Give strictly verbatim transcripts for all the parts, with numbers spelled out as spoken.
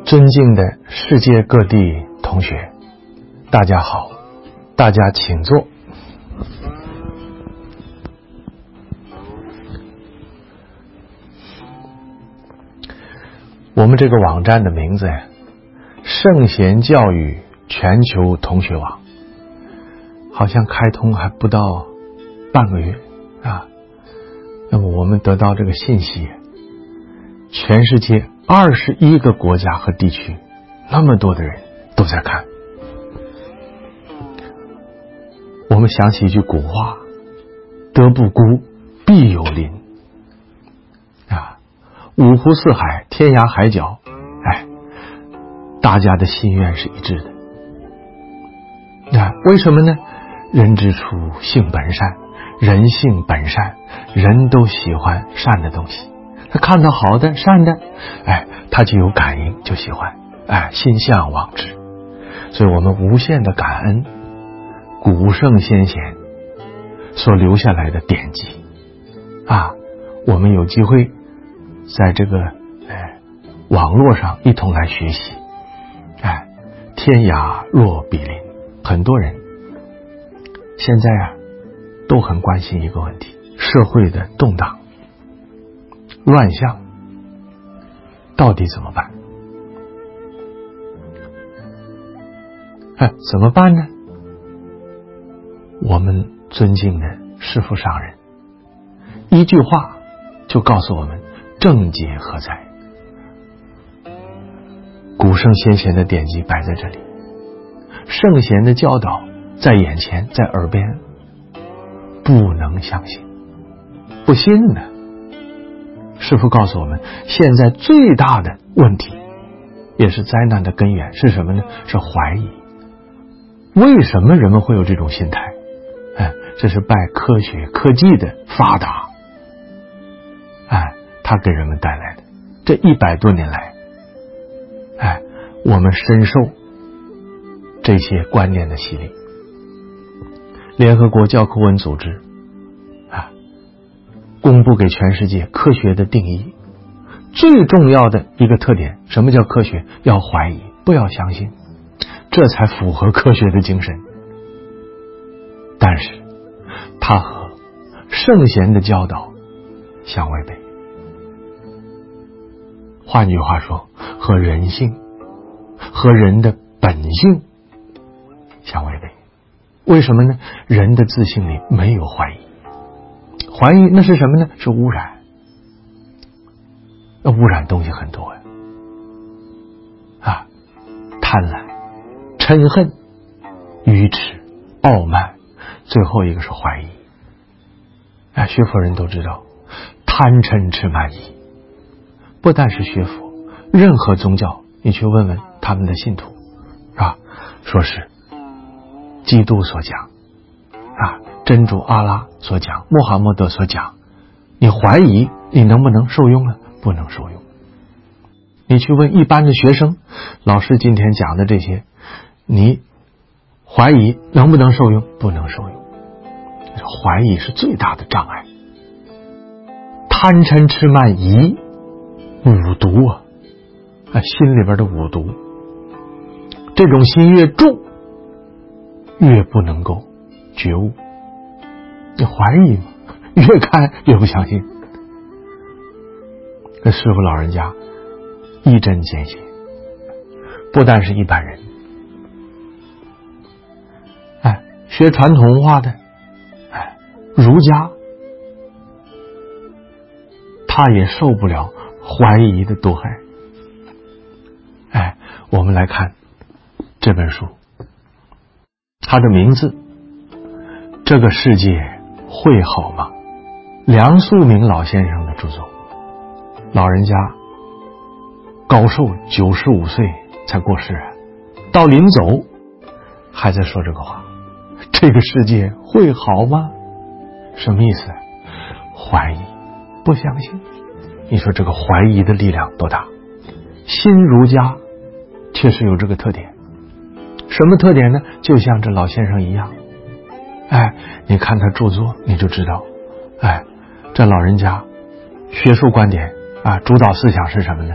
尊敬的世界各地同学，大家好，大家请坐。我们这个网站的名字呀，圣贤教育全球同学网，好像开通还不到半个月啊。那么我们得到这个信息，全世界二十一个国家和地区，那么多的人都在看。我们想起一句古话，德不孤，必有邻啊。五湖四海，天涯海角，哎，大家的心愿是一致的。那为什么呢？人之初性本善，人性本善，人都喜欢善的东西。他看到好的善的，哎，他就有感应，就喜欢，哎，心向往之。所以我们无限的感恩古圣先贤所留下来的典籍啊，我们有机会在这个哎网络上一同来学习。哎，天涯若比邻，很多人现在啊都很关心一个问题：社会的动荡、乱象，到底怎么办？哎，怎么办呢？我们尊敬的师父上人一句话就告诉我们症结何在。古圣先贤的典籍摆在这里，圣贤的教导在眼前，在耳边，不能相信，不信呢。师父告诉我们，现在最大的问题也是灾难的根源是什么呢？是怀疑。为什么人们会有这种心态？哎，这是拜科学科技的发达，哎，它给人们带来的。这一百多年来，哎，我们深受这些观念的洗礼。联合国教科文组织啊，公布给全世界科学的定义，最重要的一个特点，什么叫科学？要怀疑，不要相信，这才符合科学的精神。但是它和圣贤的教导相违背，换句话说，和人性和人的本性相违背。为什么呢？人的自性里没有怀疑，怀疑那是什么呢？是污染。那污染东西很多呀，啊，贪婪、嗔恨、愚痴、傲慢，最后一个是怀疑。哎，学佛人都知道，贪嗔痴慢疑，不但是学佛，任何宗教你去问问他们的信徒啊，说是基督所讲啊，真主阿拉所讲，穆罕默德所讲，你怀疑你能不能受用啊？不能受用。你去问一般的学生，老师今天讲的这些，你怀疑能不能受用？不能受用。怀疑是最大的障碍。贪嗔痴慢疑，五毒啊，啊，心里边的五毒，这种心越重，越不能够觉悟。你怀疑嘛，越看越不相信。这师父老人家一针见血，不但是一般人，哎，学传统文化的，哎，儒家，他也受不了怀疑的毒害。哎，我们来看这本书，它的名字，这个世界会好吗？梁漱溟老先生的著作。老人家高寿九十五岁才过世啊，到临走还在说这个话，这个世界会好吗？什么意思？怀疑，不相信。你说这个怀疑的力量多大？新儒家确实有这个特点。什么特点呢？就像这老先生一样，哎，你看他著作你就知道，哎，这老人家学术观点啊，主导思想是什么呢？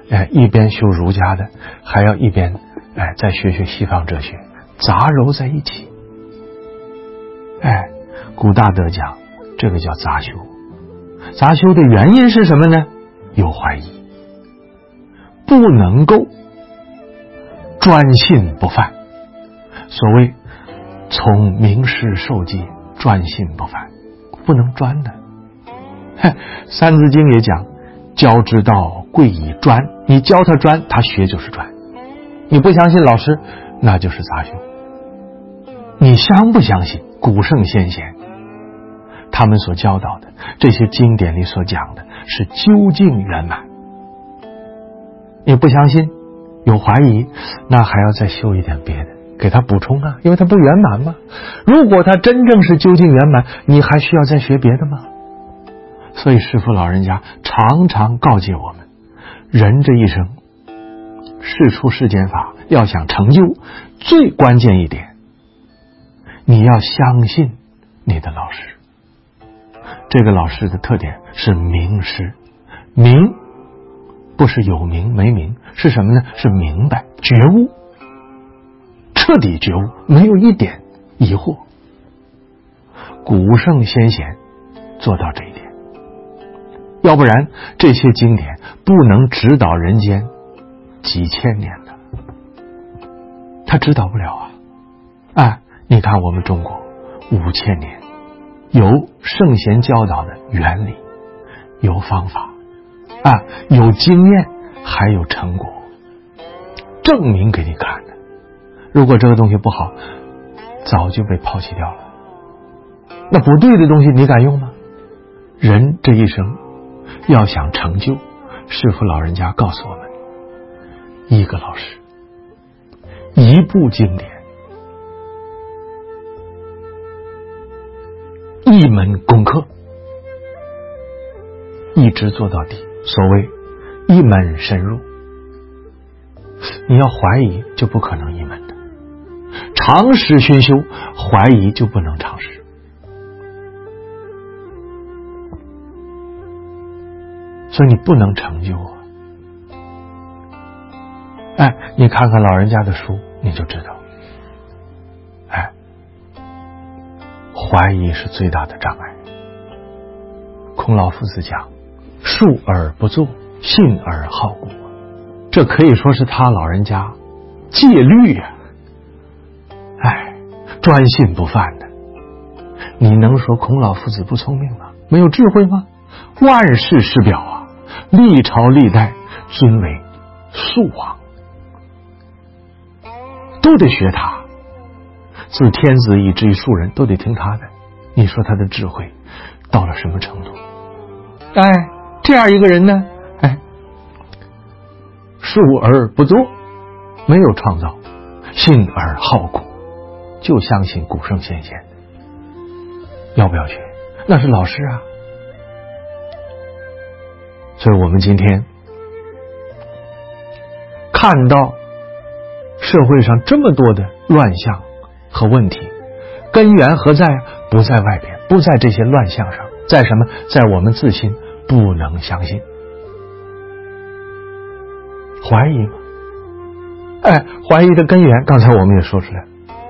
哎，一边修儒家的，还要一边哎再学学西方哲学，杂糅在一起。哎，古大德讲这个叫杂修。杂修的原因是什么呢？有怀疑，不能够专信不犯。所谓从名师受戒，专信不犯，不能专的。三字经也讲教之道贵以专，你教他专，他学就是专。你不相信老师，那就是杂修。你相不相信古圣先贤他们所教导的这些经典里所讲的是究竟圆满？你不相信，有怀疑，那还要再修一点别的给他补充啊，因为他不圆满嘛。如果他真正是究竟圆满，你还需要再学别的吗？所以师父老人家常常告诫我们，人这一生事出世间法要想成就，最关键一点，你要相信你的老师。这个老师的特点是明师，明不是有名没名，是什么呢？是明白觉悟，彻底觉悟，没有一点疑惑。古圣先贤做到这一点，要不然这些经典不能指导人间几千年的，他指导不了啊！啊，你看我们中国五千年，有圣贤教导的原理，有方法啊，有经验，还有成果，证明给你看的。如果这个东西不好，早就被抛弃掉了。那不对的东西你敢用吗？人这一生要想成就，师父老人家告诉我们，一个老师，一部经典，一门功课，一直做到底。所谓一门深入，你要怀疑就不可能一门的，常识熏修，怀疑就不能常识。所以你不能成就啊！哎，你看看老人家的书，你就知道，哎，怀疑是最大的障碍。孔老夫子讲，述而不作，信而好古，这可以说是他老人家戒律啊！哎，专信不犯的，你能说孔老夫子不聪明吗？没有智慧吗？万世师表啊，历朝历代尊为素王，都得学他，自天子以至于庶人都得听他的。你说他的智慧到了什么程度？哎，这样一个人呢，哎，述而不作，没有创造，信而好古，就相信古圣先贤，要不要学？那是老师啊。所以我们今天看到社会上这么多的乱象和问题，根源何在？不在外边，不在这些乱象上，在什么？在我们自信不能相信，怀疑吗？哎，怀疑的根源刚才我们也说出来，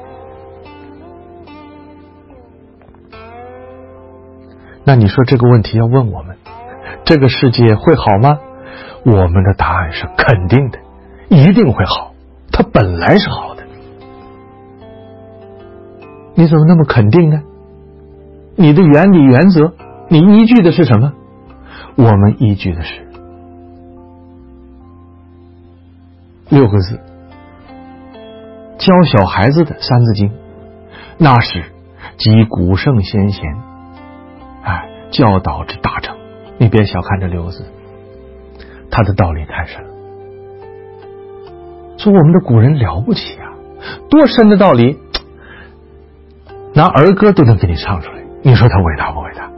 那你说这个问题要问我们，这个世界会好吗？我们的答案是肯定的，一定会好，它本来是好的。你怎么那么肯定呢？你的原理原则，你依据的是什么？我们依据的是六个字，教小孩子的三字经，那是集古圣先贤哎教导之大成。你别小看这六个字，它的道理太深了。说我们的古人了不起啊，多深的道理，拿儿歌都能给你唱出来，你说他伟大不伟大？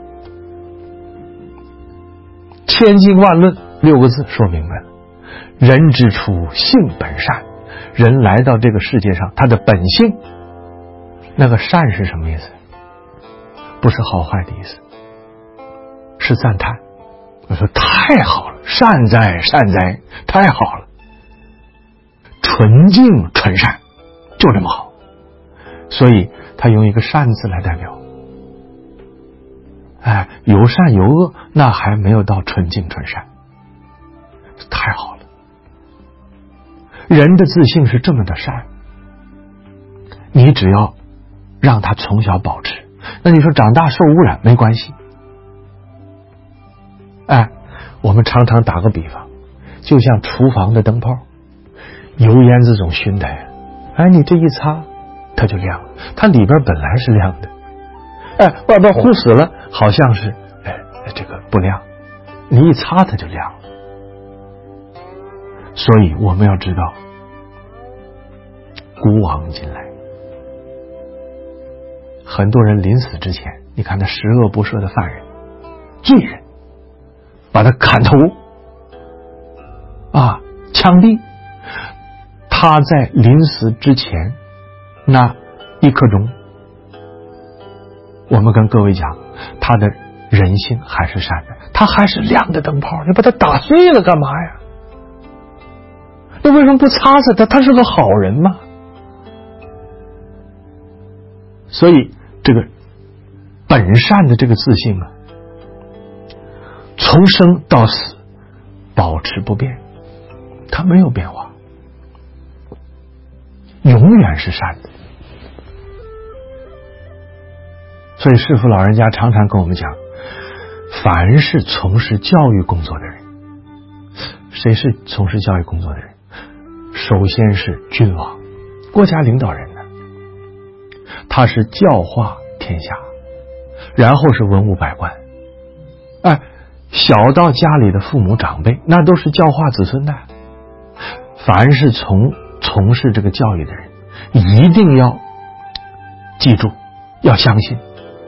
千经万论，六个字说明白了，人之初性本善，人来到这个世界上，他的本性，那个善是什么意思？不是好坏的意思，是赞叹。 我说太好了，善哉善哉，太好了，纯净纯善，就这么好。所以他用一个善字来代表。哎，有善有恶，那还没有到纯净纯善，太好了。人的自信是这么的善，你只要让他从小保持，那你说长大受污染没关系。哎，我们常常打个比方，就像厨房的灯泡，油烟这种熏的，哎，你这一擦它就亮了，它里边本来是亮的，哎，外边糊死了，好像是哎这个不亮，你一擦它就亮了。所以我们要知道，古往今来，很多人临死之前，你看那十恶不赦的犯人、罪人，把他砍头啊，枪毙，他在临死之前那一刻钟，我们跟各位讲，他的人性还是善的，他还是亮的灯泡，你把他打碎了干嘛呀？你为什么不擦擦他？他是个好人嘛。所以这个本善的这个自信啊，从生到死保持不变，它没有变化，永远是善的。所以师父老人家常常跟我们讲，凡是从事教育工作的人，谁是从事教育工作的人？首先是君王，国家领导人呢，他是教化天下，然后是文武百官，哎，小到家里的父母长辈，那都是教化子孙的。凡是从从事这个教育的人，一定要记住，要相信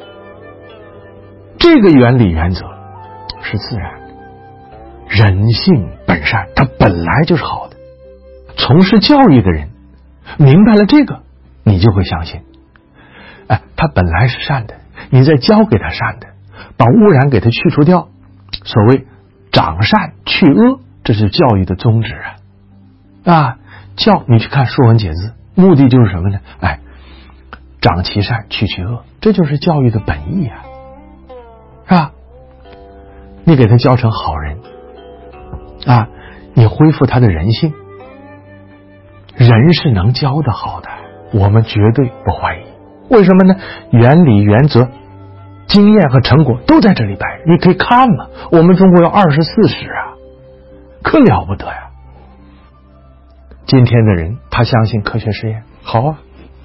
这个原理原则是自然的，人性本善，它本来就是好的。从事教育的人明白了这个，你就会相信，哎，他本来是善的，你再教给他善的，把污染给他去除掉，所谓长善去恶，这是教育的宗旨啊！啊，教你去看《说文解字》，目的就是什么呢？哎，长其善，去其恶，这就是教育的本意啊！是吧？你给他教成好人啊，你恢复他的人性，人是能教得好的，我们绝对不怀疑。为什么呢？原理原则经验和成果都在这里摆着，你可以看嘛。我们中国有二十四史啊，可了不得呀！今天的人他相信科学实验，好啊。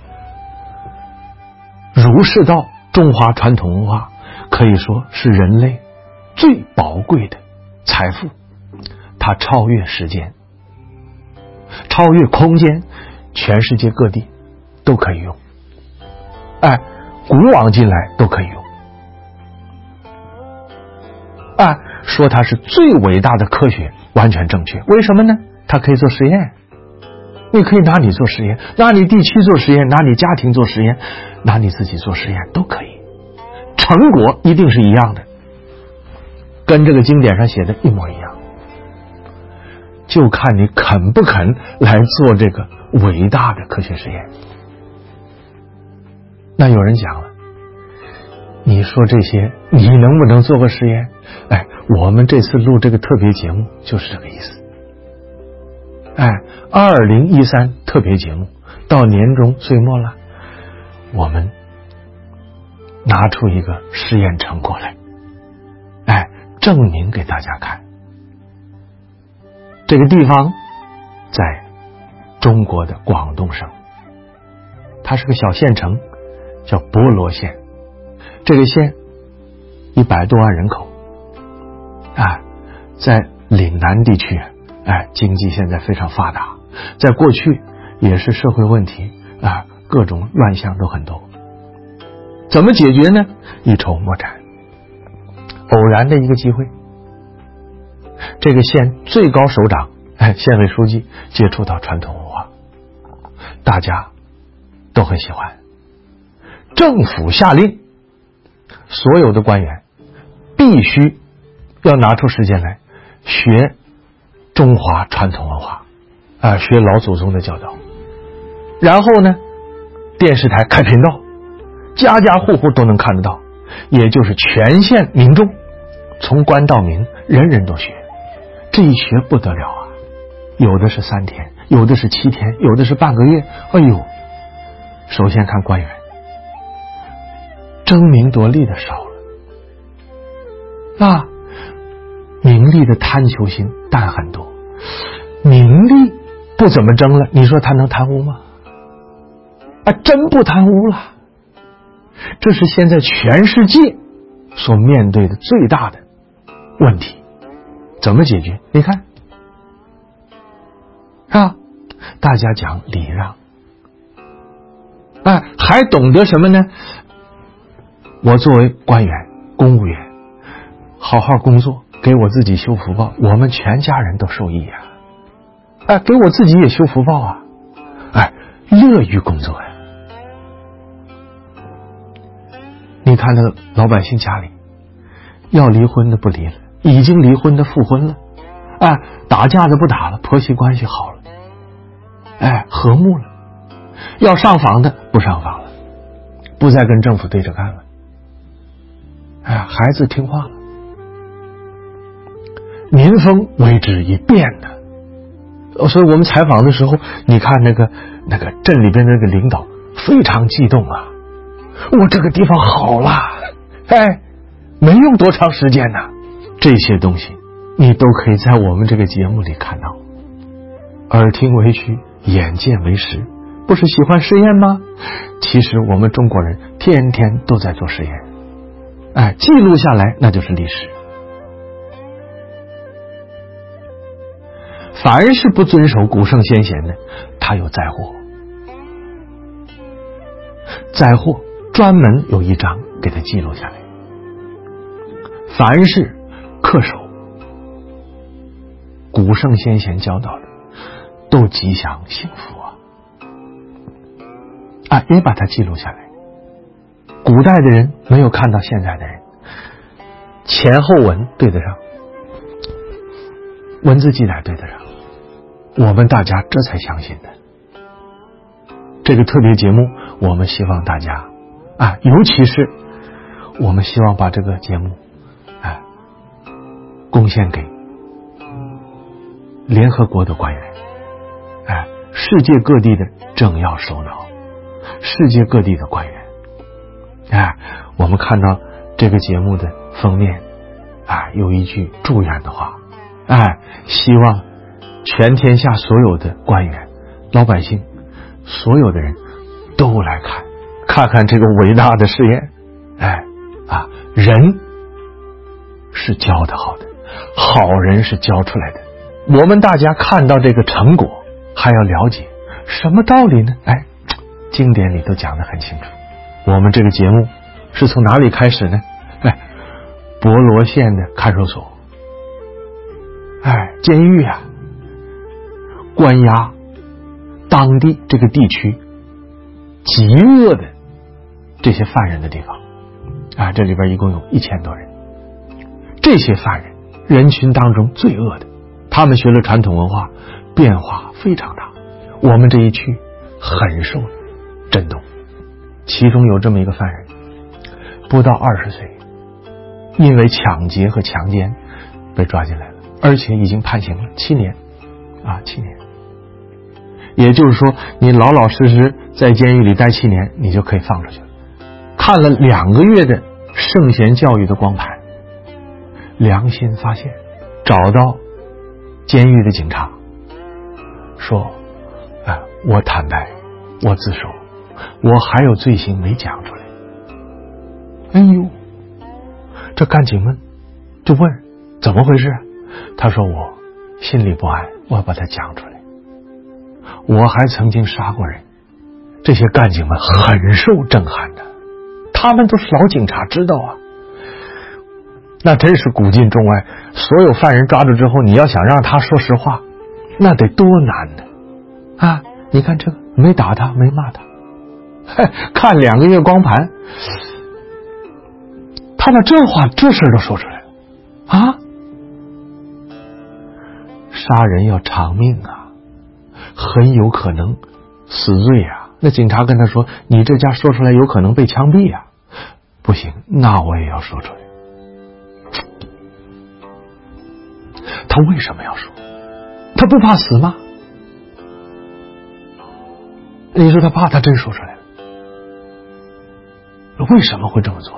儒释道中华传统文化可以说是人类最宝贵的财富，它超越时间，超越空间，全世界各地都可以用，哎，古往今来都可以用，哎，说它是最伟大的科学，完全正确。为什么呢？它可以做实验，你可以拿你做实验，拿你地区做实验，拿你家庭做实验，拿你自己做实验都可以，成果一定是一样的，跟这个经典上写的一模一样，就看你肯不肯来做这个伟大的科学实验。那有人讲了，你说这些你能不能做个实验？哎，我们这次录这个特别节目就是这个意思。哎，二零一三特别节目到年终岁末了，我们拿出一个实验成果来，哎，证明给大家看。这个地方在中国的广东省，它是个小县城，叫博罗县。这个县一百多万人口，啊，在岭南地区，哎，经济现在非常发达，在过去也是社会问题啊，各种乱象都很多。怎么解决呢？一筹莫展。偶然的一个机会，这个县最高首长，哎，县委书记接触到传统文化，大家都很喜欢。政府下令，所有的官员必须要拿出时间来学中华传统文化啊，学老祖宗的教导。然后呢，电视台开频道，家家户户都能看得到，也就是全县民众，从官到民，人人都学。这一学不得了啊，有的是三天，有的是七天，有的是半个月。哎呦，首先看官员，争名夺利的少了啊，名利的贪求心淡很多。名利不怎么争了，你说他能贪污吗？啊，真不贪污了。这是现在全世界所面对的最大的问题。怎么解决？你看啊，大家讲礼让，啊，还懂得什么呢？我作为官员、公务员，好好工作，给我自己修福报，我们全家人都受益啊！哎，给我自己也修福报啊！哎，乐于工作呀！你看那老百姓家里，要离婚的不离了，已经离婚的复婚了，哎，打架的不打了，婆媳关系好了，哎，和睦了。要上访的不上访了，不再跟政府对着干了，哎，孩子听话了。民风为之一变的，所以我们采访的时候，你看那个那个镇里边那个领导非常激动啊，我这个地方好了，哎，没用多长时间呢。这些东西你都可以在我们这个节目里看到。耳听为虚，眼见为实，不是喜欢实验吗？其实我们中国人天天都在做实验，哎，记录下来那就是历史。凡是不遵守古圣先贤的，他有灾祸。灾祸专门有一章给他记录下来。凡是恪守古圣先贤教导的，都吉祥幸福啊！啊，也把它记录下来。古代的人没有看到现在的人，前后文对得上，文字记载对得上，我们大家这才相信的。这个特别节目，我们希望大家啊，尤其是我们希望把这个节目啊贡献给联合国的官员，哎，世界各地的政要首脑，世界各地的官员，哎，我们看到这个节目的封面，啊，有一句祝愿的话，哎，希望全天下所有的官员、老百姓，所有的人都来看，看看这个伟大的实验，哎，啊，人是教的好的，好人是教出来的。我们大家看到这个成果，还要了解什么道理呢？哎，经典里都讲得很清楚。我们这个节目是从哪里开始呢？哎，博罗县的看守所，哎，监狱啊，关押当地这个地区极恶的这些犯人的地方啊，这里边一共有一千多人。这些犯人人群当中最恶的，他们学了传统文化，变化非常大，我们这一区很受震动。其中有这么一个犯人，不到二十岁，因为抢劫和强奸被抓进来了，而且已经判刑了七年啊，七年。也就是说，你老老实实在监狱里待七年，你就可以放出去了。看了两个月的圣贤教育的光盘，良心发现，找到监狱的警察，说：“啊，我坦白，我自首，我还有罪行没讲出来。”哎呦，这干警们就问怎么回事？他说：“我心里不安，我要把它讲出来。我还曾经杀过人。”这些干警们很受震撼的，他们都是老警察，知道啊。那真是古今中外，所有犯人抓住之后，你要想让他说实话，那得多难呢啊！你看这个，没打他，没骂他，看两个月光盘，他把这话这事都说出来了啊！ 杀人要偿命啊，很有可能死罪啊。那警察跟他说，你这家说出来有可能被枪毙啊。不行，那我也要说出来。他为什么要说？他不怕死吗？你说他怕，他真说出来了。为什么会这么做？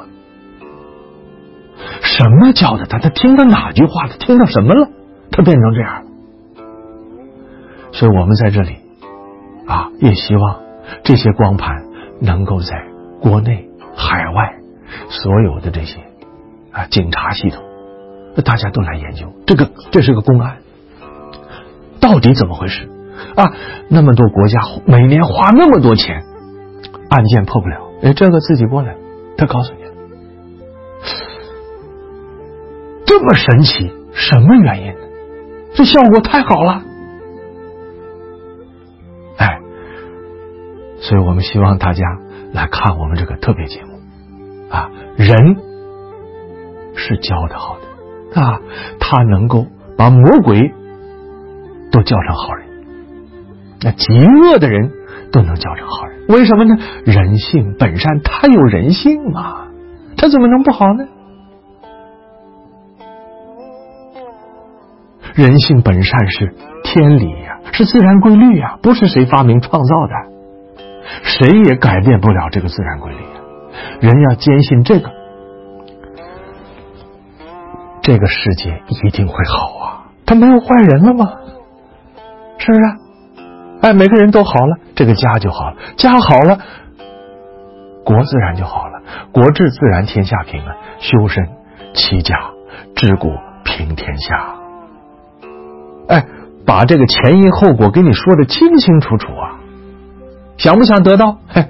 什么教的他？他听到哪句话？他听到什么了？他变成这样了。所以我们在这里啊，也希望这些光盘能够在国内、海外所有的这些啊警察系统，大家都来研究这个，这是个公案，到底怎么回事啊？那么多国家每年花那么多钱，案件破不了，哎，这个自己过来，他告诉你了，这么神奇，什么原因呢？这效果太好了，哎，所以我们希望大家来看我们这个特别节目啊，人是教得好的啊，他能够把魔鬼都教成好人，那极恶的人都能教成好人。为什么呢？人性本善，他有人性嘛，他怎么能不好呢？人性本善是天理呀、啊，是自然规律呀、啊，不是谁发明创造的，谁也改变不了这个自然规律啊。人要坚信这个，这个世界一定会好啊！他没有坏人了吗？是不是？哎，每个人都好了，这个家就好了，家好了，国自然就好了，国治自然天下平安，修身齐家治国平天下。哎，把这个前因后果给你说的清清楚楚啊！想不想得到？嘿，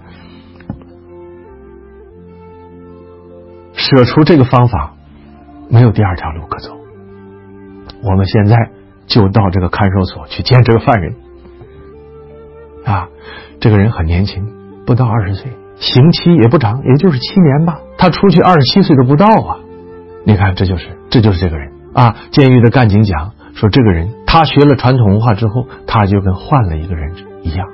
舍除这个方法，没有第二条路可走。我们现在就到这个看守所去见这个犯人啊，这个人很年轻，不到二十岁，刑期也不长，也就是七年吧。他出去二十七岁都不到啊！你看，这就是这就是这个人啊。监狱的干警讲说，这个人他学了传统文化之后，他就跟换了一个人一样。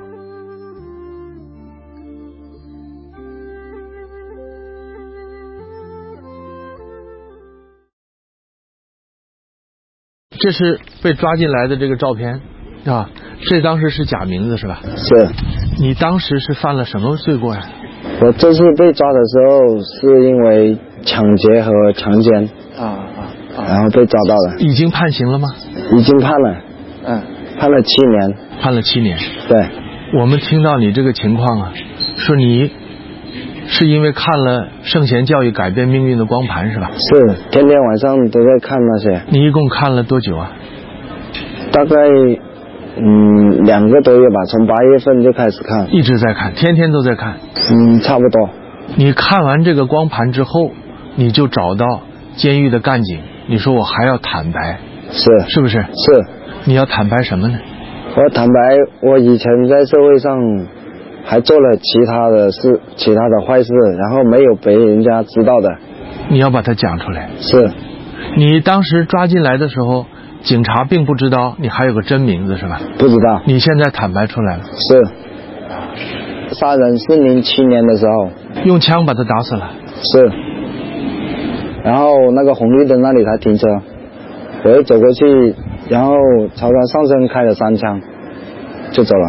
这是被抓进来的这个照片啊，这当时是假名字是吧？ 是。 你当时是犯了什么罪过呀？ 我这次被抓的时候是因为抢劫和强奸啊啊啊， 然后被抓到了。 已经判刑了吗？ 已经判了， 嗯， 判了七年。 判了七年。 对。 我们听到你这个情况啊，说你是因为看了圣贤教育改变命运的光盘是吧？ 是，天天晚上都在看那些。 你一共看了多久啊？ 大概嗯两个多月吧，从八月份就开始看。 一直在看，天天都在看。 嗯，差不多。 你看完这个光盘之后，你就找到监狱的干警，你说我还要坦白， 是是不是？ 是。 你要坦白什么呢？ 我坦白，我以前在社会上还做了其他的事，其他的坏事，然后没有被人家知道的。 你要把它讲出来。 是。 你当时抓进来的时候，警察并不知道你还有个真名字是吧？ 不知道。 你现在坦白出来了。 是。杀人是零七年的时候， 用枪把他打死了。 是。然后那个红绿灯那里他停车，我一走过去，然后朝他上身开了三枪，就走了。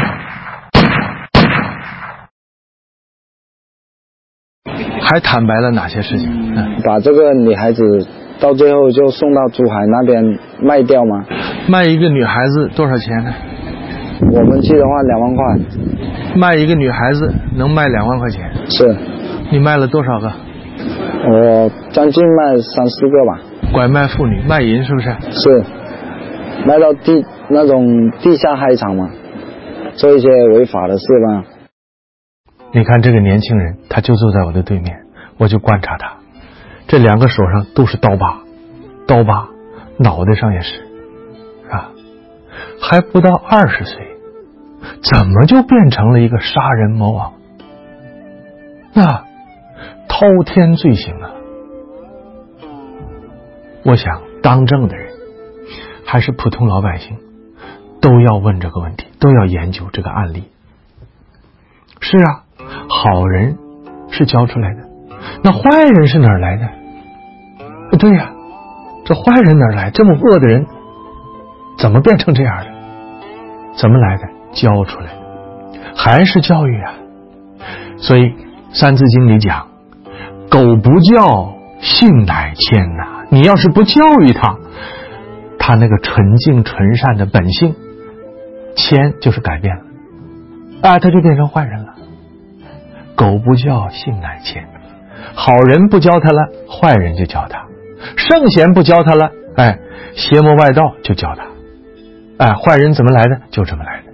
还坦白了哪些事情？ 嗯，把这个女孩子到最后就送到珠海那边卖掉吗？ 卖一个女孩子多少钱呢？ 我们去的话两万块。 卖一个女孩子能卖两万块钱？ 是。 你卖了多少个？ 我将近卖三四个吧。 拐卖妇女，卖淫是不是？ 是。卖到地那种地下嗨场嘛，做一些违法的事嘛。 你看这个年轻人，他就坐在我的对面，我就观察他，这两个手上都是刀疤，刀疤，脑袋上也是，啊，还不到二十岁，怎么就变成了一个杀人魔王？那滔天罪行啊！我想当政的人还是普通老百姓，都要问这个问题，都要研究这个案例。是啊，好人是教出来的，那坏人是哪儿来的？对呀，这坏人哪儿来？这么恶的人怎么变成这样的？怎么来的？教出来的，还是教育啊。所以《三字经》里讲，狗不教，性乃迁呐。你要是不教育他，他那个纯净纯善的本性，迁就是改变了啊，他就变成坏人了。狗不教，性乃迁。好人不教他了，坏人就教他；圣贤不教他了，哎，邪魔外道就教他。哎，坏人怎么来的？就这么来的。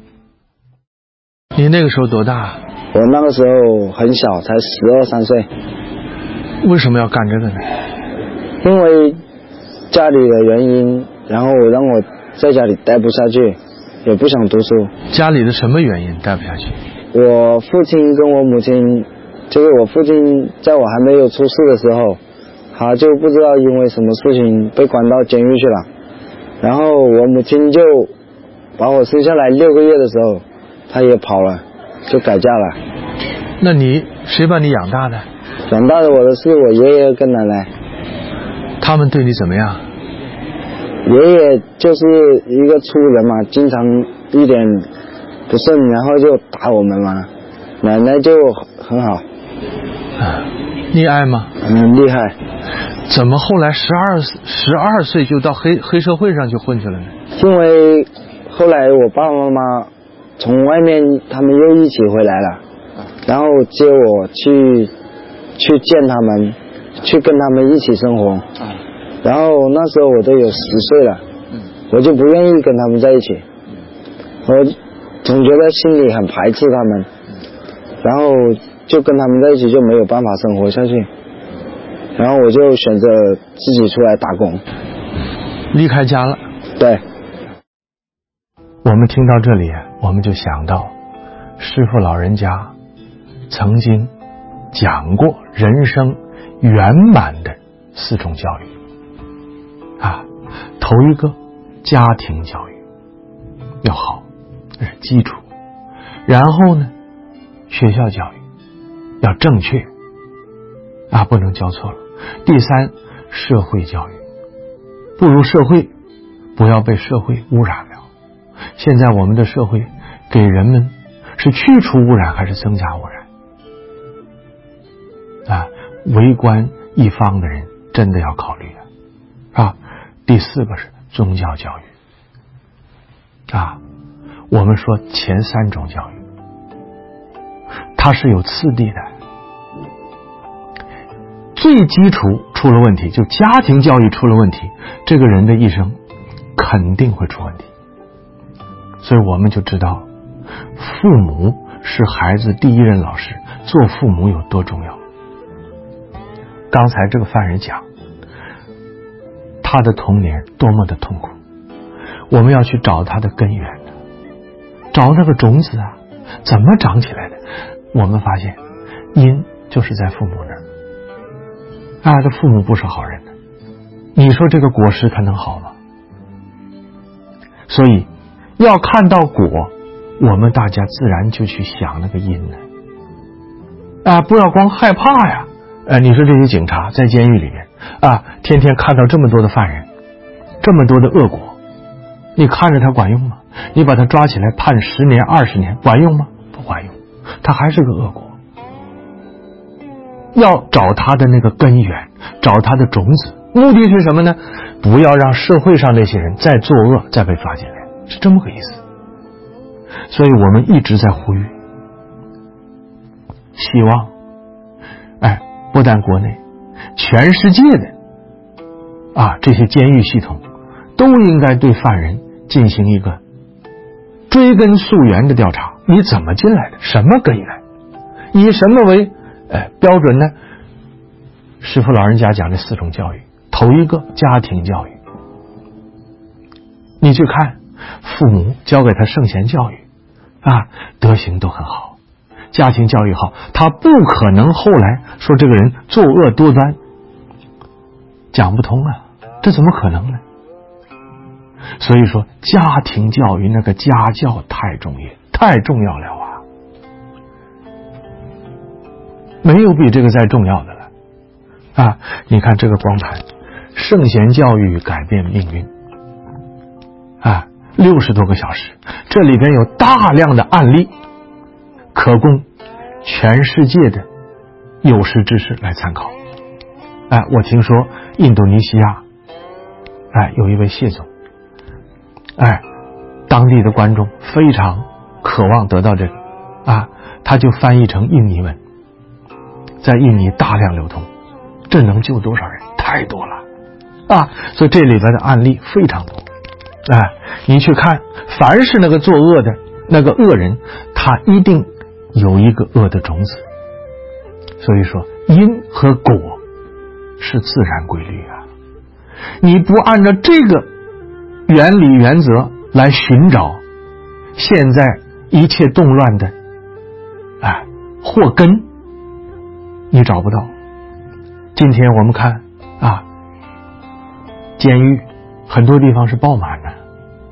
你那个时候多大？ 我那个时候很小，才十二三岁。 为什么要干这个呢？ 因为家里的原因，然后让我在家里待不下去，也不想读书。 家里的什么原因待不下去？ 我父亲跟我母亲，就是我父亲在我还没有出世的时候，他就不知道因为什么事情被关到监狱去了。然后我母亲就把我生下来六个月的时候，她也跑了，就改嫁了。 那你谁把你养大的？ 养大的我的是我爷爷跟奶奶。 他们对你怎么样？ 爷爷就是一个粗人嘛，经常一点不顺，然后就打我们嘛。奶奶就很好。 啊，溺爱吗？ 很厉害。 怎么后来十二十二岁就到黑黑社会上去混去了呢？ 因为后来我爸爸妈妈从外面他们又一起回来了，然后接我去去见他们，去跟他们一起生活。然后那时候我都有十岁了，我就不愿意跟他们在一起，我总觉得心里很排斥他们，然后就跟他们在一起就没有办法生活下去。然后我就选择自己出来打工， 离开家了。 对。 我们听到这里，我们就想到师父老人家曾经讲过人生圆满的四种教育啊。头一个，家庭教育要好，这是基础。然后呢，学校教育要正确啊，不能教错了。第三，社会教育，步入社会，不要被社会污染了。现在我们的社会给人们是去除污染还是增加污染啊？为官一方的人真的要考虑啊。啊，第四个是宗教教育啊。我们说前三种教育，它是有次第的。最基础出了问题，就家庭教育出了问题，这个人的一生肯定会出问题。所以我们就知道父母是孩子第一任老师，做父母有多重要。刚才这个犯人讲他的童年多么的痛苦，我们要去找他的根源，找那个种子啊，怎么长起来的？我们发现因就是在父母那儿啊，他父母不是好人的，你说这个果实它能好吗？所以要看到果，我们大家自然就去想那个因呢啊，不要光害怕呀。呃、啊，你说这些警察在监狱里面啊，天天看到这么多的犯人，这么多的恶果，你看着他管用吗？你把他抓起来判十年二十年管用吗？不管用，他还是个恶果。要找他的那个根源，找他的种子，目的是什么呢？不要让社会上那些人再作恶，再被抓进来，是这么个意思。所以我们一直在呼吁，希望哎，不但国内，全世界的啊这些监狱系统都应该对犯人进行一个追根溯源的调查。你怎么进来的？什么根源？以什么为呃标准呢？师父老人家讲的四种教育，头一个家庭教育，你去看父母教给他圣贤教育啊，德行都很好，家庭教育好，他不可能后来说这个人作恶多端，讲不通啊，这怎么可能呢？ 所以说，家庭教育那个家教太重要，太重要了啊！没有比这个再重要的了啊！你看这个光盘，圣贤教育改变命运啊，六十多个小时，这里边有大量的案例，可供全世界的有识之士来参考。哎，我听说印度尼西亚，哎，有一位谢总，哎，当地的观众非常渴望得到这个啊，他就翻译成印尼文，在印尼大量流通，这能救多少人？太多了啊！所以这里边的案例非常多。哎，你去看，凡是那个作恶的那个恶人，他一定有一个恶的种子。所以说，因和果是自然规律啊！你不按照这个原理原则来寻找现在一切动乱的哎祸根，你找不到。今天我们看啊，监狱很多地方是爆满的，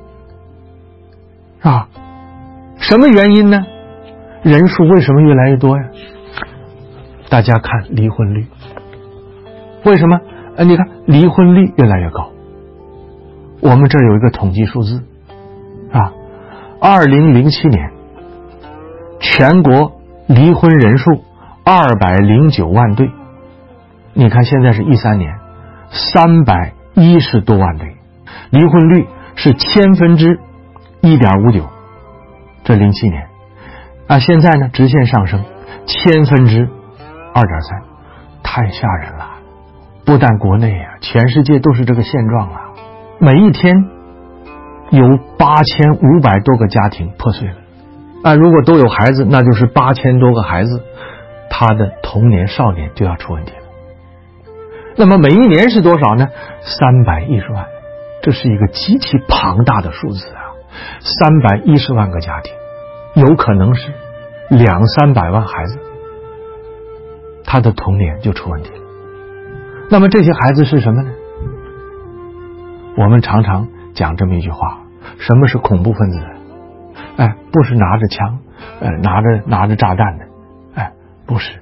是吧？什么原因呢？人数为什么越来越多呀？大家看离婚率，为什么？呃，你看离婚率越来越高。我们这儿有一个统计数字啊，二零零七年全国离婚人数二百零九万对，你看现在是一三年三百一十多万对，离婚率是千分之一点五九，这零七年啊，现在呢直线上升，千分之二点三，太吓人了。不但国内啊，全世界都是这个现状啊。每一天有八千五百多个家庭破碎了啊！如果都有孩子，那就是八千多个孩子，他的童年少年就要出问题了。那么每一年是多少呢？三百一十万，这是一个极其庞大的数字啊！三百一十万个家庭，有可能是两三百万孩子，他的童年就出问题了。那么这些孩子是什么呢？我们常常讲这么一句话，什么是恐怖分子？哎，不是拿着枪，呃，拿着拿着炸弹的，哎，不是，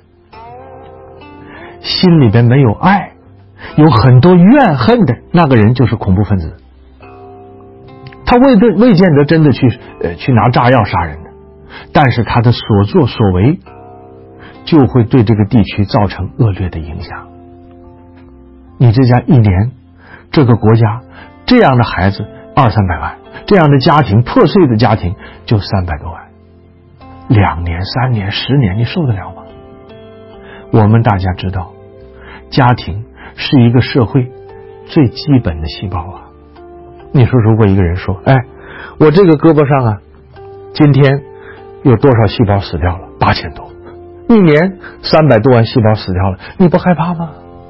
心里边没有爱，有很多怨恨的那个人就是恐怖分子。他未对未见得真的去呃去拿炸药杀人的，但是他的所作所为就会对这个地区造成恶劣的影响。你这家一年，这个国家这样的孩子二三百万，这样的家庭破碎的家庭就三百多万，两年三年十年，你受得了吗？我们大家知道，家庭是一个社会最基本的细胞啊。你说如果一个人说，哎，我这个胳膊上啊，今天有多少细胞死掉了？八千多，一年三百多万细胞死掉了，你不害怕吗？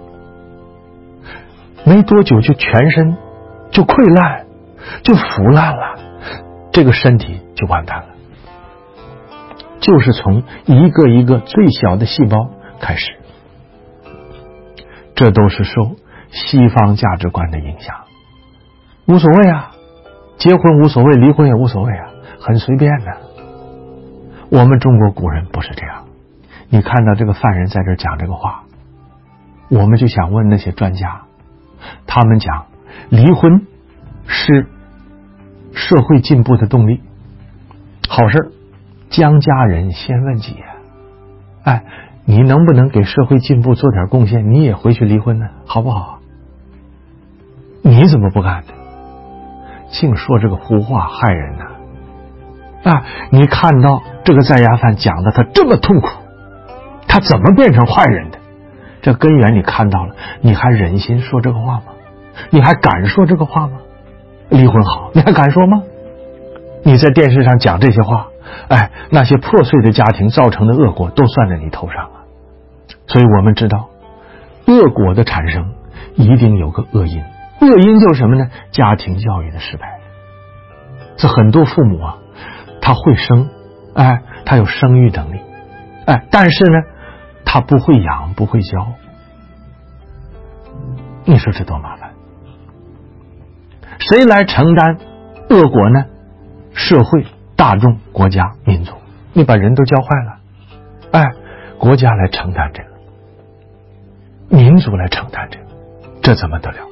没多久就全身就溃烂，就腐烂了，这个身体就完蛋了。就是从一个一个最小的细胞开始，这都是受西方价值观的影响。无所谓啊，结婚无所谓，离婚也无所谓啊，很随便的。我们中国古人不是这样。你看到这个犯人在这讲这个话，我们就想问那些专家，他们讲离婚是社会进步的动力，好事，将家人先问己啊！哎，你能不能给社会进步做点贡献？你也回去离婚呢，好不好？你怎么不干呢？净说这个胡话害人呢！啊，你看到这个在押犯讲的他这么痛苦，他怎么变成坏人的？这根源你看到了，你还忍心说这个话吗？你还敢说这个话吗？离婚好，你还敢说吗？你在电视上讲这些话，哎，那些破碎的家庭造成的恶果都算在你头上啊。所以我们知道，恶果的产生一定有个恶因，恶因就是什么呢？家庭教育的失败。这很多父母啊，他会生，哎，他有生育能力，哎，但是呢，他不会养，不会教。你说这多麻烦！ 谁来承担恶果呢？社会、大众、国家、民族。你把人都教坏了，哎，国家来承担这个，民族来承担这个，这怎么得了？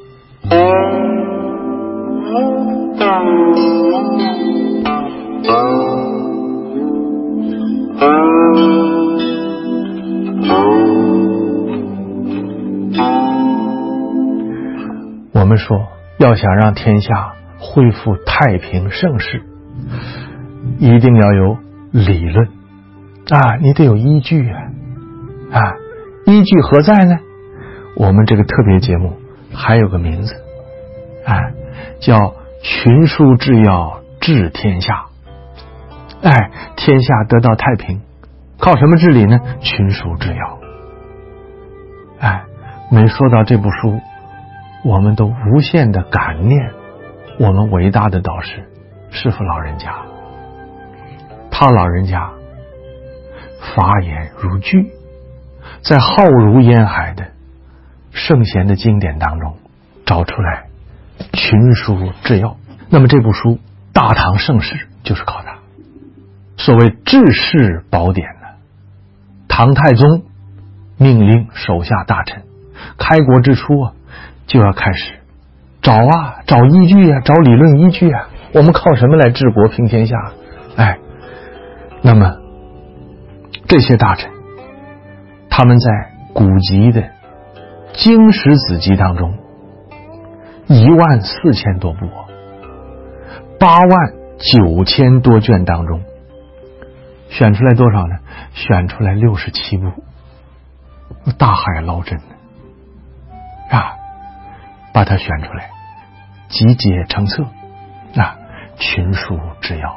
我们说，要想让天下恢复太平盛世，一定要有理论啊，你得有依据啊啊！依据何在呢？我们这个特别节目还有个名字啊，叫群书治要治天下。哎，天下得到太平，靠什么治理呢？群书治要。哎，每说到这部书，我们都无限的感念我们伟大的导师师父老人家。他老人家法眼如炬，在浩如烟海的圣贤的经典当中找出来群书治要。那么这部书《大唐盛世》就是靠它。所谓治世宝典呢，唐太宗命令手下大臣开国之初啊，就要开始找啊找依据啊，找理论依据啊。我们靠什么来治国平天下？哎，那么这些大臣他们在古籍的经史子集当中一万四千多部，八万九千多卷当中选出来多少呢？选出来六十七部，大海捞针啊，把它选出来，集结成册啊，群书治要。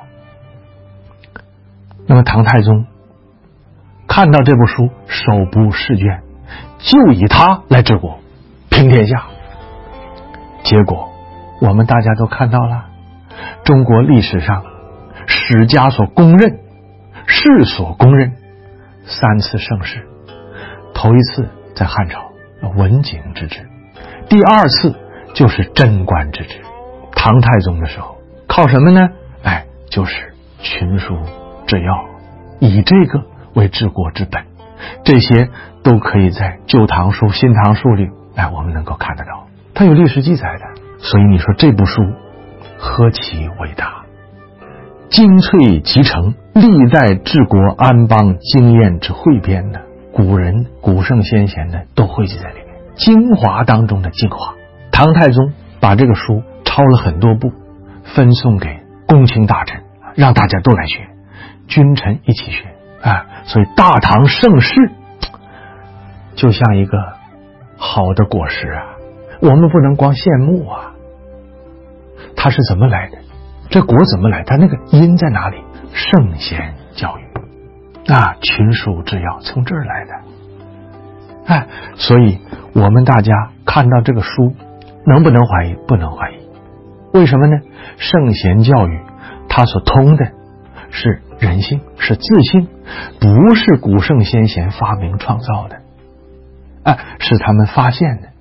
那么唐太宗看到这部书，手不释卷，就以它来治国平天下。结果我们大家都看到了，中国历史上史家所公认、世所公认三次盛世。头一次在汉朝文景之治，第二次就是贞观之治。唐太宗的时候靠什么呢？哎，就是群书治要，以这个为治国之本。这些都可以在旧唐书、新唐书里哎，我们能够看得到，它有历史记载的。所以你说这部书何其伟大，精粹集成，历代治国安邦经验之汇编呢，古人古圣先贤的都汇集在里面，精华当中的精华。唐太宗把这个书抄了很多部，分送给公卿大臣，让大家都来学，君臣一起学啊。所以大唐盛世就像一个好的果实啊，我们不能光羡慕啊。它是怎么来的？这果怎么来？它那个因在哪里？圣贤教育啊，群书治要从这儿来的。哎，所以我们大家看到这个书，能不能怀疑？不能怀疑。为什么呢？圣贤教育它所通的是人性，是自性，不是古圣先贤发明创造的，哎，是他们发现的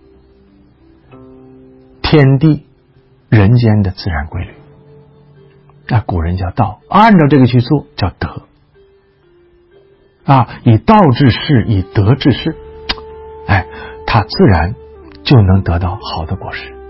天地人间的自然规律。那古人叫道，按照这个去做叫德啊，以道治世，以德治世，哎，它自然就能得到好的果实。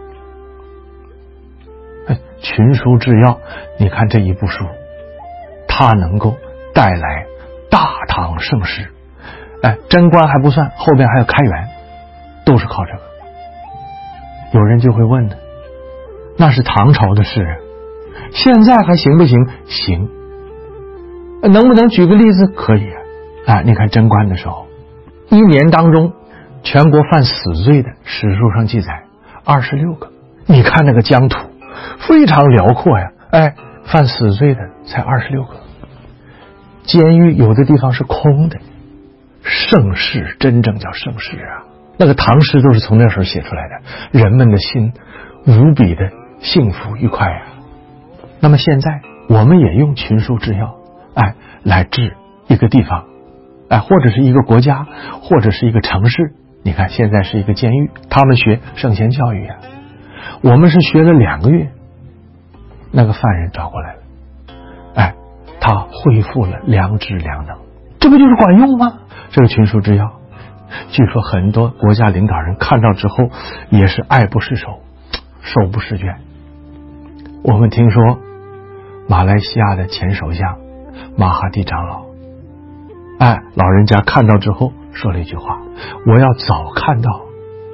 哎，群书治要，你看这一部书，它能够带来大唐盛世。哎，贞观还不算，后边还有开元，都是靠这个。有人就会问呢，那是唐朝的事啊，现在还行不行？行。能不能举个例子？可以啊。啊，你看贞观的时候，一年当中全国犯死罪的史书上记载二十六个。你看那个疆土非常辽阔呀，哎，犯死罪的才二十六个。监狱有的地方是空的，盛世真正叫盛世啊。那个唐诗都是从那时候写出来的，人们的心无比的幸福愉快啊。那么现在我们也用群书治要，哎，来治一个地方，哎，或者是一个国家，或者是一个城市。你看现在是一个监狱，他们学圣贤教育啊， 我们是学了两个月，那个犯人找过来了，哎，他恢复了良知良能，这不就是管用吗？这个群书之要，据说很多国家领导人看到之后也是爱不释手，手不释卷。我们听说马来西亚的前首相马哈蒂长老，哎，老人家看到之后说了一句话：我要早看到，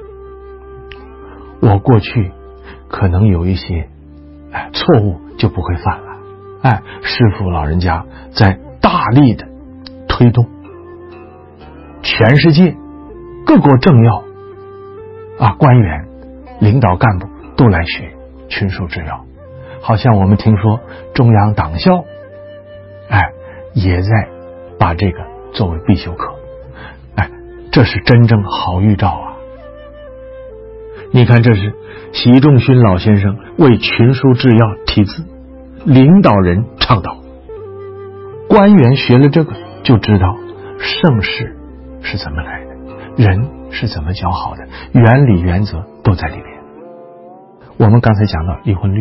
我过去可能有一些哎错误就不会犯了。哎，师父老人家在大力的推动，全世界各国政要啊、官员、领导干部都来学群书之要。好像我们听说中央党校，哎，也在把这个作为必修课。哎，这是真正好预兆啊！你看，这是习仲勋老先生为群书治要题字，领导人倡导，官员学了这个就知道盛世是怎么来的，人是怎么教好的，原理原则都在里面。我们刚才讲到离婚率，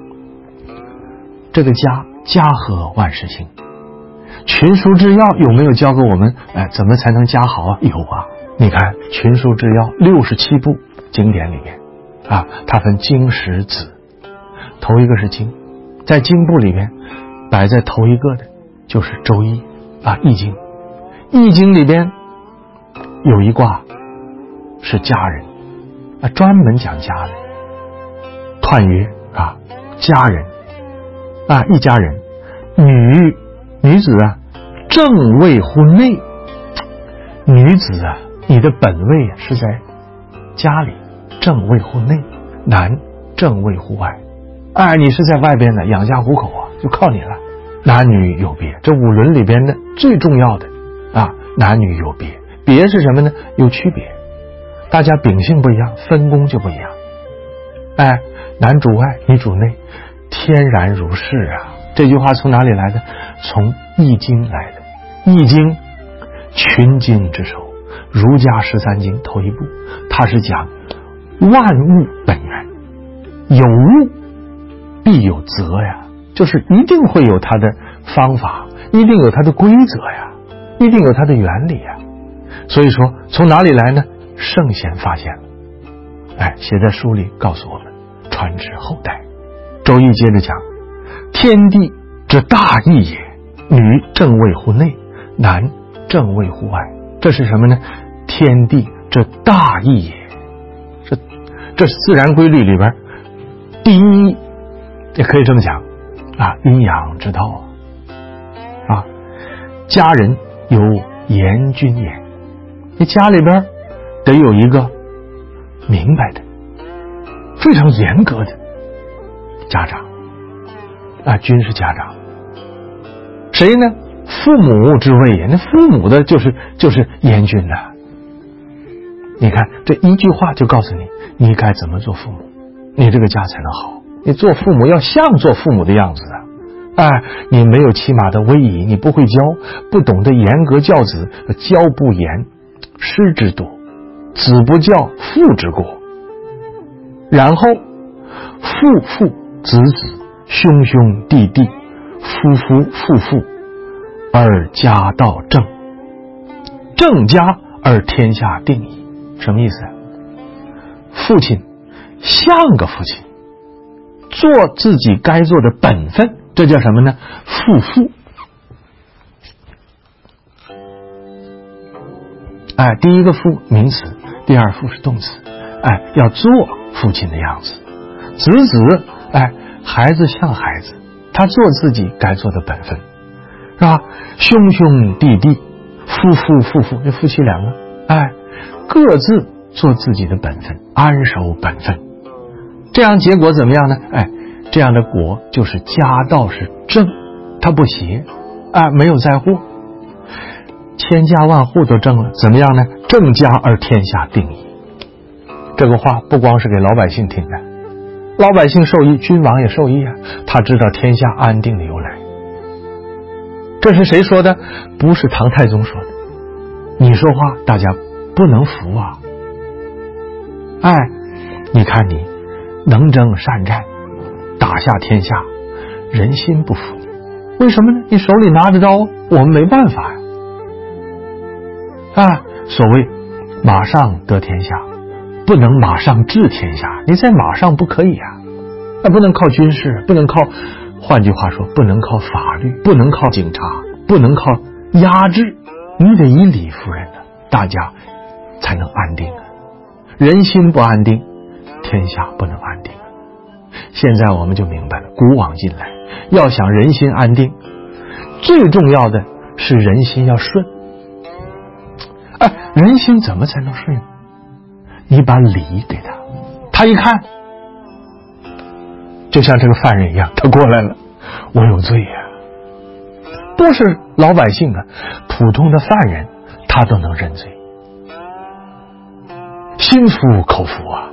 这个家家和万事兴，群书治要有没有教给我们哎怎么才能家好啊？有啊！你看群书治要六十七部经典里面啊，它分经史子，头一个是经，在经部里面摆在头一个的就是周易啊，易经。易经里边有一卦是家人啊，专门讲家的，彖曰啊，家人啊，一家人，女女子啊，正位乎内。女子啊，你的本位是在家里，正位乎内；男正位乎外。哎，你是在外边的，养家糊口啊，就靠你了。男女有别，这五伦里边的最重要的啊，男女有别。别是什么呢？有区别，大家秉性不一样，分工就不一样。哎，男主外，女主内，天然如是啊！这句话从哪里来的？从易经来的。易经群经之首，儒家十三经头一部，它是讲万物本源，有物必有则呀，就是一定会有它的方法，一定有它的规则呀，一定有它的原理呀。所以说从哪里来呢？圣贤发现了，哎，写在书里告诉我们，传至后代。周易接着讲，天地之大义也，女正位乎内，男正位乎外。这是什么呢？天地之大义也，这这是自然规律里边第一，也可以这么讲啊，阴阳之道啊。家人有严君也，你家里边得有一个明白的、非常严格的家长啊，君是家长，谁呢？父母之谓也，那父母的就是就是严君呐、啊。你看这一句话就告诉你，你该怎么做父母，你这个家才能好。你做父母要像做父母的样子啊！哎，你没有起码的威仪，你不会教，不懂得严格教子，教不严，师之惰；子不教，父之过。然后父父子子，兄兄弟弟，夫夫妇妇，而家道正，正家而天下定矣。什么意思啊？父亲像个父亲，做自己该做的本分，这叫什么呢？父父。哎，第一个父名词，第二父是动词。哎，要做父亲的样子。子子，哎，孩子像孩子，他做自己该做的本分，是吧？兄兄弟弟，夫夫妇妇，这夫妻两个，哎，各自做自己的本分，安守本分。这样结果怎么样呢？哎，这样的果就是家道是正，他不邪，啊，没有灾祸，千家万户都正了，怎么样呢？正家而天下定矣。这个话不光是给老百姓听的，老百姓受益，君王也受益啊，他知道天下安定的由来。这是谁说的？不是唐太宗说的。你说话大家不能服啊！哎，你看你能征善战，打下天下，人心不服你。为什么呢？你手里拿着刀，我们没办法呀。啊，所谓马上得天下，不能马上治天下。你在马上不可以啊，那不能靠军事，不能靠，换句话说，不能靠法律，不能靠警察，不能靠压制，你得以理服人啊，大家才能安定啊。人心不安定，天下不能安定。现在我们就明白了，古往今来，要想人心安定，最重要的是人心要顺。哎，人心怎么才能顺？你把礼给他，他一看，就像这个犯人一样，他过来了，我有罪呀、啊，都是老百姓啊，普通的犯人，他都能认罪，心服口服啊。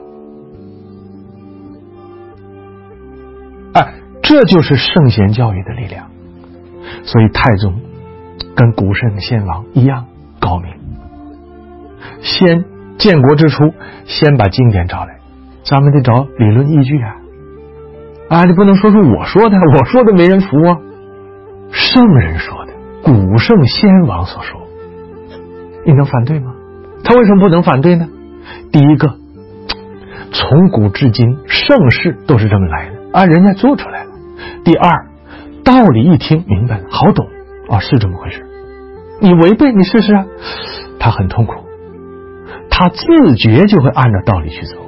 哎，这就是圣贤教育的力量。所以太宗跟古圣先王一样高明，先建国之初，先把经典找来，咱们得找理论依据啊！啊，你不能说是我说的，我说的没人服啊，圣人说的，古圣先王所说，你能反对吗？他为什么不能反对呢？第一个，从古至今，盛世都是这么来的啊，人家做出来了。第二，道理一听明白了，好懂啊，是这么回事。你违背，你试试啊，他很痛苦，他自觉就会按照道理去走。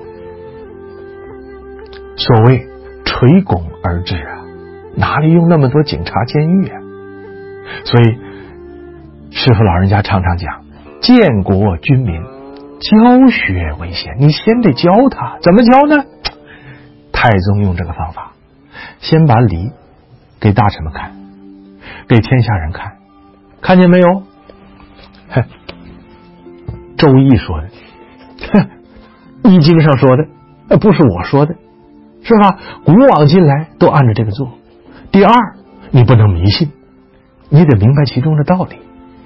所谓垂拱而治啊，哪里用那么多警察监狱啊？所以师父老人家常常讲，建国军民，教学为先，你先得教他，怎么教呢？太宗用这个方法，先把礼给大臣们看，给天下人看，看见没有？哼，周易说的，哼，易经上说的，呃，不是我说的，是吧？古往今来都按照这个做。第二，你不能迷信，你得明白其中的道理。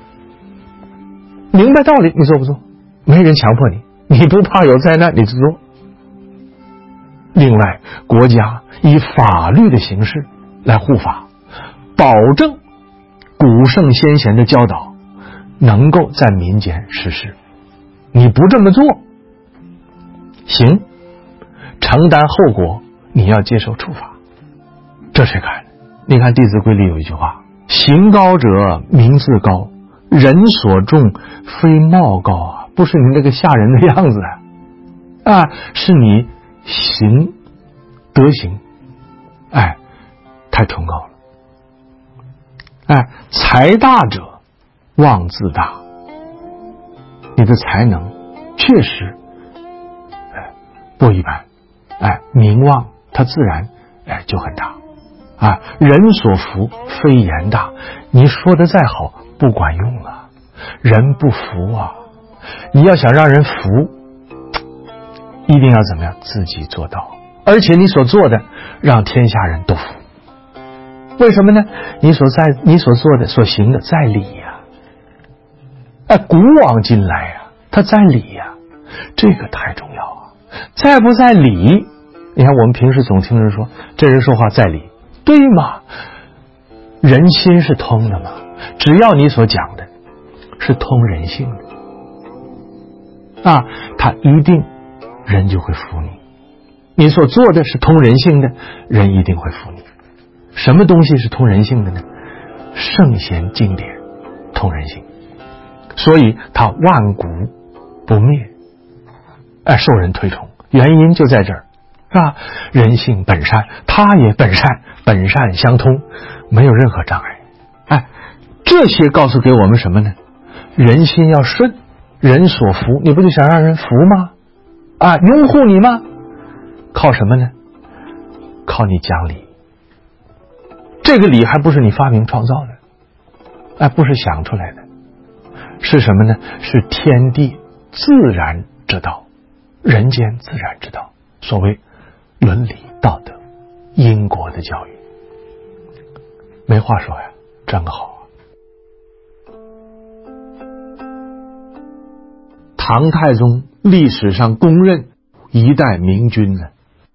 明白道理，你做不做？没人强迫你，你不怕有灾难，你就做。另外，国家以法律的形式来护法，保证古圣先贤的教导能够在民间实施。你不这么做，行，承担后果，你要接受处罚。这谁干的？你看《弟子规》里有一句话：行高者名自高，人所重非貌高啊，不是你那个吓人的样子啊，啊，是你行德行，哎，太崇高了。哎，才大者望自大，你的才能确实哎不一般，哎，名望它自然哎就很大啊。人所服非言大，你说的再好不管用啊，人不服啊。你要想让人服，一定要怎么样？自己做到，而且你所做的让天下人都服。为什么呢？你所在你所做的所行的在理呀、啊，哎，古往今来啊，它在理呀、啊，这个太重要啊。在不在理？你看我们平时总听人说这人说话在理，对吗？人心是通的嘛，只要你所讲的是通人性的啊，他一定人就会服你。你所做的是通人性的，人一定会服你。什么东西是通人性的呢？圣贤经典通人性，所以它万古不灭，哎，受人推崇。原因就在这儿，是吧？人性本善，他也本善，本善相通，没有任何障碍。哎，这些告诉给我们什么呢？人心要顺，人所服，你不就想让人服吗？啊，拥护你吗？靠什么呢？靠你讲理。这个理还不是你发明创造的，哎，不是想出来的，是什么呢？是天地自然之道，人间自然之道。所谓伦理道德因果的教育，没话说呀，真好啊。唐太宗历史上公认一代明君呢。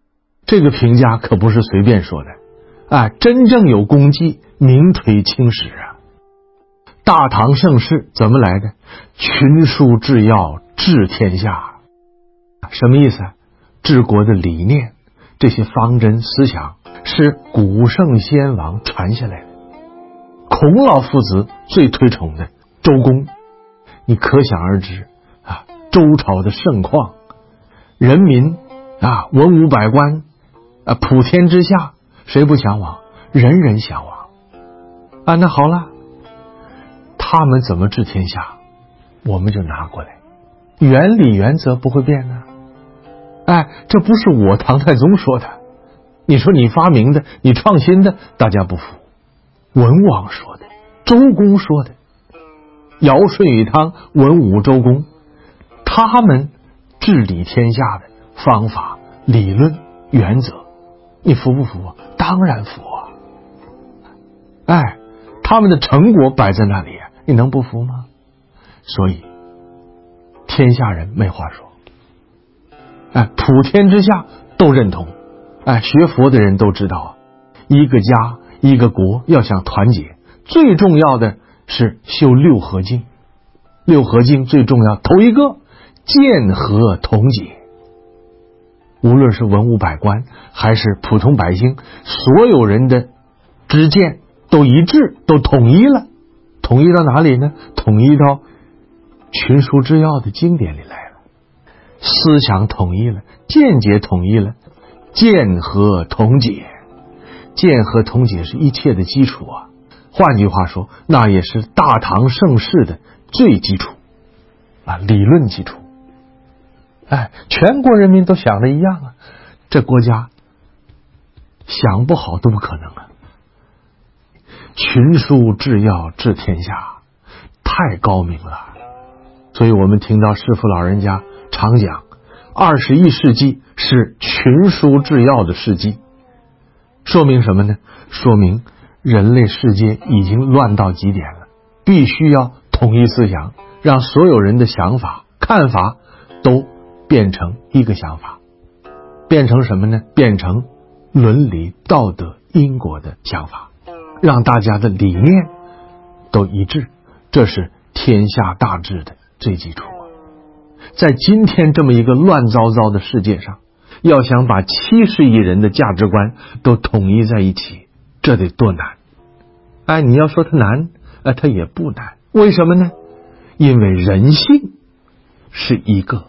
这个评价可不是随便说的，哎，真正有功绩，名垂青史啊！大唐盛世怎么来的？群书治要治天下，什么意思啊？治国的理念，这些方针思想是古圣先王传下来的。孔老夫子最推崇的周公，你可想而知啊，周朝的盛况，人民啊，文武百官啊，普天之下谁不向往？人人向往啊。那好了，他们怎么治天下，我们就拿过来，原理原则不会变呢。哎，这不是我唐太宗说的，你说你发明的，你创新的，大家不服。文王说的，周公说的，尧舜禹汤文武周公，他们治理天下的方法、理论、原则，你服不服啊？当然服啊！哎，他们的成果摆在那里，你能不服吗？所以天下人没话说，哎，普天之下都认同。哎，学佛的人都知道，一个家一个国要想团结，最重要的是修六合敬。六合敬最重要，头一个见和同解。无论是文武百官还是普通百姓，所有人的知见都一致，都统一了。统一到哪里呢？统一到群书治要的经典里来了。思想统一了，见解统一了，见和同解。见和同解是一切的基础啊。换句话说，那也是大唐盛世的最基础啊，理论基础。哎，全国人民都想的一样啊，这国家想不好都不可能啊。群书治要治天下，太高明了。所以我们听到师父老人家常讲，二十一世纪是群书治要的世纪。说明什么呢？说明人类世界已经乱到极点了，必须要统一思想，让所有人的想法、看法都变成一个想法，变成什么呢？变成伦理、道德、因果的想法，让大家的理念都一致，这是天下大治的最基础。在今天这么一个乱糟糟的世界上，要想把七十亿人的价值观都统一在一起，这得多难。哎，你要说它难，哎，它也不难。为什么呢？因为人性是一个。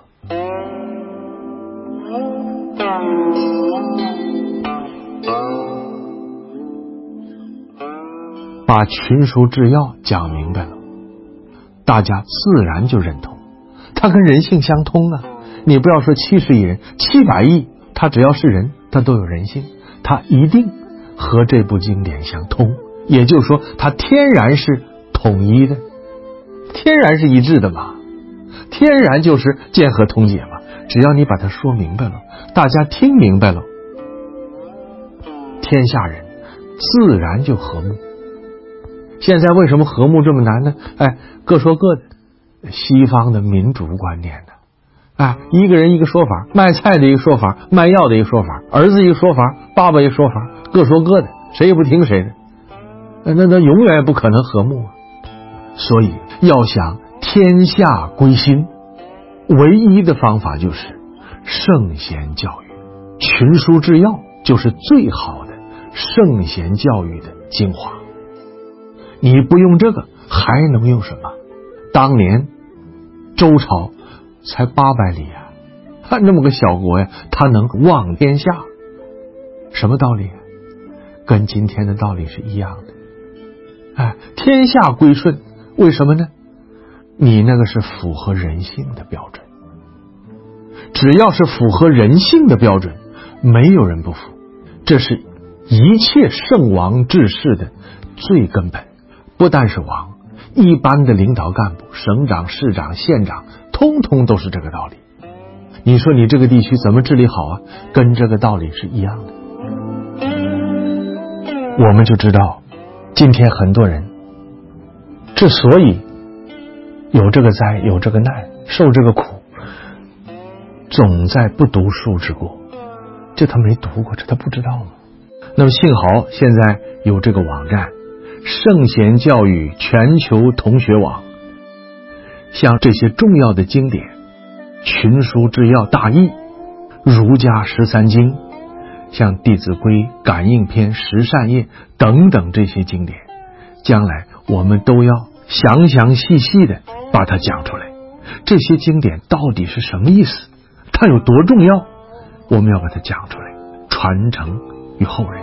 把群书治要讲明白了，大家自然就认同，它跟人性相通啊。你不要说七十亿人，七百亿，他只要是人，他都有人性，他一定和这部经典相通。也就是说，他天然是统一的，天然是一致的嘛，天然就是见和同解嘛。只要你把它说明白了，大家听明白了，天下人自然就和睦。现在为什么和睦这么难呢？哎，各说各的，西方的民主观念的。哎，一个人一个说法，卖菜的一个说法，卖药的一个说法，儿子一个说法，爸爸一个说法，各说各的，谁也不听谁的，那那永远不可能和睦啊。所以要想天下归心，唯一的方法就是圣贤教育，群书治要就是最好的圣贤教育的精华。你不用这个还能用什么？当年周朝才八百里啊，他那么个小国呀，他能望天下，什么道理啊？跟今天的道理是一样的。哎，天下归顺，为什么呢？你那个是符合人性的标准，只要是符合人性的标准，没有人不服。这是一切圣王治世的最根本。不但是王，一般的领导干部，省长、市长、县长，通通都是这个道理。你说你这个地区怎么治理好啊？跟这个道理是一样的。我们就知道，今天很多人之所以有这个灾，有这个难，受这个苦，总在不读书之过。 这他没读过，这他不知道吗？那么幸好现在有这个网站圣贤教育全球同学网，像这些重要的经典群书治要大义、儒家十三经，像弟子规、感应篇、十善业等等这些经典，将来我们都要详详细细的把它讲出来。这些经典到底是什么意思，它有多重要，我们要把它讲出来，传承于后人。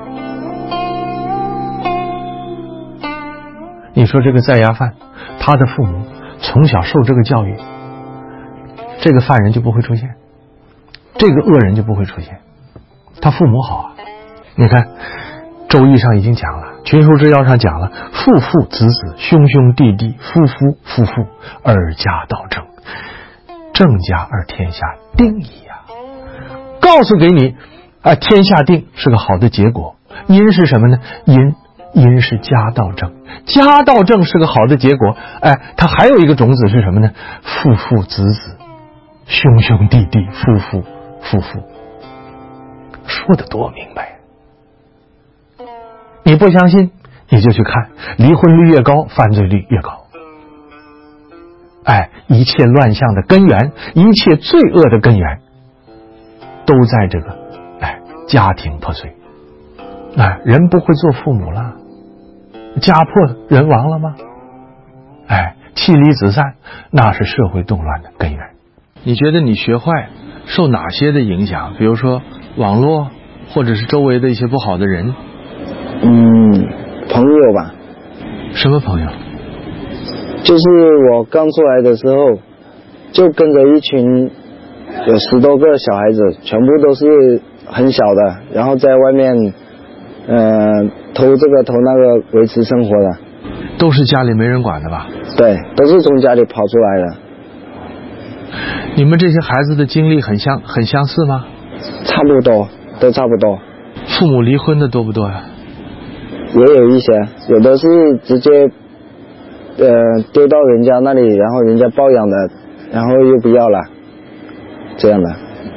你说这个在押犯，他的父母从小受这个教育，这个犯人就不会出现，这个恶人就不会出现。他父母好啊，你看周易上已经讲了，群书治要上讲了，父父子子兄兄弟弟夫夫妇妇二家道正，正家而天下定矣呀。告诉给你啊，天下定是个好的结果。因是什么呢？因因是家道正，家道正是个好的结果。哎，它还有一个种子是什么呢？父父子子兄兄弟弟夫妇妇妇，说得多明白。你不相信你就去看，离婚率越高犯罪率越高。哎，一切乱象的根源，一切罪恶的根源都在这个哎家庭破碎。哎，人不会做父母了，家破人亡了吗？哎，妻离子散，那是社会动乱的根源。你觉得你学坏受哪些的影响？比如说网络，或者是周围的一些不好的人？ 嗯，朋友吧。 什么朋友？ 就是我刚出来的时候，就跟着一群有十多个小孩子，全部都是很小的，然后在外面呃偷这个偷那个维持生活的。 都是家里没人管的吧？ 对，都是从家里跑出来的。 你们这些孩子的经历很相很相似吗？ 差不多，都差不多。 父母离婚的多不多呀？ 也有一些，有的是直接呃丢到人家那里，然后人家抱养的，然后又不要了，这样的。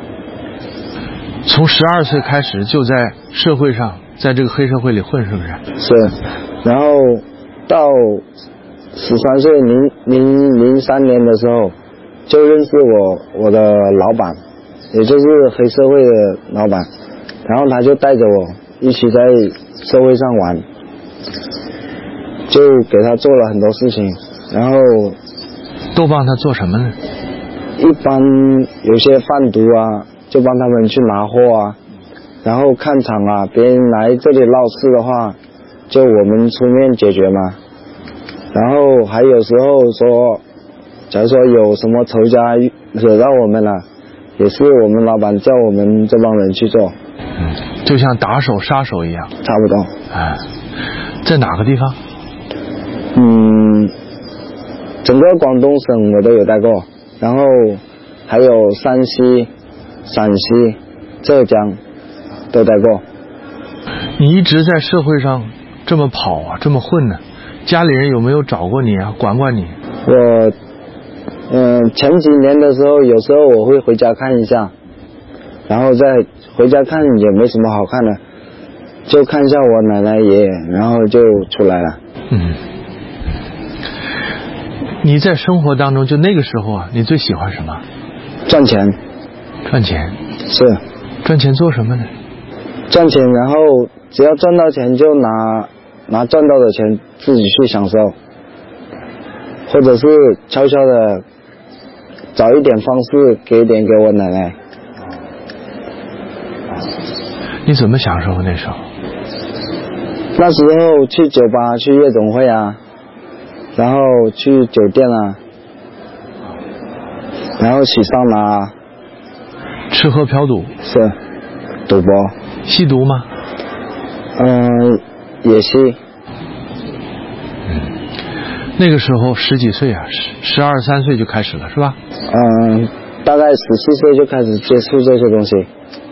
从十二岁开始就在社会上，在这个黑社会里混，是不是？ 是，然后到十三岁零零零三年的时候，就认识我我的老板，也就是黑社会的老板，然后他就带着我一起在社会上玩，就给他做了很多事情，然后都帮他做什么呢？ 一般有些贩毒啊，就帮他们去拿货啊，然后看场啊，别人来这里闹事的话，就我们出面解决嘛。然后还有时候说，假如说有什么仇家惹到我们了，也是我们老板叫我们这帮人去做。 嗯，就像打手杀手一样。 差不多。 哎，在哪个地方？ 嗯，整个广东省我都有待过，然后还有山西、陕西、浙江都待过。 你一直在社会上这么跑啊，这么混呢、啊，家里人有没有找过你啊，管管你？ 我嗯、呃，前几年的时候，有时候我会回家看一下，然后再回家看也没什么好看的，就看一下我奶奶爷爷，然后就出来了。 嗯，你在生活当中就那个时候啊，你最喜欢什么？ 赚钱。 赚钱。 是。 赚钱做什么呢？ 赚钱，然后只要赚到钱就拿拿赚到的钱自己去享受，或者是悄悄的找一点方式给一点给我奶奶。 你怎么享受那时候？ 那时候去酒吧、去夜总会啊，然后去酒店啊，然后洗桑拿啊， 吃喝嫖赌。 是。赌博。 吸毒吗？ 嗯，也吸。 嗯，那个时候十几岁啊，十十二三岁就开始了，是吧？ 嗯，大概十七岁就开始接触这些东西。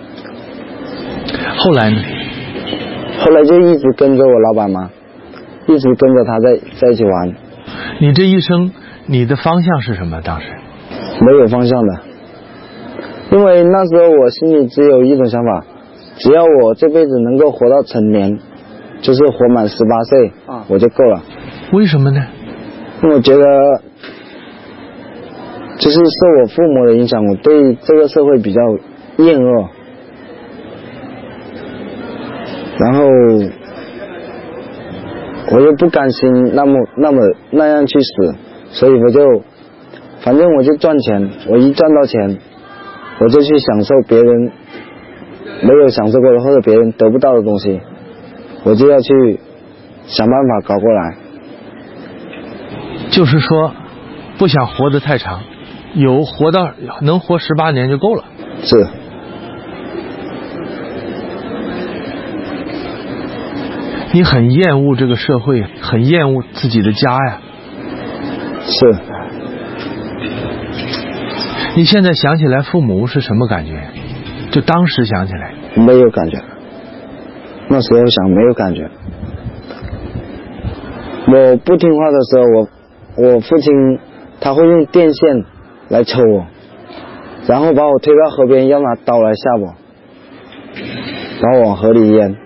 后来呢？ 后来就一直跟着我老板嘛，一直跟着他在在一起玩。 你这一生，你的方向是什么？当时没有方向的，因为那时候我心里只有一种想法， 只要我这辈子能够活到成年，就是活满十八岁，啊，我就够了。 为什么呢？ 因为我觉得，就是受我父母的影响，我对这个社会比较厌恶，然后我又不甘心那么那么那样去死，所以我就，反正我就赚钱，我一赚到钱，我就去享受别人没有享受过的或者别人得不到的东西，我就要去想办法搞过来。 就是说，不想活得太长，有活到能活十八年就够了。 是。 你很厌恶这个社会，很厌恶自己的家呀。 是。 你现在想起来父母是什么感觉？就当时想起来。 没有感觉。那时候想没有感觉。我不听话的时候，我我父亲他会用电线来抽我，然后把我推到河边，要拿刀来吓我，把我往河里淹。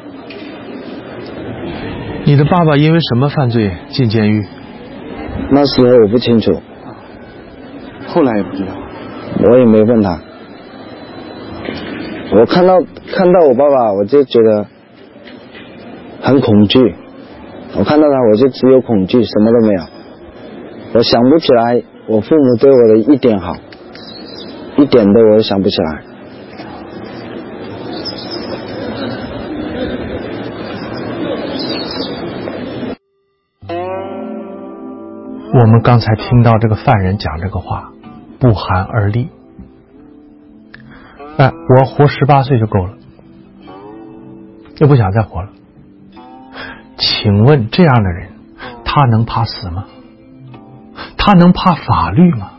你的爸爸因为什么犯罪进监狱？ 那时候我不清楚， 后来也不知道， 我也没问他。我看到看到我爸爸，我就觉得很恐惧。我看到他，我就只有恐惧，什么都没有。我想不起来我父母对我的一点好，一点都我都想不起来。 我们刚才听到这个犯人讲这个话，不寒而栗。哎，我活十八岁就够了，又不想再活了。请问这样的人，他能怕死吗？他能怕法律吗？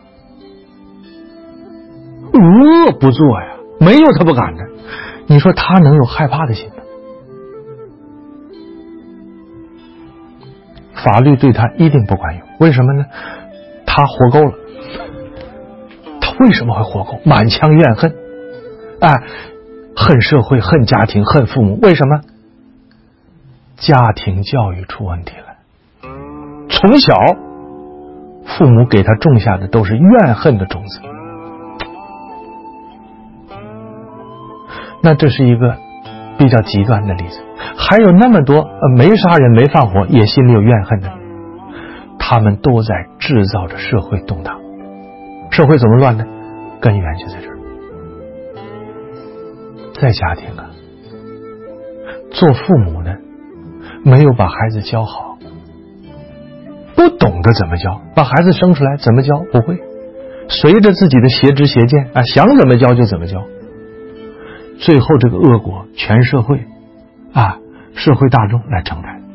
无恶不作呀，没有他不敢的。你说他能有害怕的心吗？法律对他一定不管用，为什么呢？他活够了。他为什么会活够？满腔怨恨，哎，恨社会，恨家庭，恨父母。为什么？家庭教育出问题了。从小父母给他种下的都是怨恨的种子。那这是一个比较极端的例子。还有那么多、呃、没杀人没放火也心里有怨恨的，他们都在制造着社会动荡。社会怎么乱呢？根源就在这儿，在家庭啊。做父母的没有把孩子教好，不懂得怎么教，把孩子生出来怎么教不会，随着自己的邪知邪见啊，想怎么教就怎么教，最后这个恶果全社会啊，社会大众来承担。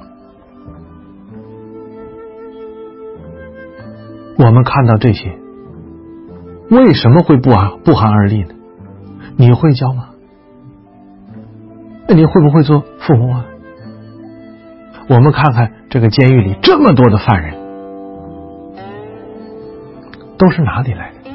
我们看到这些，为什么会不寒不寒而栗呢？你会教吗？那你会不会做父母啊？我们看看这个监狱里这么多的犯人，都是哪里来的？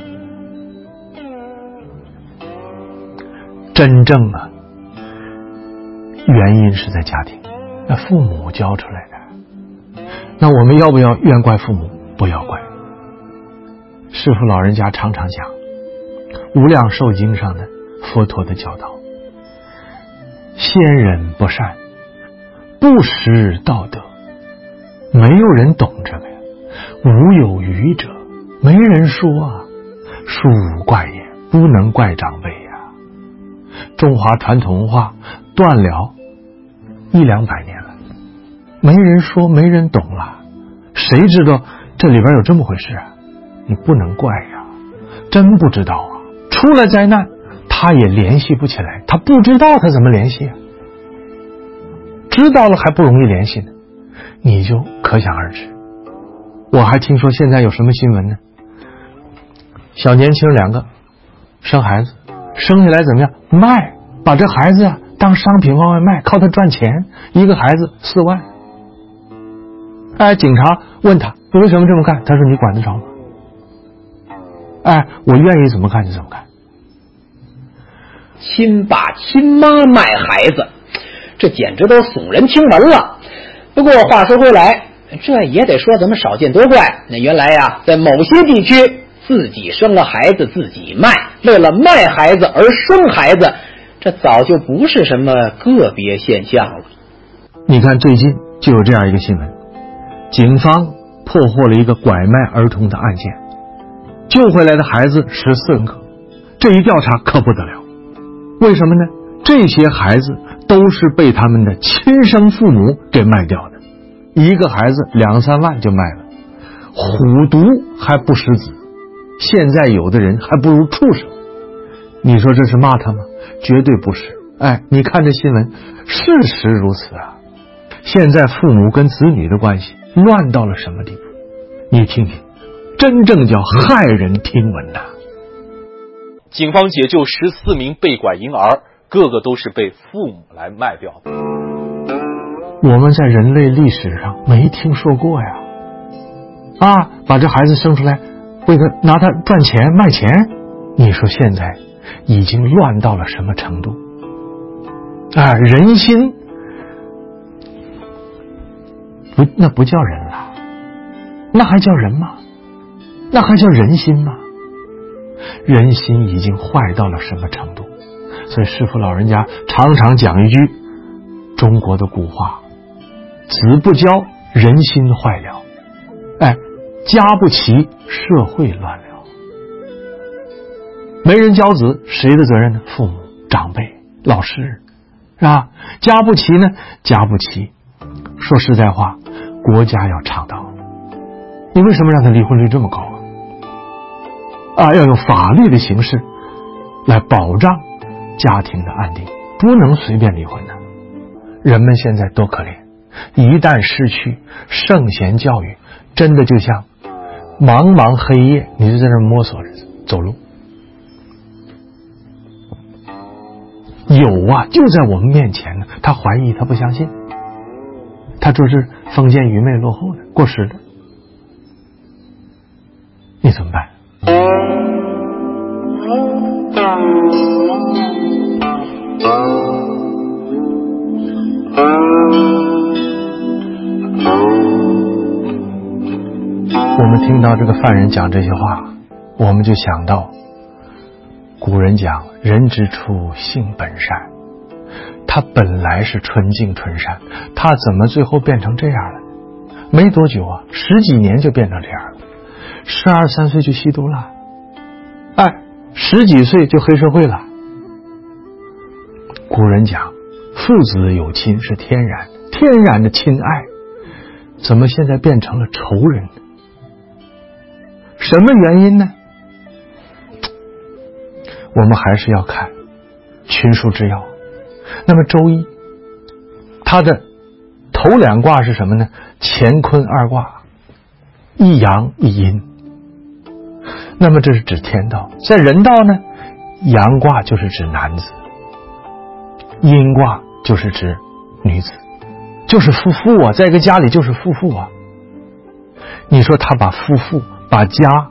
真正啊，原因是在家庭，那父母教出来的。那我们要不要怨怪父母？不要怪。师父老人家常常讲《无量寿经》上的佛陀的教导：先人不善，不识道德，没有人懂这个呀。无有愚者，没人说啊。恕无怪也，不能怪长辈呀。中华传统文化断了一两百年了，没人说，没人懂了，谁知道这里边有这么回事啊？你不能怪呀，真不知道啊。出了灾难，他也联系不起来，他不知道他怎么联系啊？知道了还不容易联系呢，你就可想而知。我还听说现在有什么新闻呢？小年轻两个生孩子，生下来怎么样？卖，把这孩子啊当商品往外卖，靠他赚钱，一个孩子四万。哎，警察问他你为什么这么干？他说你管得着吗？哎，我愿意怎么干就怎么干。 亲爸亲妈卖孩子，这简直都耸人听闻了。不过话说回来，这也得说咱们少见多怪。那原来呀，在某些地区，自己生了孩子自己卖，为了卖孩子而生孩子，这早就不是什么个别现象了。 你看最近就有这样一个新闻，警方破获了一个拐卖儿童的案件，救回来的孩子十四个，这一调查可不得了。为什么呢？这些孩子都是被他们的亲生父母给卖掉的，一个孩子两三万就卖了，虎毒还不食子，现在有的人还不如畜生。你说这是骂他吗？绝对不是。哎，你看这新闻，事实如此啊。现在父母跟子女的关系乱到了什么地步？你听听，真正叫骇人听闻呐！ 警方解救十四名被拐婴儿，个个都是被父母来卖掉的。 我们在人类历史上没听说过呀！啊，把这孩子生出来，为了拿他赚钱卖钱，你说现在已经乱到了什么程度？啊，人心不，那不叫人了，那还叫人吗？那还叫人心吗？人心已经坏到了什么程度？所以师父老人家常常讲一句中国的古话，子不教，人心坏了，哎，家不齐，社会乱了。没人教子，谁的责任呢？父母、长辈、老师，是吧？家不齐呢，家不齐，说实在话，国家要倡导。你为什么让他离婚率这么高啊？啊，要用法律的形式来保障家庭的安定，不能随便离婚的。人们现在多可怜，一旦失去圣贤教育，真的就像茫茫黑夜，你就在那摸索着走路。有啊，就在我们面前呢，他怀疑，他不相信，他说是封建愚昧落后的过时的，你怎么办？我们听到这个犯人讲这些话，我们就想到古人讲人之初性本善，他本来是纯净纯善，他怎么最后变成这样了？没多久啊，十几年就变成这样了。十二三岁就吸毒了，哎，十几岁就黑社会了。古人讲父子有亲是天然天然的亲爱，怎么现在变成了仇人呢？什么原因呢？我们还是要看群书之要。那么周易它的头两卦是什么呢？乾坤二卦，一阳一阴。那么这是指天道。在人道呢，阳卦就是指男子，阴卦就是指女子，就是夫妇啊，在一个家里就是夫妇啊。你说他把夫妇把家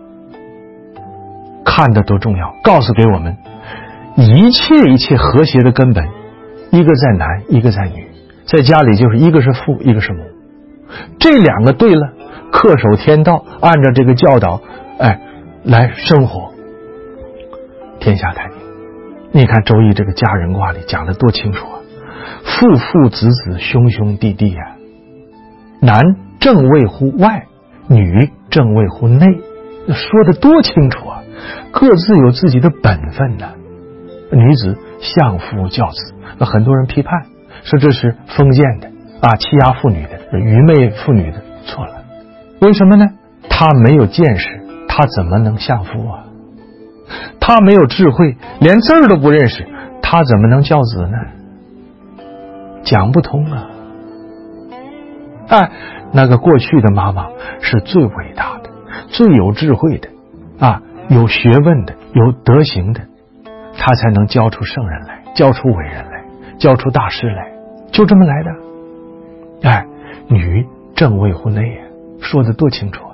看得多重要，告诉给我们一切一切和谐的根本，一个在男，一个在女，在家里就是一个是父，一个是母，这两个对了，恪守天道，按照这个教导，哎，来生活，天下太平。你看周易这个家人卦里讲得多清楚啊，父父子子兄兄弟弟啊，男正位乎外，女正位乎内，说得多清楚啊，各自有自己的本分呢、啊。女子相夫教子，那很多人批判说这是封建的啊，欺压妇女的，愚昧妇女的，错了。为什么呢？他没有见识，他怎么能相夫啊？他没有智慧，连字儿都不认识，他怎么能教子呢？讲不通啊！哎，那个过去的妈妈是最伟大的，最有智慧的啊，有学问的，有德行的，他才能教出圣人来，教出伟人来，教出大师来，就这么来的。哎，女正位乎内啊，说得多清楚啊！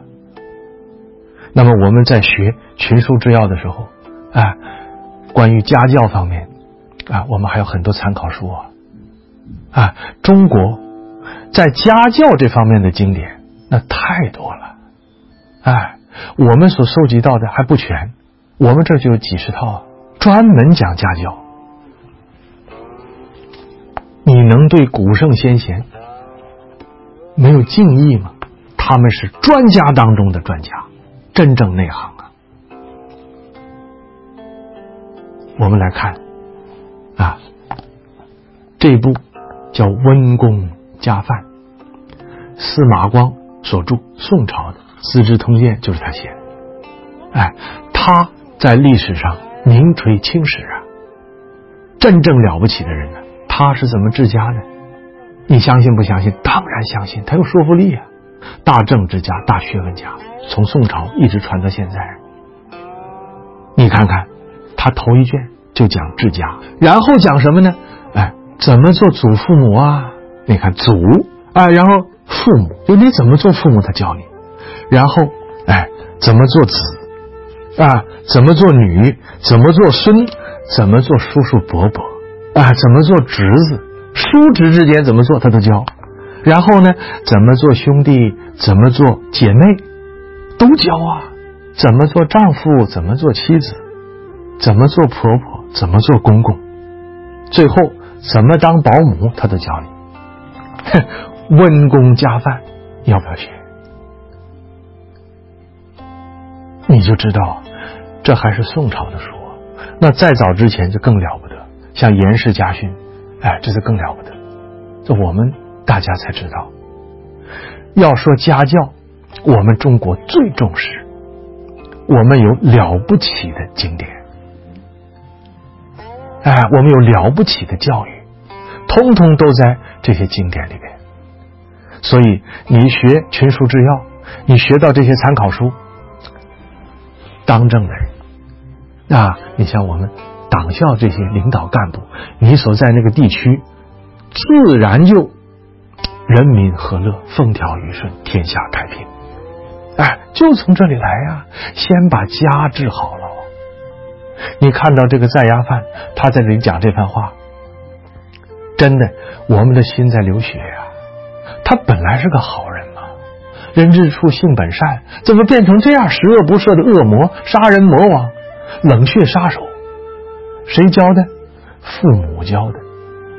那么我们在学群书之要的时候，哎，关于家教方面， 啊，我们还有很多参考书啊。啊，中国在家教这方面的经典那太多了。哎，我们所收集到的还不全，我们这就有几十套啊，专门讲家教。你能对古圣先贤没有敬意吗？他们是专家当中的专家，真正内行啊。我们来看啊，这部叫《温公家范》，司马光所著，宋朝的《资治通鉴》就是他写的。哎，他在历史上名垂青史啊，真正了不起的人呢、啊。他是怎么治家的？你相信不相信？当然相信，他有说服力啊！大政治家、大学问家，从宋朝一直传到现在。你看看，他头一卷就讲治家，然后讲什么呢？哎，怎么做祖父母啊？你看祖，哎，然后父母，就你怎么做父母，他教你。然后，哎，怎么做子啊？怎么做女？怎么做孙？怎么做叔叔伯伯？啊，怎么做侄子，叔侄之间怎么做他都教。然后呢，怎么做兄弟，怎么做姐妹都教啊。怎么做丈夫，怎么做妻子，怎么做婆婆，怎么做公公，最后怎么当保姆他都教你。温公家范，要不要学？你就知道这还是宋朝的书，那再早之前就更了不得，像颜氏家训，哎，这就更了不得。这我们大家才知道，要说家教，我们中国最重视，我们有了不起的经典，哎，我们有了不起的教育，通通都在这些经典里边。所以你学群书治要，你学到这些参考书，当政的人啊，你像我们党校这些领导干部，你所在那个地区自然就人民和乐，风调雨顺，天下太平。哎，就从这里来呀、啊，先把家治好了。你看到这个在押犯，他在这里讲这番话，真的我们的心在流血呀、啊。他本来是个好人嘛，人之初性本善，怎么变成这样十恶不赦的恶魔，杀人魔王，冷血杀手？谁教的？父母教的。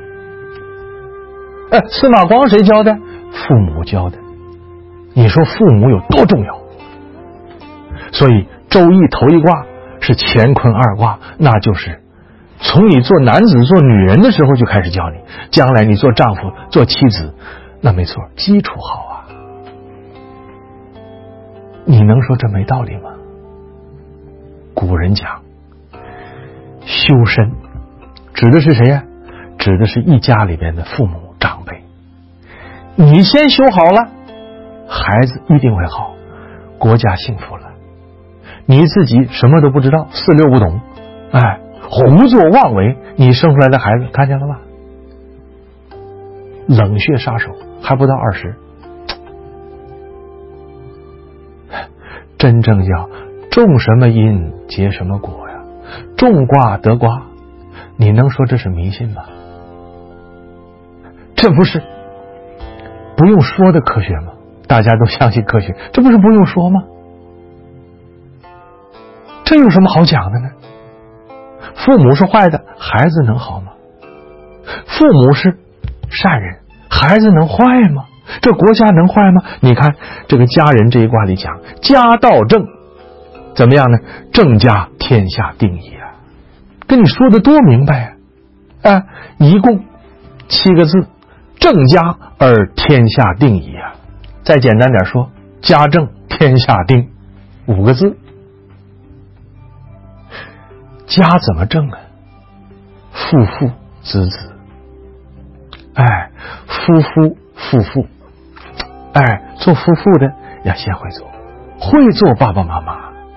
哎，司马光谁教的？父母教的。你说父母有多重要？所以周易头一卦是乾坤二卦，那就是从你做男子做女人的时候就开始教你，将来你做丈夫做妻子，那没错，基础好啊。你能说这没道理吗？古人讲修身指的是谁呀？指的是一家里边的父母长辈。你先修好了，孩子一定会好，国家幸福了。你自己什么都不知道，四六不懂，哎，胡作妄为，你生出来的孩子看见了吧？冷血杀手还不到二十，真正叫种什么因结什么果呀，种瓜得瓜，你能说这是迷信吗？这不是不用说的科学吗？大家都相信科学，这不是不用说吗？这有什么好讲的呢？父母是坏的，孩子能好吗？父母是善人，孩子能坏吗？这国家能坏吗？你看这个家人这一卦里讲家道正，怎么样呢？正家天下定矣啊，跟你说的多明白啊！啊，一共七个字，正家而天下定矣啊。再简单点说，家正天下定，五个字。家怎么正啊？父父子子，哎，夫夫妇妇，哎，做夫妇的要先会做，会做爸爸妈妈。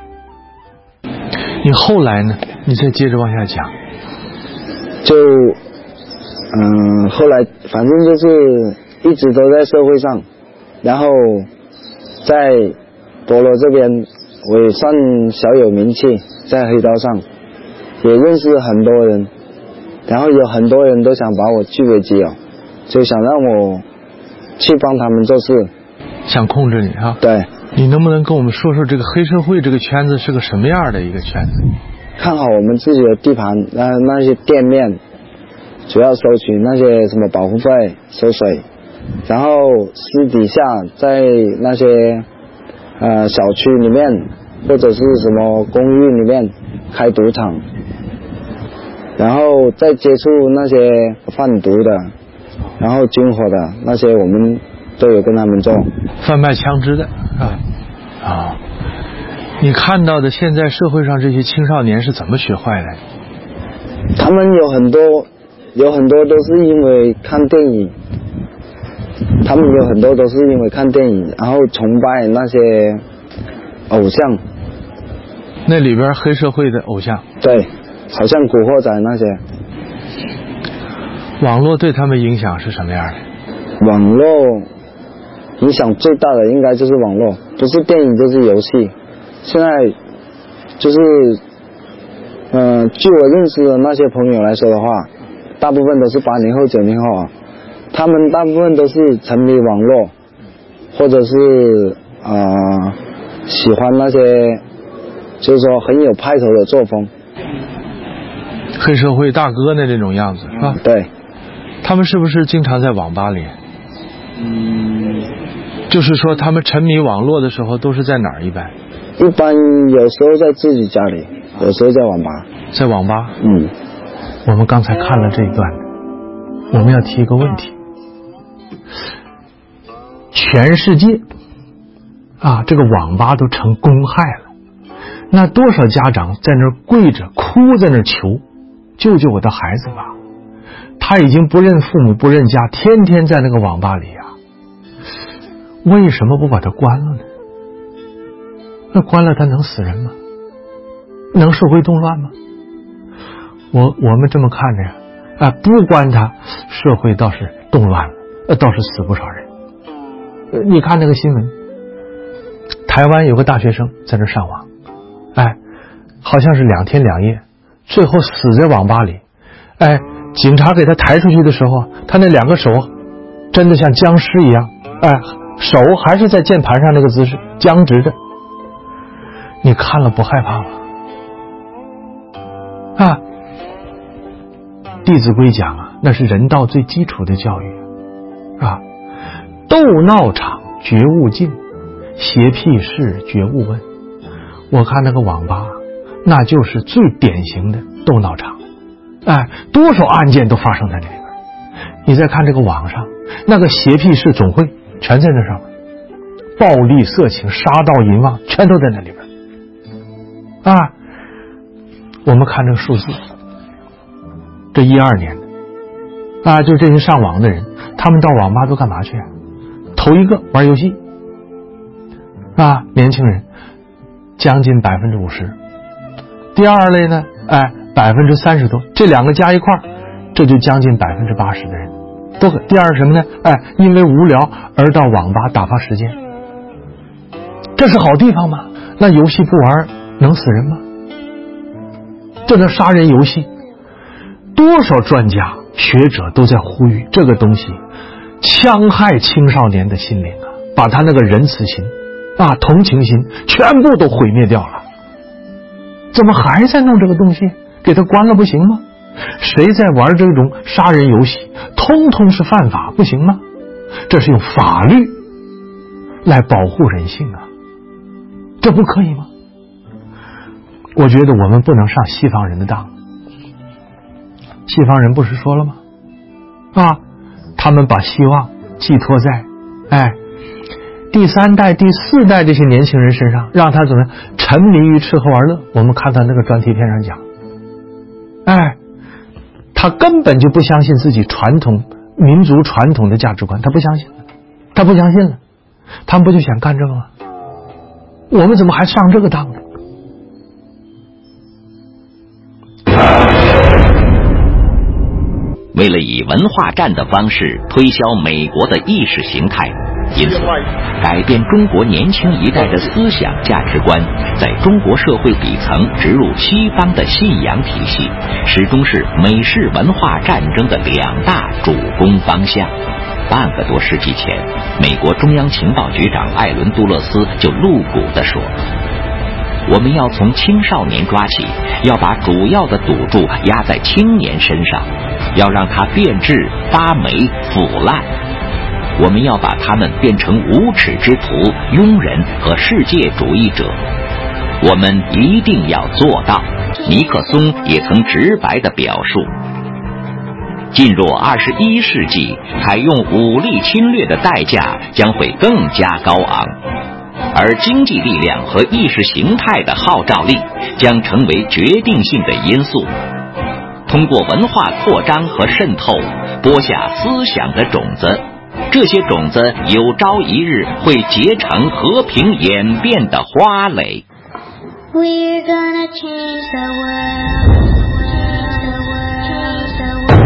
你后来呢？你再接着往下讲。 就，嗯，后来反正就是一直都在社会上，然后在菠萝这边我也算小有名气，在黑道上也认识很多人， 然后有很多人都想把我据为己有，就想让我去帮他们做事， 想控制你哈。 对， 你能不能跟我们说说这个黑社会这个圈子是个什么样的一个圈子？ 看好我们自己的地盘，那那些店面主要收取那些什么保护费、收水，然后私底下在那些呃小区里面或者是什么公寓里面开赌场，然后再接触那些贩毒的，然后军火的那些，我们都有跟他们做。 贩卖枪支的啊啊！你看到的现在社会上这些青少年是怎么学坏的？ 他们有很多，有很多都是因为看电影，他们有很多都是因为看电影，然后崇拜那些偶像。 那里边黑社会的偶像？ 对，好像古惑仔那些。 网络对他们影响是什么样的？ 网络影响最大的应该就是网络，不是电影就是游戏。现在就是，嗯、呃，据我认识的那些朋友来说的话，大部分都是八零后、九零后啊，他们大部分都是沉迷网络，或者是啊、呃、喜欢那些，就是说很有派头的作风。 黑社会大哥的这种样子是吧？ 对。 他们是不是经常在网吧里？ 嗯， 就是说他们沉迷网络的时候都是在哪儿？一般一般有时候在自己家里，有时候在网吧。 在网吧。 嗯， 我们刚才看了这一段，我们要提一个问题：全世界啊，这个网吧都成公害了，那多少家长在那儿跪着哭，在那儿求救救我的孩子吧。他已经不认父母不认家，天天在那个网吧里啊，为什么不把他关了呢？那关了他能死人吗？能社会动乱吗？我我们这么看着呀，啊，不关他，社会倒是动乱了，呃，倒是死不少人。呃，你看那个新闻，台湾有个大学生在那上网，哎，好像是两天两夜，最后死在网吧里，哎。警察给他抬出去的时候，他那两个手真的像僵尸一样，哎，手还是在键盘上那个姿势，僵直着。你看了不害怕吗？啊，《弟子规》讲啊，那是人道最基础的教育啊。斗闹场觉悟尽，邪僻事觉悟问。我看那个网吧，那就是最典型的斗闹场。哎，多少案件都发生在这里边。你再看这个网上那个邪僻事总会，全在那上面，暴力色情杀盗淫妄全都在那里边啊。我们看这个数字，这一二年的啊，就这些上网的人，他们到网吧都干嘛去啊？头一个玩游戏啊，年轻人将近百分之五十。第二类呢，哎，百分之三十多，这两个加一块，这就将近百分之八十的人都。第二什么呢？哎，因为无聊而到网吧打发时间，这是好地方吗？那游戏不玩能死人吗？这叫杀人游戏。多少专家学者都在呼吁，这个东西戕害青少年的心灵啊，把他那个仁慈心啊、同情心全部都毁灭掉了。怎么还在弄这个东西？给他关了不行吗？谁在玩这种杀人游戏，通通是犯法，不行吗？这是用法律来保护人性啊，这不可以吗？我觉得我们不能上西方人的当。西方人不是说了吗？啊，他们把希望寄托在哎第三代第四代这些年轻人身上，让他怎么沉迷于吃喝玩乐。我们看他那个专题片上讲，哎，他根本就不相信自己传统民族传统的价值观，他不相信了，他不相信了，他们不就想干这个吗？我们怎么还上这个当呢？ 为了以文化战的方式推销美国的意识形态， 因此，改变中国年轻一代的思想价值观，在中国社会底层植入西方的信仰体系，始终是美式文化战争的两大主攻方向。半个多世纪前，美国中央情报局长艾伦·杜勒斯就露骨地说，我们要从青少年抓起，要把主要的赌注压在青年身上，要让他变质、发霉、腐烂。我们要把他们变成无耻之徒、庸人和世界主义者。我们一定要做到。尼克松也曾直白地表述，进入二十一世纪，采用武力侵略的代价将会更加高昂，而经济力量和意识形态的号召力将成为决定性的因素。通过文化扩张和渗透，播下思想的种子，这些种子有朝一日会结成和平演变的花蕾。We're gonna change the world, change the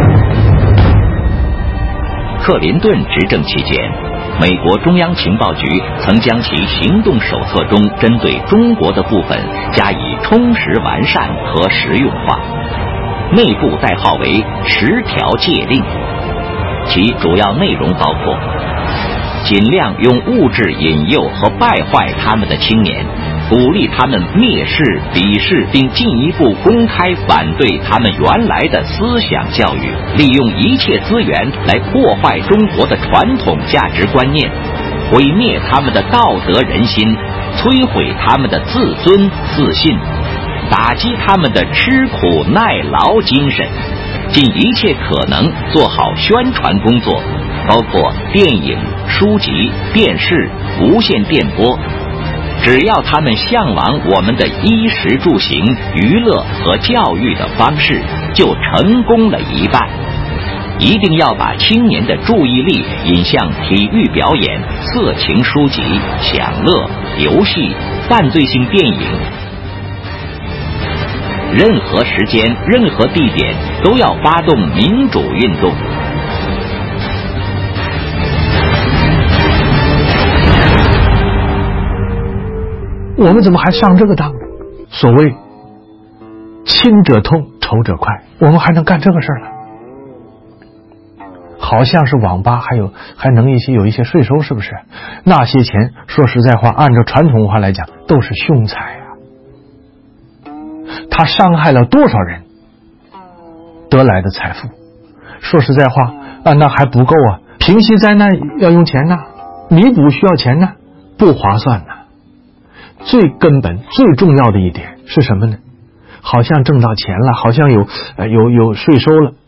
world. 克林顿执政期间，美国中央情报局曾将其行动手册中针对中国的部分加以充实完善和实用化，内部代号为十条戒令，其主要内容包括尽量用物质引诱和败坏他们的青年，鼓励他们蔑视、鄙视并进一步公开反对他们原来的思想教育，利用一切资源来破坏中国的传统价值观念，毁灭他们的道德人心，摧毁他们的自尊自信，打击他们的吃苦耐劳精神，尽一切可能做好宣传工作，包括电影、书籍、电视、无线电波。只要他们向往我们的衣食住行、娱乐和教育的方式，就成功了一半。一定要把青年的注意力引向体育表演、色情书籍、享乐、游戏、犯罪性电影。任何时间、任何地点都要发动民主运动。 我们怎么还上这个当呢？所谓亲者痛，仇者快，我们还能干这个事儿了？好像是网吧还有还能一些有一些税收，是不是？那些钱说实在话，按照传统文化来讲，都是凶财啊！他伤害了多少人得来的财富？说实在话啊，那还不够啊！平息灾难要用钱呐，弥补需要钱呐，不划算呐。最根本最重要的一点是什么呢？好像挣到钱了，好像有呃有有税收了，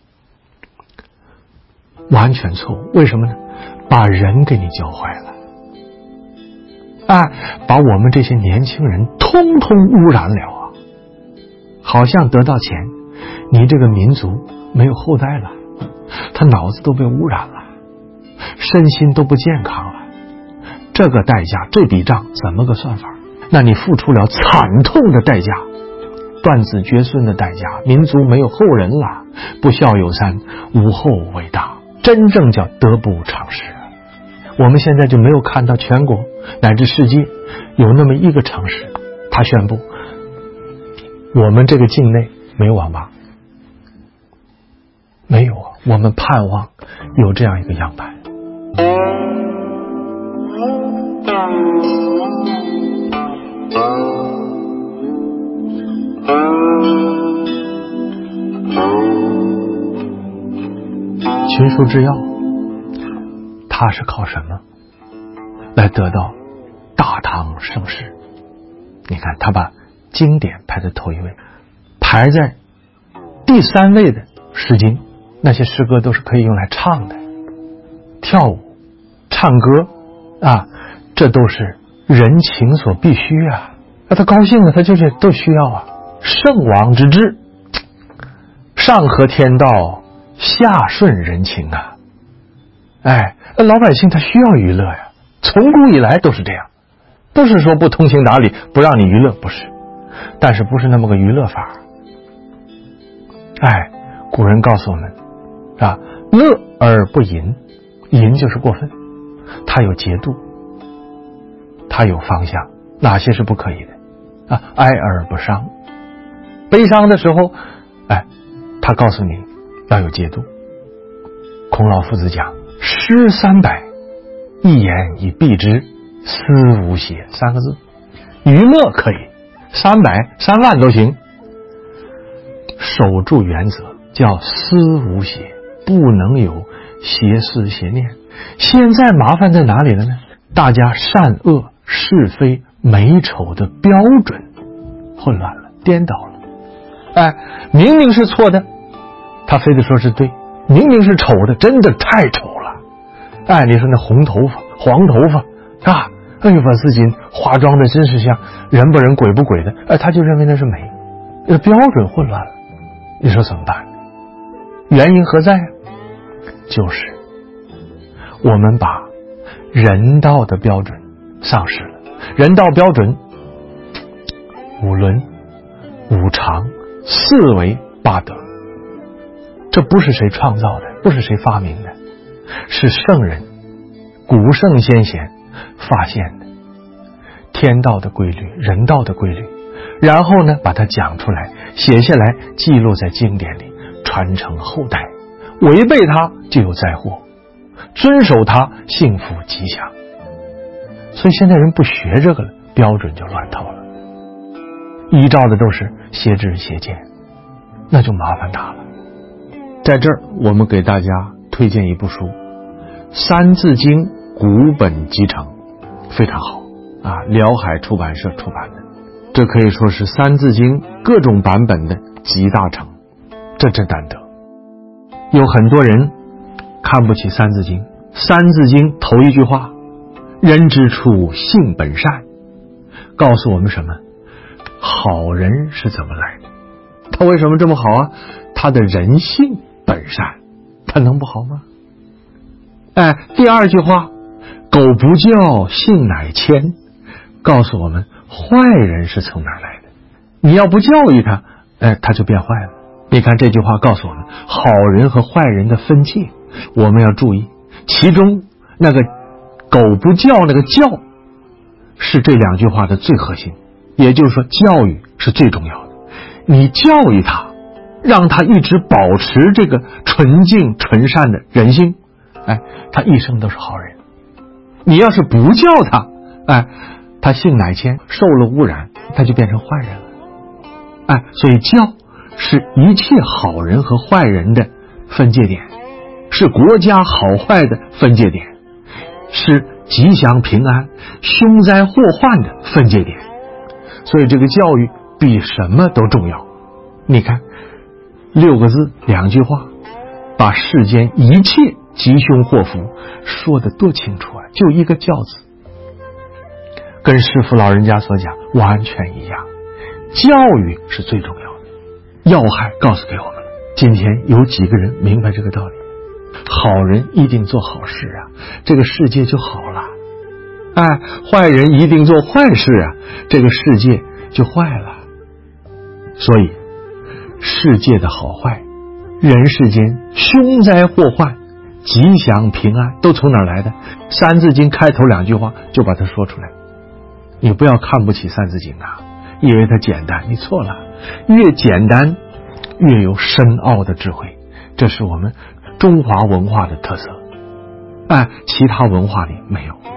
完全错误。为什么呢？把人给你教坏了，哎，把我们这些年轻人通通污染了啊！好像得到钱，你这个民族没有后代了，他脑子都被污染了，身心都不健康了。这个代价，这笔账怎么个算法？那你付出了惨痛的代价，断子绝孙的代价，民族没有后人了，不孝有三，无后为大，真正叫得不偿失。我们现在就没有看到全国乃至世界有那么一个城市，他宣布我们这个境内没有网吧，没有啊。我们盼望有这样一个样板。群书治要，它是靠什么来得到大唐盛世？你看，他把经典排在头一位，排在第三位的诗经，那些诗歌都是可以用来唱的，跳舞、唱歌啊，这都是人情所必须啊。那他高兴了，他就是都需要啊。圣王之治，上合天道，下顺人情啊。哎，老百姓他需要娱乐呀，从古以来都是这样，不是说不通情达理，不让你娱乐，不是，但是不是那么个娱乐法。哎，古人告诉我们啊，乐而不淫，淫就是过分。 它有节度，它有方向，哪些是不可以的啊？哀而不伤。悲伤的时候，哎，他告诉你要有节度。孔老夫子讲诗三百，一言以蔽之，思无邪，三个字。娱乐可以，三百三万都行，守住原则，叫思无邪，不能有邪思邪念。现在麻烦在哪里了呢？大家善恶是非美丑的标准混乱了，颠倒了。哎，明明是错的，他非得说是对；明明是丑的，真的太丑了。哎，你说那红头发、黄头发啊，哎呦，把自己化妆的真是像人不人鬼不鬼的，哎，他就认为那是美，这标准混乱了。你说怎么办？原因何在？就是我们把人道的标准丧失了。人道标准五伦、五常、四维、八德，这不是谁创造的，不是谁发明的，是圣人、古圣先贤发现的天道的规律、人道的规律，然后呢把它讲出来，写下来，记录在经典里，传承后代。违背它就有灾祸，遵守它幸福吉祥。所以现在人不学这个了，标准就乱套了，依照的都是邪知邪见，那就麻烦大了。在这儿我们给大家推荐一部书，《三字经古本集成》，非常好啊，辽海出版社出版的，这可以说是三字经各种版本的集大成，这真难得。有很多人看不起三字经，三字经头一句话，人之初性本善，告诉我们什么？好人是怎么来的？他为什么这么好啊？他的人性本善，他能不好吗？哎，第二句话，狗不叫性乃迁，告诉我们坏人是从哪儿来的？你要不教育他，哎，他就变坏了。你看这句话告诉我们好人和坏人的分界，我们要注意。其中那个狗不叫，那个教是这两句话的最核心，也就是说教育是最重要的。你教育他，让他一直保持这个纯净纯善的人性，哎，他一生都是好人。你要是不教他，哎，他性乃迁，受了污染，他就变成坏人了。哎，所以教是一切好人和坏人的分界点，是国家好坏的分界点，是吉祥平安、凶灾祸患的分界点。所以这个教育比什么都重要。你看，六个字，两句话，把世间一切吉凶祸福说得多清楚啊！就一个教字，跟师父老人家所讲完全一样。教育是最重要的，要害告诉给我们了。今天有几个人明白这个道理？好人一定做好事啊，这个世界就好了。哎，坏人一定做坏事啊，这个世界就坏了。所以世界的好坏，人世间凶灾祸患、吉祥平安都从哪儿来的？三字经开头两句话就把它说出来。你不要看不起三字经啊，以为它简单，你错了。越简单越有深奥的智慧，这是我们中华文化的特色，哎，其他文化里没有。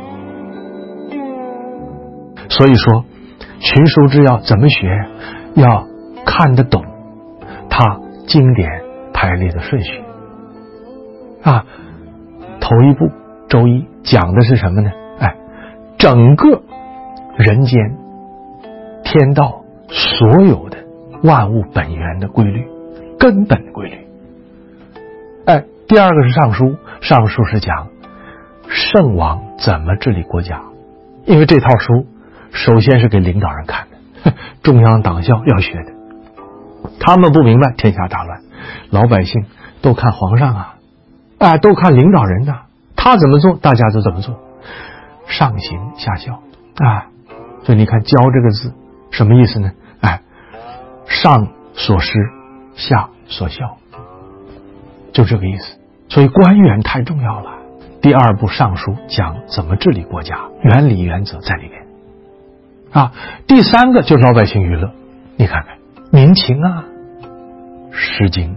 所以说群书治要怎么学，要看得懂它经典排列的顺序啊。头一步周一讲的是什么呢？哎，整个人间天道所有的万物本源的规律，根本的规律。哎，第二个是尚书，尚书是讲圣王怎么治理国家，因为这套书首先是给领导人看的，中央党校要学的。他们不明白，天下大乱，老百姓都看皇上啊，啊，都看领导人呐，他怎么做，大家就怎么做，上行下效啊。所以你看“教”这个字什么意思呢？哎，上所施，下所效，就这个意思。所以官员太重要了， 第二部尚书讲怎么治理国家，原理原则在里边啊。第三个就是老百姓娱乐，你看看民情啊，诗经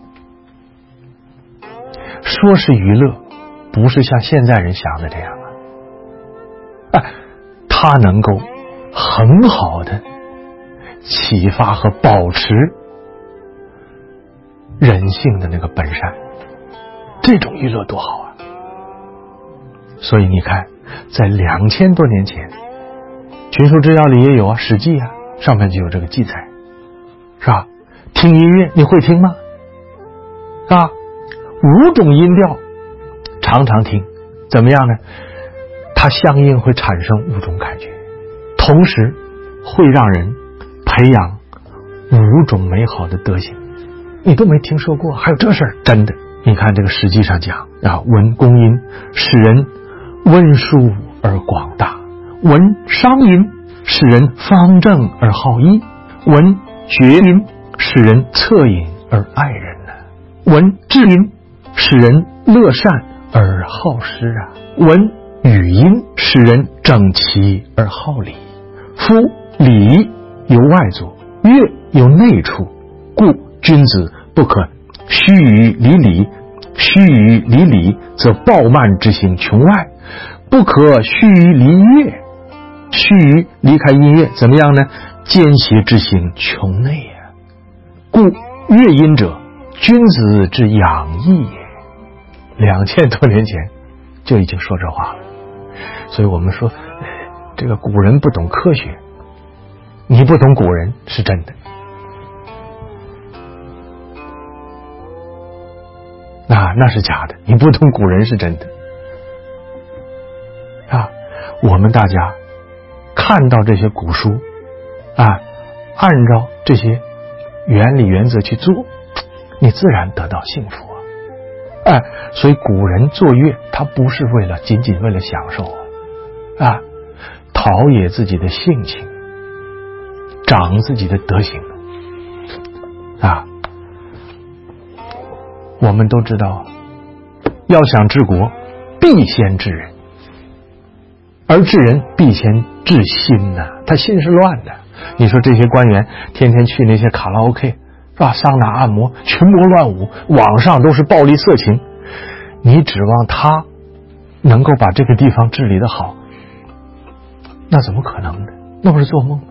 说是娱乐，不是像现在人想的这样啊，哎，它能够很好的启发和保持人性的那个本善，这种娱乐多好啊！所以你看，在两千多年前，《群书治要》里也有啊，《史记》啊，上面就有这个记载，是吧？听音乐，你会听吗？啊，五种音调，常常听，怎么样呢？它相应会产生五种感觉，同时会让人培养五种美好的德行。你都没听说过，还有这事儿？真的，你看这个史记上讲啊，闻公音使人温疏而广大，闻商音使人方正而好义，闻绝音使人恻隐而爱人呢、啊，闻智音使人乐善而好施啊，闻语音使人整齐而好礼。夫礼由外作，乐由内出，故君子不可须臾离礼，须臾离礼则暴慢之行穷外，不可须臾离乐，须臾离开音乐怎么样呢？奸邪之行穷内啊。故乐音者，君子之养义也。两千多年前就已经说这话了。所以我们说这个古人不懂科学，你不懂古人是真的，啊，那是假的，你不懂古人是真的啊。我们大家看到这些古书啊，按照这些原理原则去做，你自然得到幸福啊。哎，所以古人作乐，他不是为了仅仅为了享受啊，啊，陶冶自己的性情，长自己的德行啊。我们都知道，要想治国，必先治人，而治人必先治心呐、啊。他心是乱的。你说这些官员天天去那些卡拉 OK 是吧，桑拿按摩，群魔乱舞，网上都是暴力色情，你指望他能够把这个地方治理得好，那怎么可能呢？那不是做梦吗？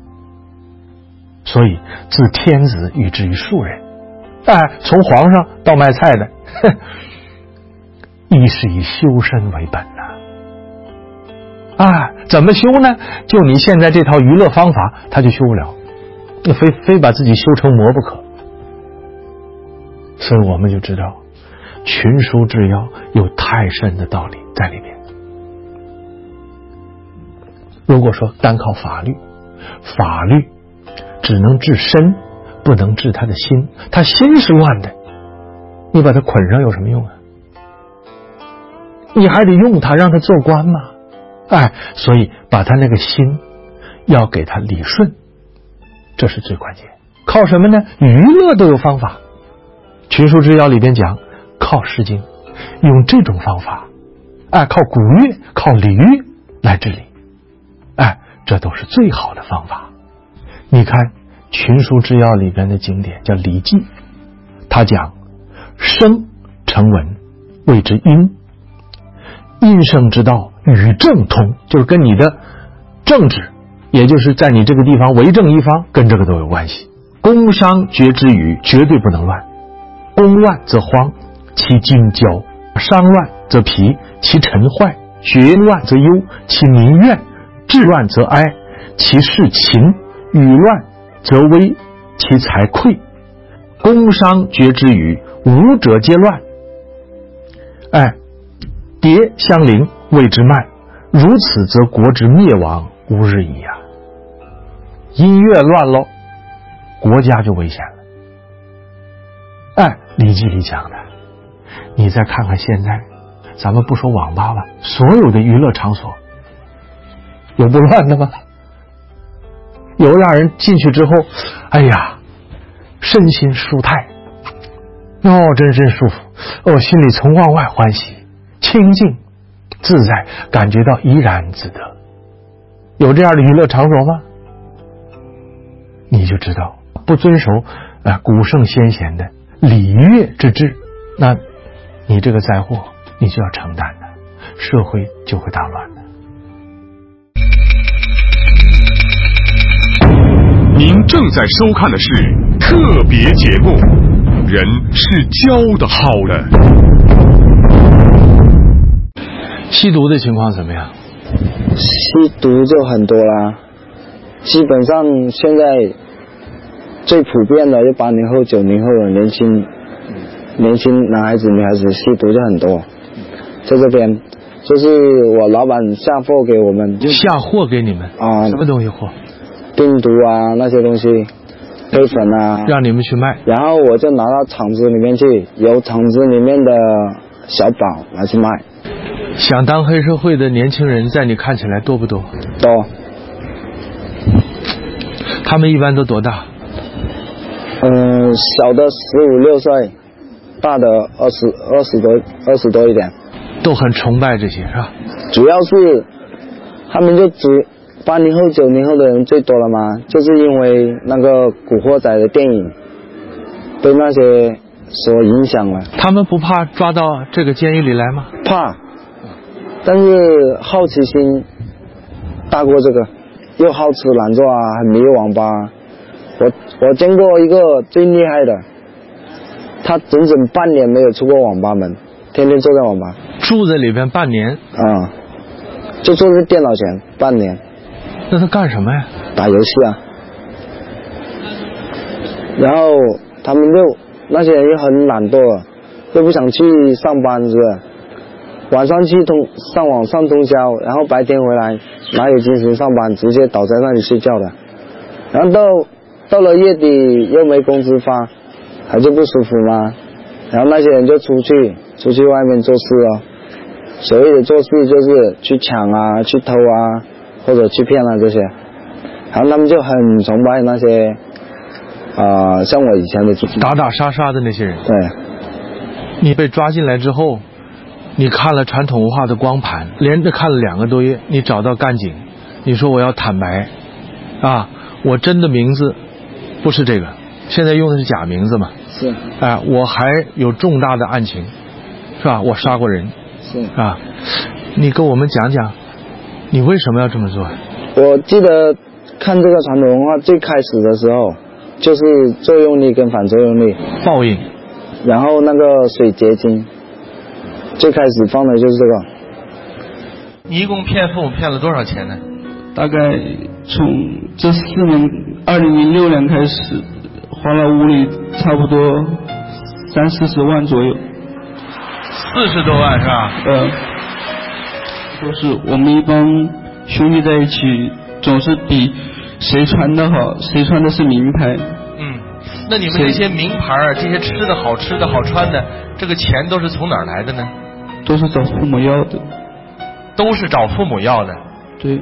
所以自天子以至于庶人，哎，从皇上到卖菜的，一是以修身为本呐、啊。啊，怎么修呢？就你现在这套娱乐方法，他就修不了，你非非把自己修成魔不可。所以我们就知道，群书治要有太深的道理在里面。如果说单靠法律，法律只能治身，不能治他的心，他心是乱的，你把他捆上有什么用啊？你还得用他，让他做官嘛。哎，所以把他那个心要给他理顺，这是最关键。靠什么呢？娱乐都有方法。群书治要里边讲，靠诗经，用这种方法，哎，靠古乐，靠礼乐来治理，哎，这都是最好的方法。你看群书治要里边的经典叫《礼记》，他讲声成文，谓之音。音声之道，与政通，就是跟你的政治，也就是在你这个地方为政一方，跟这个都有关系。宫商角之语绝对不能乱，宫乱则荒，其君骄；商乱则疲，其臣坏；角乱则忧，其民怨；治乱则哀，其事勤；语乱则危，其财匮。宫商角之语，五者皆乱。哎，迭相邻，谓之慢。如此则国之灭亡无日矣啊！音乐乱喽，国家就危险了。哎，《礼记》里讲的，你再看看现在，咱们不说网吧吧，所有的娱乐场所有不乱的吗？有让人进去之后，哎呀，身心舒泰，哦，真真舒服，哦，心里从往外欢喜， 清静、自在，感觉到怡然自得。有这样的娱乐场所吗？你就知道不遵守呃古圣先贤的礼乐之治，那你这个灾祸你就要承担的，社会就会大乱的。 您正在收看的是特别节目，人是教的好的。 吸毒的情况怎么样？ 吸毒就很多啦，基本上现在最普遍的，就八零后、九零后的年轻年轻男孩子、女孩子吸毒就很多。在这边，就是我老板下货给我们， 下货给你们啊？什么东西货？ 病毒啊，那些东西，黑粉啊， 让你们去卖。 然后我就拿到厂子里面去，由厂子里面的小宝拿去卖。 想当黑社会的年轻人，在你看起来多不多？ 多。 他们一般都多大？ 嗯，小的十五六岁，大的二十二十多二十多一点。 都很崇拜这些是吧？ 主要是他们就只八零后九零后的人最多了嘛，就是因为那个古惑仔的电影被那些所影响了。 他们不怕抓到这个监狱里来吗？ 怕，但是好奇心大过这个，又好吃懒做啊，很迷网吧。我我见过一个最厉害的，他整整半年没有出过网吧门，天天坐在网吧， 住在里边半年啊、嗯，就坐在电脑前半年。 那他干什么呀？ 打游戏啊。然后他们就那些人又很懒惰，又不想去上班，是不是？晚上去通上网上通宵，然后白天回来哪有精神上班，直接倒在那里睡觉的。然后到到了月底又没工资发，还就不舒服吗？然后那些人就出去出去外面做事哦。所谓的做事就是去抢啊，去偷啊，或者去骗啊这些。然后他们就很崇拜那些啊、呃，像我以前的打打杀杀的那些人。 对。 你被抓进来之后，你看了传统文化的光盘，连着看了两个多月，你找到干警，你说我要坦白啊，我真的名字不是这个，现在用的是假名字嘛？ 是。 哎、啊，我还有重大的案情，是吧？我杀过人。 是。 啊，你跟我们讲讲，你为什么要这么做？ 我记得看这个传统文化最开始的时候，就是作用力跟反作用力。 报应。 然后那个水结晶，最开始放的就是这个。 你一共骗父母骗了多少钱呢？ 大概从这四年，二零零六年开始，花了屋里差不多三四十万左右。 四十多万是吧？ 呃，就是我们一帮兄弟在一起，总是比谁穿的好，谁穿的是名牌。 嗯，那你们这些名牌，这些吃的好吃的好穿的，这个钱都是从哪儿来的呢？ 都是找父母要的。 都是找父母要的。 对。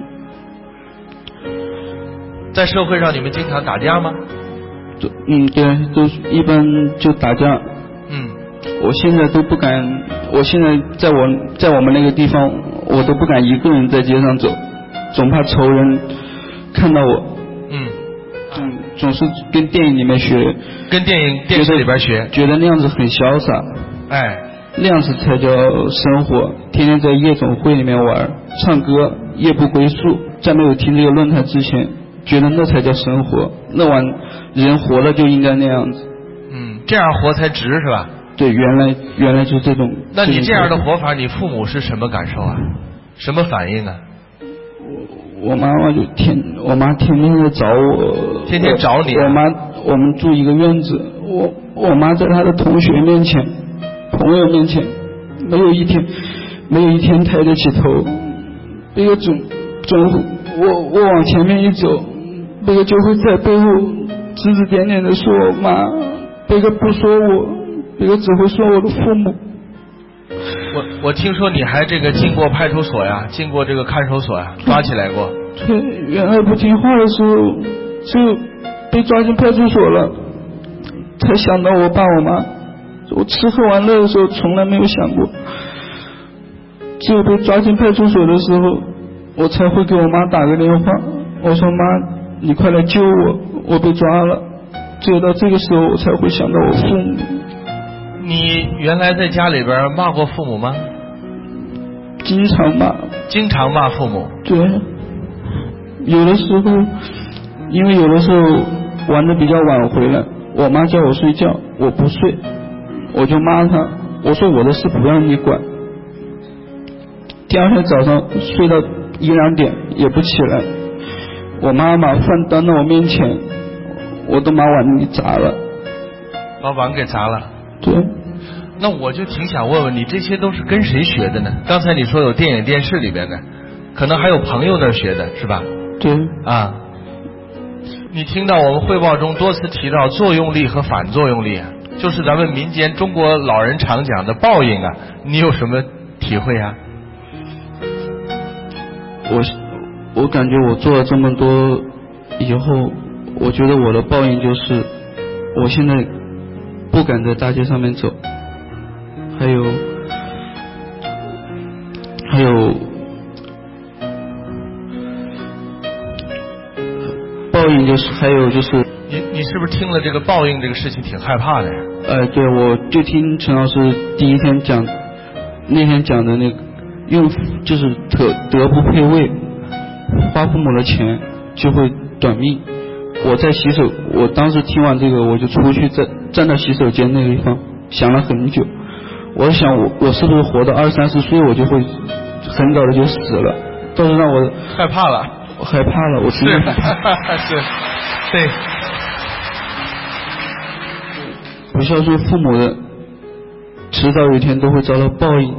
在社会上你们经常打架吗？ 嗯，对，都一般就打架。 嗯。 我现在都不敢，我现在在我在我们那个地方，我都不敢一个人在街上走，总怕仇人看到我。 嗯。 嗯，总是跟电影里面学， 跟电影电视里边学， 觉得那样子很潇洒。 哎， 那样子才叫生活。天天在夜总会里面玩，唱歌，夜不归宿。在没有听这个论坛之前，觉得那才叫生活。那晚人活了就应该那样子。 嗯，这样活才值是吧？ 对，原来原来就这种。 那你这样的活法，你父母是什么感受啊？什么反应啊？ 我我妈妈就天，我妈天天在找我， 天天找你、啊。 我妈，我们住一个院子，我我妈在她的同学面前、朋友面前，没有一天，没有一天抬得起头。那个总总，我我往前面一走，那个就会在背后指指点点的说妈，那个不说我，那个只会说我的父母。 我我听说你还这个进过派出所呀，进过这个看守所呀，抓起来过。 对，原来不听话的时候就被抓进派出所了，才想到我爸我妈。我吃喝玩乐的时候从来没有想过。 只有被抓进派出所的时候，我才会给我妈打个电话，我说妈，你快来救我，我被抓了。只有到这个时候，我才会想到我父母。 你原来在家里边骂过父母吗？ 经常骂。 经常骂父母？ 对。有的时候，因为有的时候玩的比较晚回来，我妈叫我睡觉，我不睡，我就骂她，我说我的事不让你管。第二天早上睡到一两点也不起来，我妈把饭端到我面前，我都把碗给砸了。 把碗给砸了？ 对。 那我就挺想问问你，这些都是跟谁学的呢？刚才你说有电影电视里边的，可能还有朋友那儿学的是吧？ 对。 啊，你听到我们汇报中多次提到作用力和反作用力啊，就是咱们民间中国老人常讲的报应啊，你有什么体会啊？ 我我感觉我做了这么多以后，我觉得我的报应就是我现在不敢在大街上面走，还有还有报应就是还有就是你你是不是听了这个报应这个事情挺害怕的呀？ 呃，对，我就听陈老师第一天讲那天讲的那个用就是德德不配位，花父母的钱就会短命。我在洗手，我当时听完这个，我就出去站站到洗手间那个地方，想了很久。我想我我是不是活到二三十岁，我就会很早的就死了？倒是让我害怕了， 我害怕了，我真的害怕。是，对。 不孝顺父母的，迟早有一天都会遭到报应。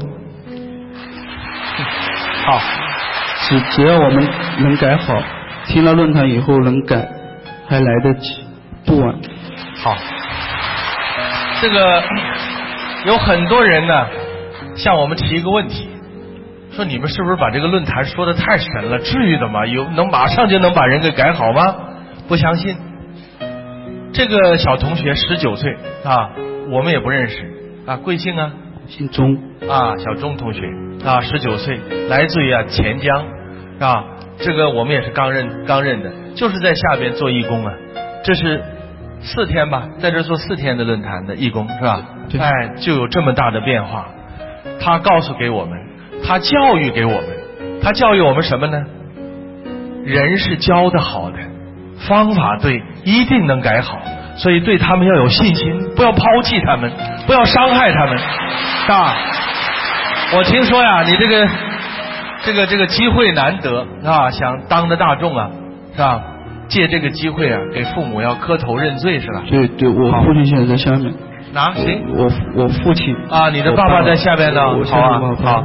好， 只只要我们能改好，听了论坛以后能改，还来得及，不晚。 好，这个有很多人呢向我们提一个问题，说你们是不是把这个论坛说的太神了？至于的吗？有能马上就能把人给改好吗？不相信。这个小同学十九岁啊，我们也不认识啊，贵姓啊？ 姓钟啊，小钟同学啊，十九岁，来自于啊钱江啊，这个我们也是刚认刚认的，就是在下边做义工啊，这是四天吧，在这做四天的论坛的义工是吧？ 对。 哎，就有这么大的变化。他告诉给我们，他教育给我们，他教育我们什么呢？人是教的好的，方法对，一定能改好，所以对他们要有信心，不要抛弃他们，不要伤害他们。啊，我听说呀，你这个这个这个机会难得啊，想当着大众啊，是吧？借这个机会啊，给父母要磕头认罪是吧？ 对对，我父亲现在在下面。 哪谁？ 我我父亲啊，你的爸爸在下边呢。好啊，好。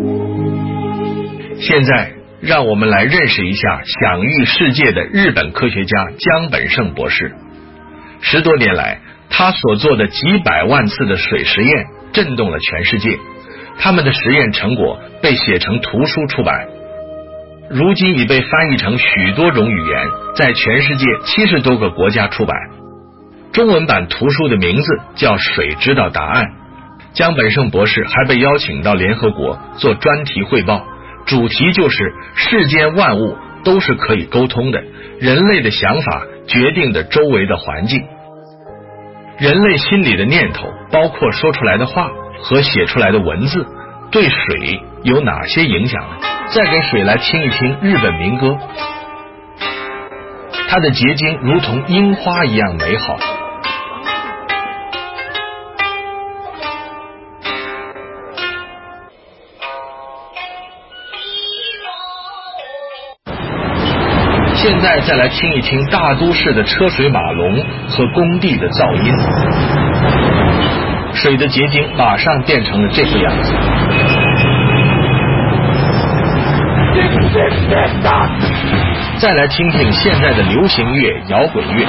现在让我们来认识一下享誉世界的日本科学家江本胜博士。十多年来，他所做的几百万次的水实验震动了全世界，他们的实验成果被写成图书出版，如今已被翻译成许多种语言，在全世界七十多个国家出版。中文版图书的名字叫《水知道答案》。江本胜博士还被邀请到联合国做专题汇报，主题就是世间万物都是可以沟通的，人类的想法决定的周围的环境。人类心里的念头，包括说出来的话和写出来的文字，对水有哪些影响呢？再给水来听一听日本民歌，它的结晶如同樱花一样美好。现在再来听一听大都市的车水马龙和工地的噪音，水的结晶马上变成了这个样子。再来听听现在的流行乐、摇滚乐。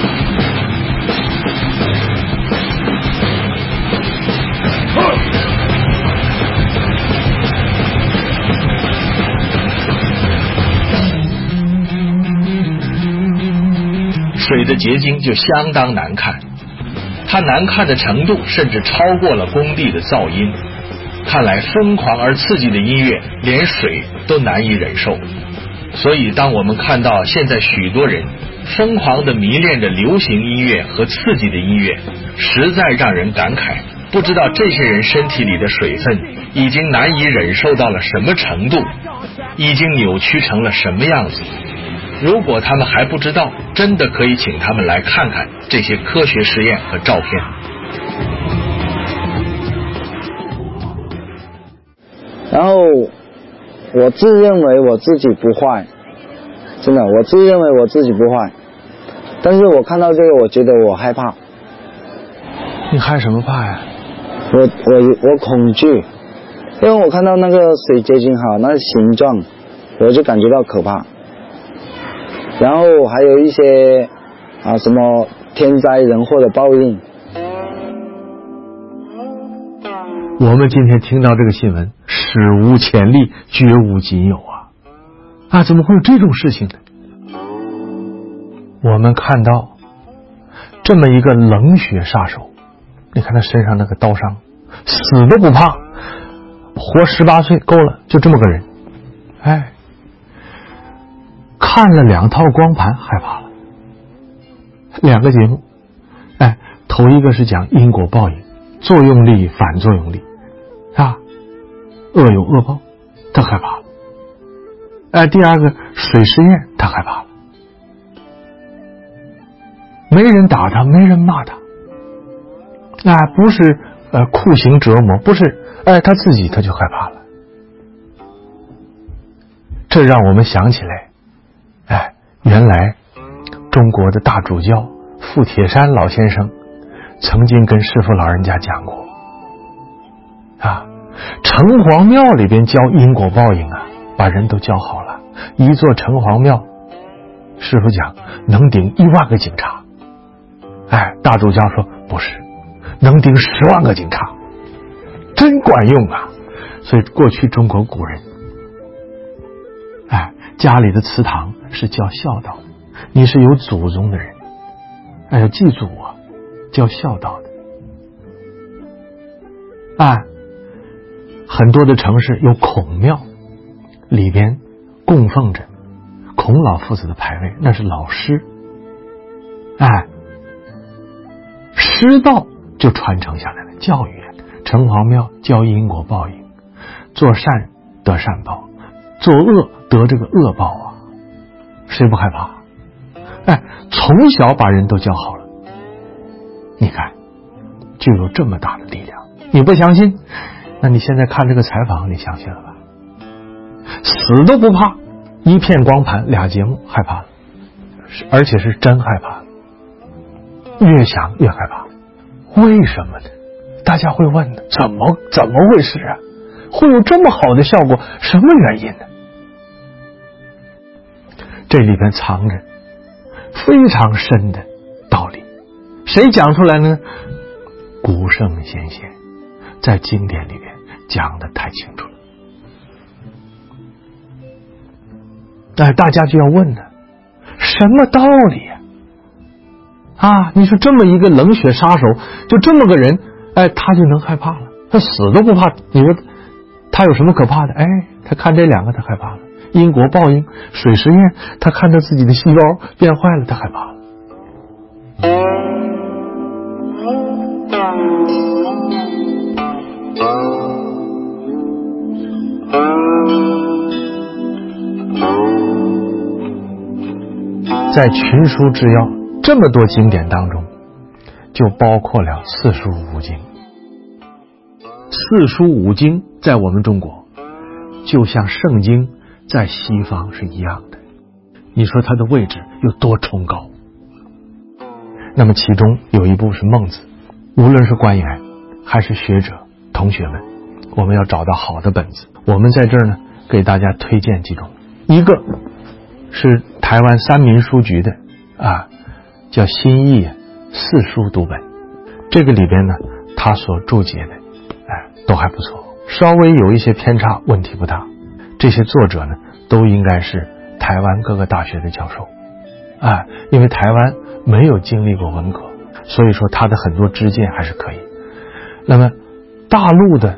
水的结晶就相当难看，它难看的程度甚至超过了工地的噪音。 看来疯狂而刺激的音乐连水都难以忍受。所以当我们看到现在许多人疯狂地迷恋着流行音乐和刺激的音乐，实在让人感慨，不知道这些人身体里的水分已经难以忍受到了什么程度，已经扭曲成了什么样子。如果他们还不知道，真的可以请他们来看看这些科学实验和照片。 然后我自认为我自己不坏，真的，我自认为我自己不坏，但是我看到这个，我觉得我害怕。 你害什么怕呀？ 我我我恐惧，因为我看到那个水结晶好，那个形状，我就感觉到可怕。然后还有一些啊什么天灾人祸的报应。 我们今天听到这个新闻，史无前例，绝无仅有啊！啊，怎么会有这种事情呢？我们看到这么一个冷血杀手，你看他身上那个刀伤，死都不怕，活十八岁够了，就这么个人。哎，看了两套光盘，害怕了。两个节目，哎，头一个是讲因果报应，作用力反作用力。啊，恶有恶报，他害怕了。哎，第二个水实验，他害怕了。没人打他，没人骂他，啊，不是呃酷刑折磨，不是，哎，他自己他就害怕了。这让我们想起来，哎，原来中国的大主教傅铁山老先生曾经跟师父老人家讲过。啊，城隍庙里边教因果报应啊，把人都教好了。一座城隍庙，师父讲能顶一万个警察。哎，大主教说不是，能顶十万个警察，真管用啊！所以过去中国古人，哎，家里的祠堂是教孝道的，你是有祖宗的人，哎，要记住啊，教孝道的。哎。很多的城市有孔庙，里边供奉着孔老夫子的牌位，那是老师。哎，师道就传承下来了，教育人。城隍庙教因果报应，做善得善报，做恶得这个恶报啊，谁不害怕？哎，从小把人都教好了，你看就有这么大的力量。你不相信？那你现在看这个采访，你相信了吧？死都不怕，一片光盘，俩节目，害怕了，而且是真害怕了，越想越害怕。为什么呢？大家会问的，怎么怎么回事啊？会有这么好的效果，什么原因呢？这里边藏着非常深的道理，谁讲出来呢？古圣先贤在经典里边讲的太清楚了。但大家就要问呢，什么道理呀？啊，你说这么一个冷血杀手，就这么个人，哎，他就能害怕了？他死都不怕，你说他有什么可怕的？哎，他看这两个，他害怕了。因果报应，水实验，他看到自己的细胞变坏了，他害怕了。在群书治要这么多经典当中，就包括了四书五经。四书五经在我们中国就像圣经在西方是一样的，你说它的位置有多崇高？那么其中有一部是孟子，无论是官员还是学者同学们，我们要找到好的本子。我们在这儿呢给大家推荐几种，一个是台湾三民书局的啊，叫新译四书读本，这个里边呢他所注解的哎都还不错，稍微有一些偏差问题不大。这些作者呢都应该是台湾各个大学的教授啊，因为台湾没有经历过文科，所以说他的很多知见还是可以。那么大陆的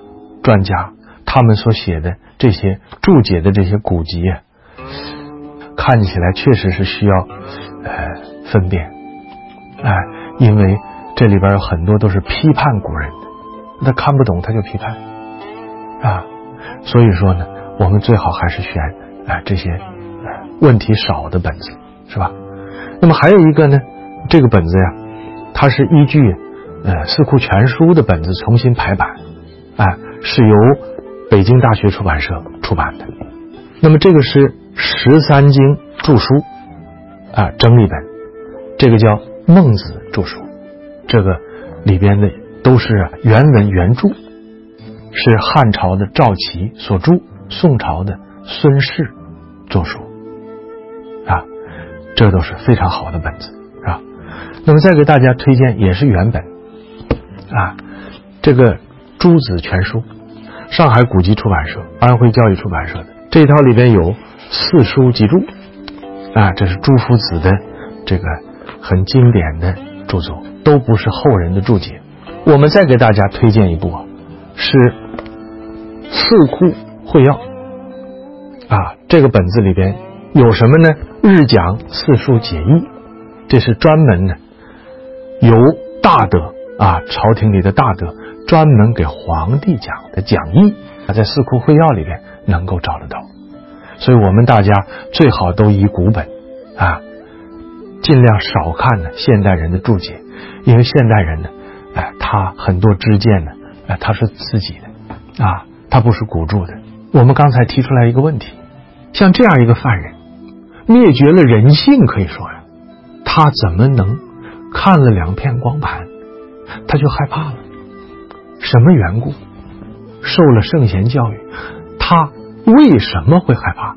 专家他们所写的这些注解的这些古籍啊，看起来确实是需要呃分辨，哎、呃，因为这里边有很多都是批判古人的，他看不懂他就批判啊，所以说呢，我们最好还是选啊、呃、这些、呃、问题少的本子，是吧？那么还有一个呢，这个本子呀，它是依据呃《四库全书》的本子重新排版，啊、呃，是由北京大学出版社出版的。那么这个是十三经注书啊、呃、整理本，这个叫孟子注书，这个里边的都是原文原著，是汉朝的赵齐所著，宋朝的孙氏作书啊，这都是非常好的本子，是吧？那么再给大家推荐也是原本啊，这个诸子全书，上海古籍出版社、安徽教育出版社的这一套里边有四书集注啊，这是朱夫子的这个很经典的著作，都不是后人的注解。我们再给大家推荐一部啊，是《四库会要》啊，这个本子里边有什么呢？日讲四书解义，这是专门呢由大德啊，朝廷里的大德专门给皇帝讲的讲义，在《四库会要》里边能够找得到。所以我们大家最好都以古本啊，尽量少看呢现代人的注解，因为现代人呢，哎，他很多知见呢，哎，他是自己的啊，他不是古注的。我们刚才提出来一个问题，像这样一个犯人，灭绝了人性，可以说呀，他怎么能看了两片光盘，他就害怕了？什么缘故？受了圣贤教育，他为什么会害怕？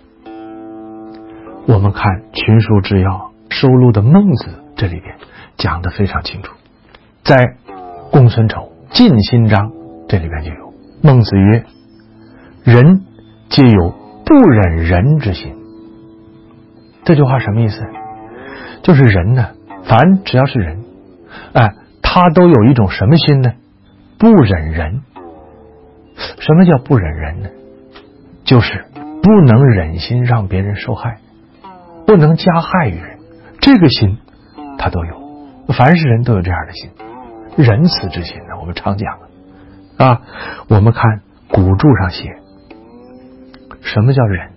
我们看《群书治要》收录的《孟子》这里边讲得非常清楚，在公孙丑尽心章这里边就有，孟子曰：人皆有不忍人之心。这句话什么意思？就是人呢，凡只要是人，哎，他都有一种什么心呢？不忍人。什么叫不忍人呢？就是不能忍心让别人受害，不能加害于人，这个心他都有。凡是人都有这样的心，仁慈之心呢，我们常讲的啊。我们看古注上写，什么叫忍？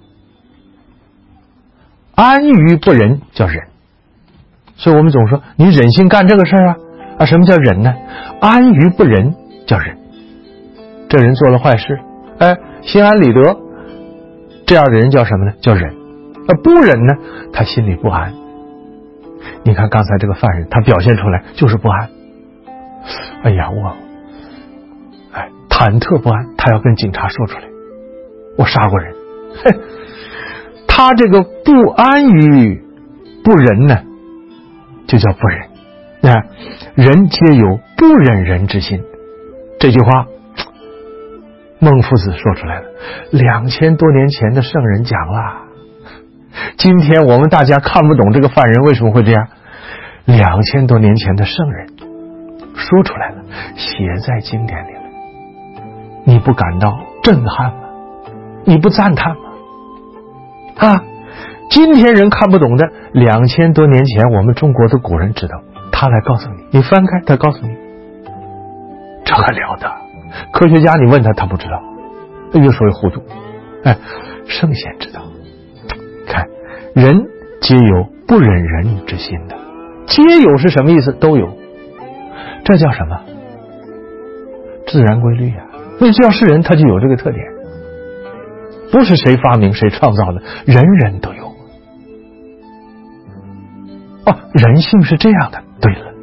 安于不仁叫忍。所以我们总说你忍心干这个事儿啊啊，什么叫忍呢？安于不仁叫忍。这人做了坏事，哎，心安理得，这样的人叫什么呢？叫忍。而不忍呢，他心里不安。你看刚才这个犯人，他表现出来就是不安。哎呀，我哎忐忑不安，他要跟警察说出来，我杀过人。嘿，他这个不安于不仁呢，就叫不忍。啊，人皆有不忍人之心。这句话孟夫子说出来了，两千多年前的圣人讲了。今天我们大家看不懂这个犯人为什么会这样，两千多年前的圣人说出来了，写在经典里了，你不感到震撼吗？你不赞叹吗？啊，今天人看不懂的，两千多年前我们中国的古人知道，他来告诉你，你翻开他告诉你，这还了得？科学家你问他，他不知道，越说越糊涂。哎，圣贤知道。看，人皆有不忍人之心的，皆有是什么意思？都有。这叫什么？自然规律啊！那只要是人，他就有这个特点，不是谁发明谁创造的，人人都有。哦，人性是这样的。对了，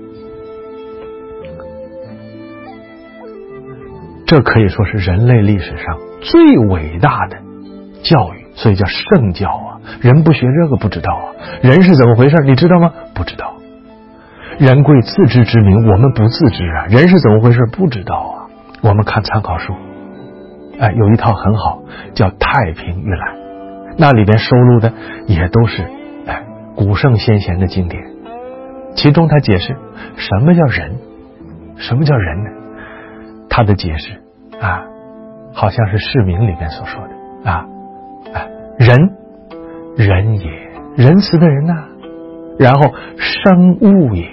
这可以说是人类历史上最伟大的教育，所以叫圣教啊！人不学这个不知道啊，人是怎么回事你知道吗？不知道。人贵自知之明，我们不自知啊。人是怎么回事不知道啊。我们看参考书，哎，有一套很好，叫《太平御览》，那里边收录的也都是哎古圣先贤的经典。其中他解释什么叫人，什么叫人呢？他的解释啊， 好像是释名里面所说的啊，啊人，人也，仁慈的人呐、啊，然后生物也，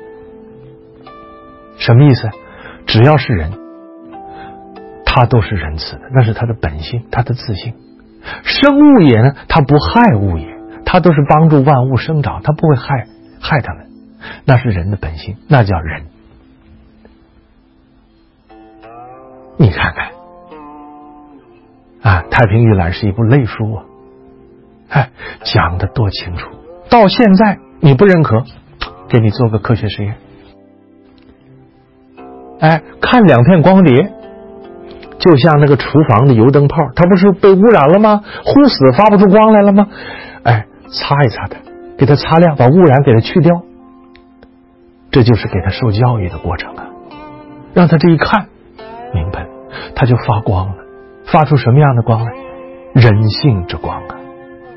什么意思？只要是人，他都是仁慈的，那是他的本性，他的自性。生物也呢，他不害物也，他都是帮助万物生长，他不会害害他们，那是人的本性，那叫人。你看看啊，《太平御览》是一部类书啊，哎，讲的多清楚。到现在你不认可，给你做个科学实验。哎，看两片光碟，就像那个厨房的油灯泡，它不是被污染了吗？呼死发不出光来了吗？哎，擦一擦它，给它擦亮，把污染给它去掉，这就是给它受教育的过程啊。让它这一看明白了，它就发光了，发出什么样的光来？人性之光啊，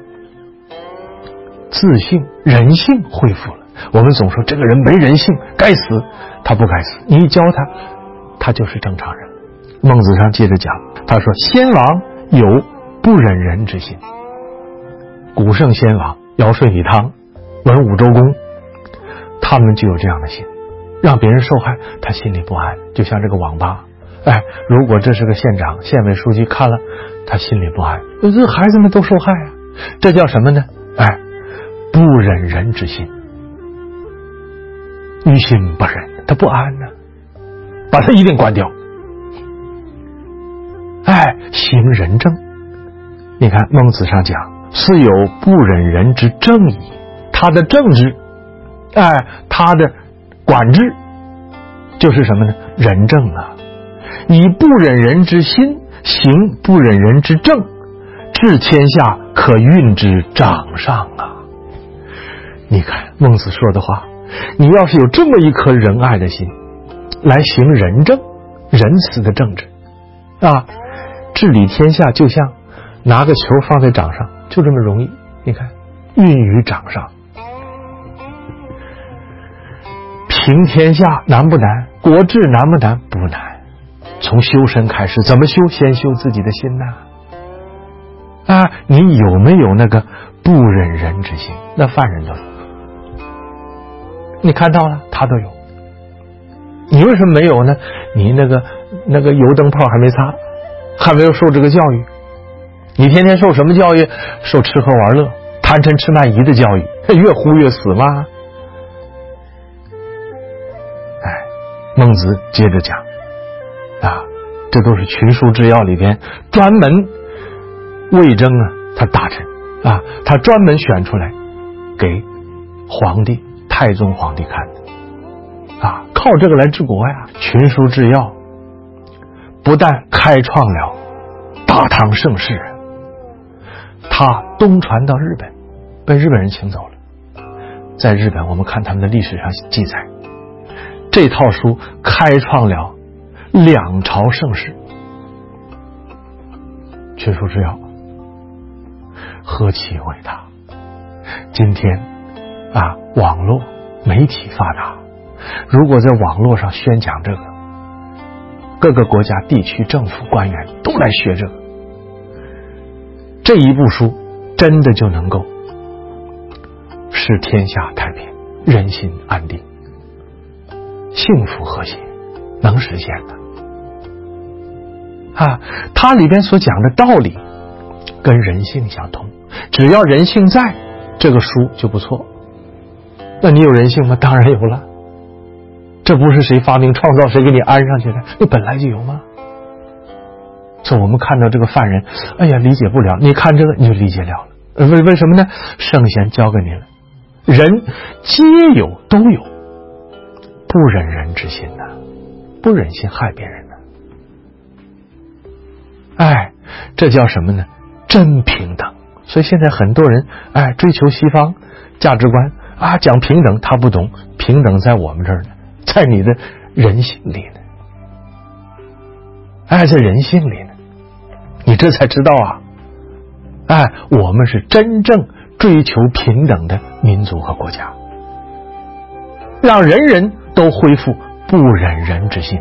自性人性恢复了。我们总说这个人没人性，该死，他不该死，你一教他，他就是正常人。孟子上接着讲，他说先王有不忍人之心，古圣先王尧舜禹汤文武周公，他们就有这样的心，让别人受害他心里不安。就像这个网吧，哎，如果这是个县长县委书记看了，他心里不安，这孩子们都受害啊，这叫什么呢？哎，不忍人之心，于心不忍，他不安呢、啊，把他一定关掉。哎，行仁政，你看孟子上讲，是有不忍人之正矣。他的政治，哎，他的管制就是什么呢？仁政啊，以不忍人之心行不忍人之政，治天下可运之掌上啊。你看孟子说的话，你要是有这么一颗仁爱的心，来行仁政，仁慈的政治啊，治理天下就像拿个球放在掌上，就这么容易。你看，运于掌上，平天下难不难？国治难不难？不难。从修身开始，怎么修？先修自己的心呐、啊！啊，你有没有那个不忍人之心？那犯人都有，你看到了，他都有。你为什么没有呢？你那个那个油灯泡还没擦，还没有受这个教育。你天天受什么教育？受吃喝玩乐、贪嗔痴慢疑的教育，越呼越死吗？哎，孟子接着讲啊，这都是群书治要里边专门魏征啊，他大臣啊，他专门选出来给皇帝太宗皇帝看的啊，靠这个来治国呀。群书治要不但开创了大唐盛世，他东传到日本，被日本人请走了。在日本我们看他们的历史上记载，这套书开创了两朝盛世。群书治要何其伟大！今天啊，网络媒体发达，如果在网络上宣讲这个，各个国家地区政府官员都来学这个，这一部书真的就能够使天下太平，人心安定，幸福和谐，能实现的啊！它里边所讲的道理跟人性相通，只要人性在，这个书就不错。那你有人性吗？当然有了，这不是谁发明创造谁给你安上去的，你本来就有吗？所以我们看到这个犯人，哎呀理解不了，你看这个你就理解了了。为为什么呢？圣贤教给你了，人皆有都有不忍人之心呐、啊，不忍心害别人呐、啊。哎，这叫什么呢？真平等。所以现在很多人哎追求西方价值观啊，讲平等，他不懂平等在我们这儿呢，在你的人性里呢，哎，在人性里呢，你这才知道啊，哎，我们是真正追求平等的民族和国家，让人人都恢复不忍人之心，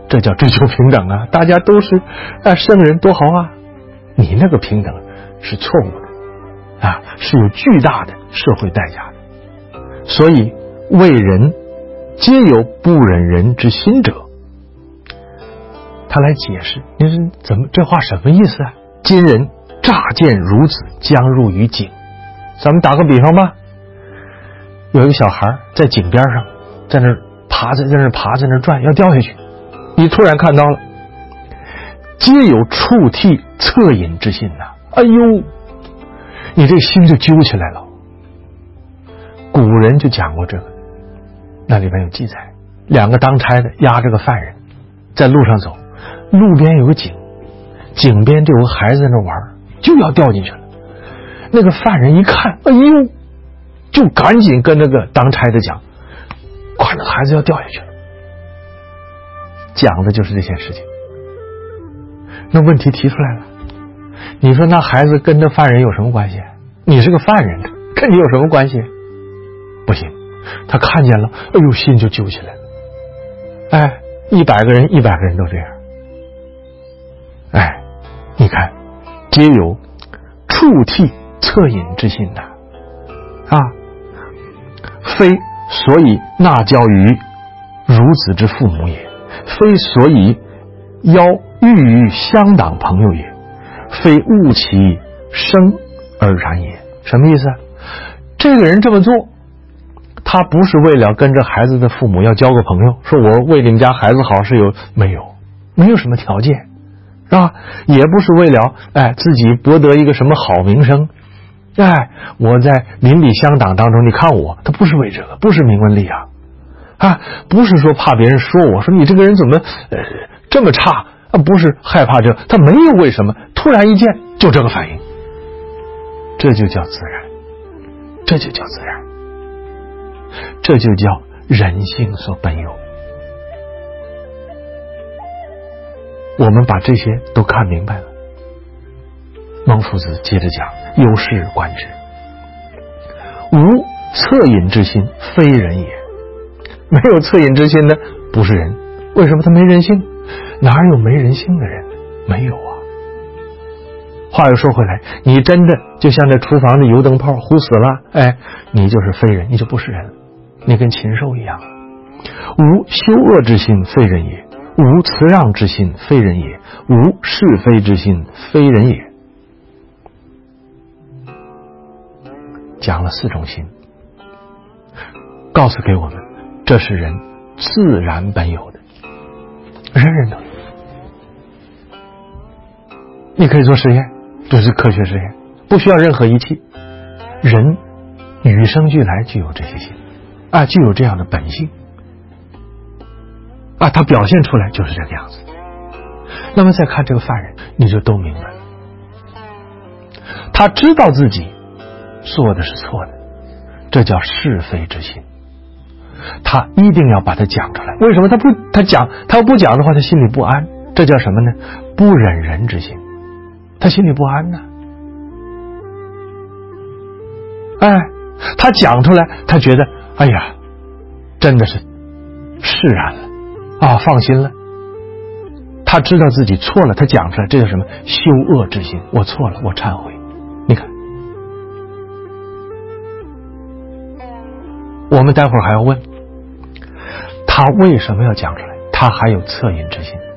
这叫追求平等啊！大家都是啊圣人多好啊！你那个平等是错误的啊，是有巨大的社会代价的。所以为人皆有不忍人之心者。他来解释，你说怎么这话什么意思啊？今人乍见孺子将入于井，咱们打个比方吧，有一个小孩在井边上，在那爬，在在那爬，在那转，要掉下去。你突然看到了，皆有触涕恻隐之心呐、啊！哎呦，你这心就揪起来了。古人就讲过这个，那里面有记载，两个当差的押着个犯人，在路上走，路边有个井，井边就有个孩子在那玩，就要掉进去了。那个犯人一看，哎呦，就赶紧跟那个当差的讲，快，那孩子要掉下去了。讲的就是这件事情。那问题提出来了，你说那孩子跟这犯人有什么关系？你是个犯人，跟你有什么关系？不行，他看见了，哎呦，心就揪起来了。哎，一百个人，一百个人都这样。哎，你看，皆有触涕恻隐之心呐、啊，啊，非所以纳教于孺子之父母也，非所以邀欲于乡党朋友也，非误其生而然也。什么意思啊？这个人这么做，他不是为了跟着孩子的父母要交个朋友，说我为你们家孩子好，是有没有没有什么条件，是吧？也不是为了哎自己博得一个什么好名声，哎，我在邻里乡党当中，你看我，他不是为这个，不是名闻利养啊，不是说怕别人说我说你这个人怎么呃这么差啊，不是害怕这，他没有为什么，突然一见就这个反应，这就叫自然，这就叫自然，这就叫人性所本有。我们把这些都看明白了，孟夫子接着讲，由是观之，无恻隐之心，非人也。没有恻隐之心的不是人，为什么他没人性？哪有没人性的人？没有啊。话又说回来，你真的就像这厨房的油灯泡呼死了，哎，你就是非人，你就不是人，你跟禽兽一样。无羞恶之心，非人也；无辞让之心，非人也；无是非之心，非人也。讲了四种心，告诉给我们，这是人自然本有的，人人都有。你可以做实验，这是科学实验，不需要任何仪器，人与生俱来具有这些心啊，具有这样的本性啊，他表现出来就是这个样子。那么再看这个犯人，你就都明白了，他知道自己做的是错的，这叫是非之心，他一定要把它讲出来。为什么他不他讲，他要不讲的话，他心里不安，这叫什么呢？不忍人之心，他心里不安呢。哎，他讲出来，他觉得哎呀，真的是释然了啊，放心了。他知道自己错了，他讲出来，这叫什么？羞恶之心，我错了，我忏悔。你看，我们待会儿还要问他为什么要讲出来，他还有恻隐之心，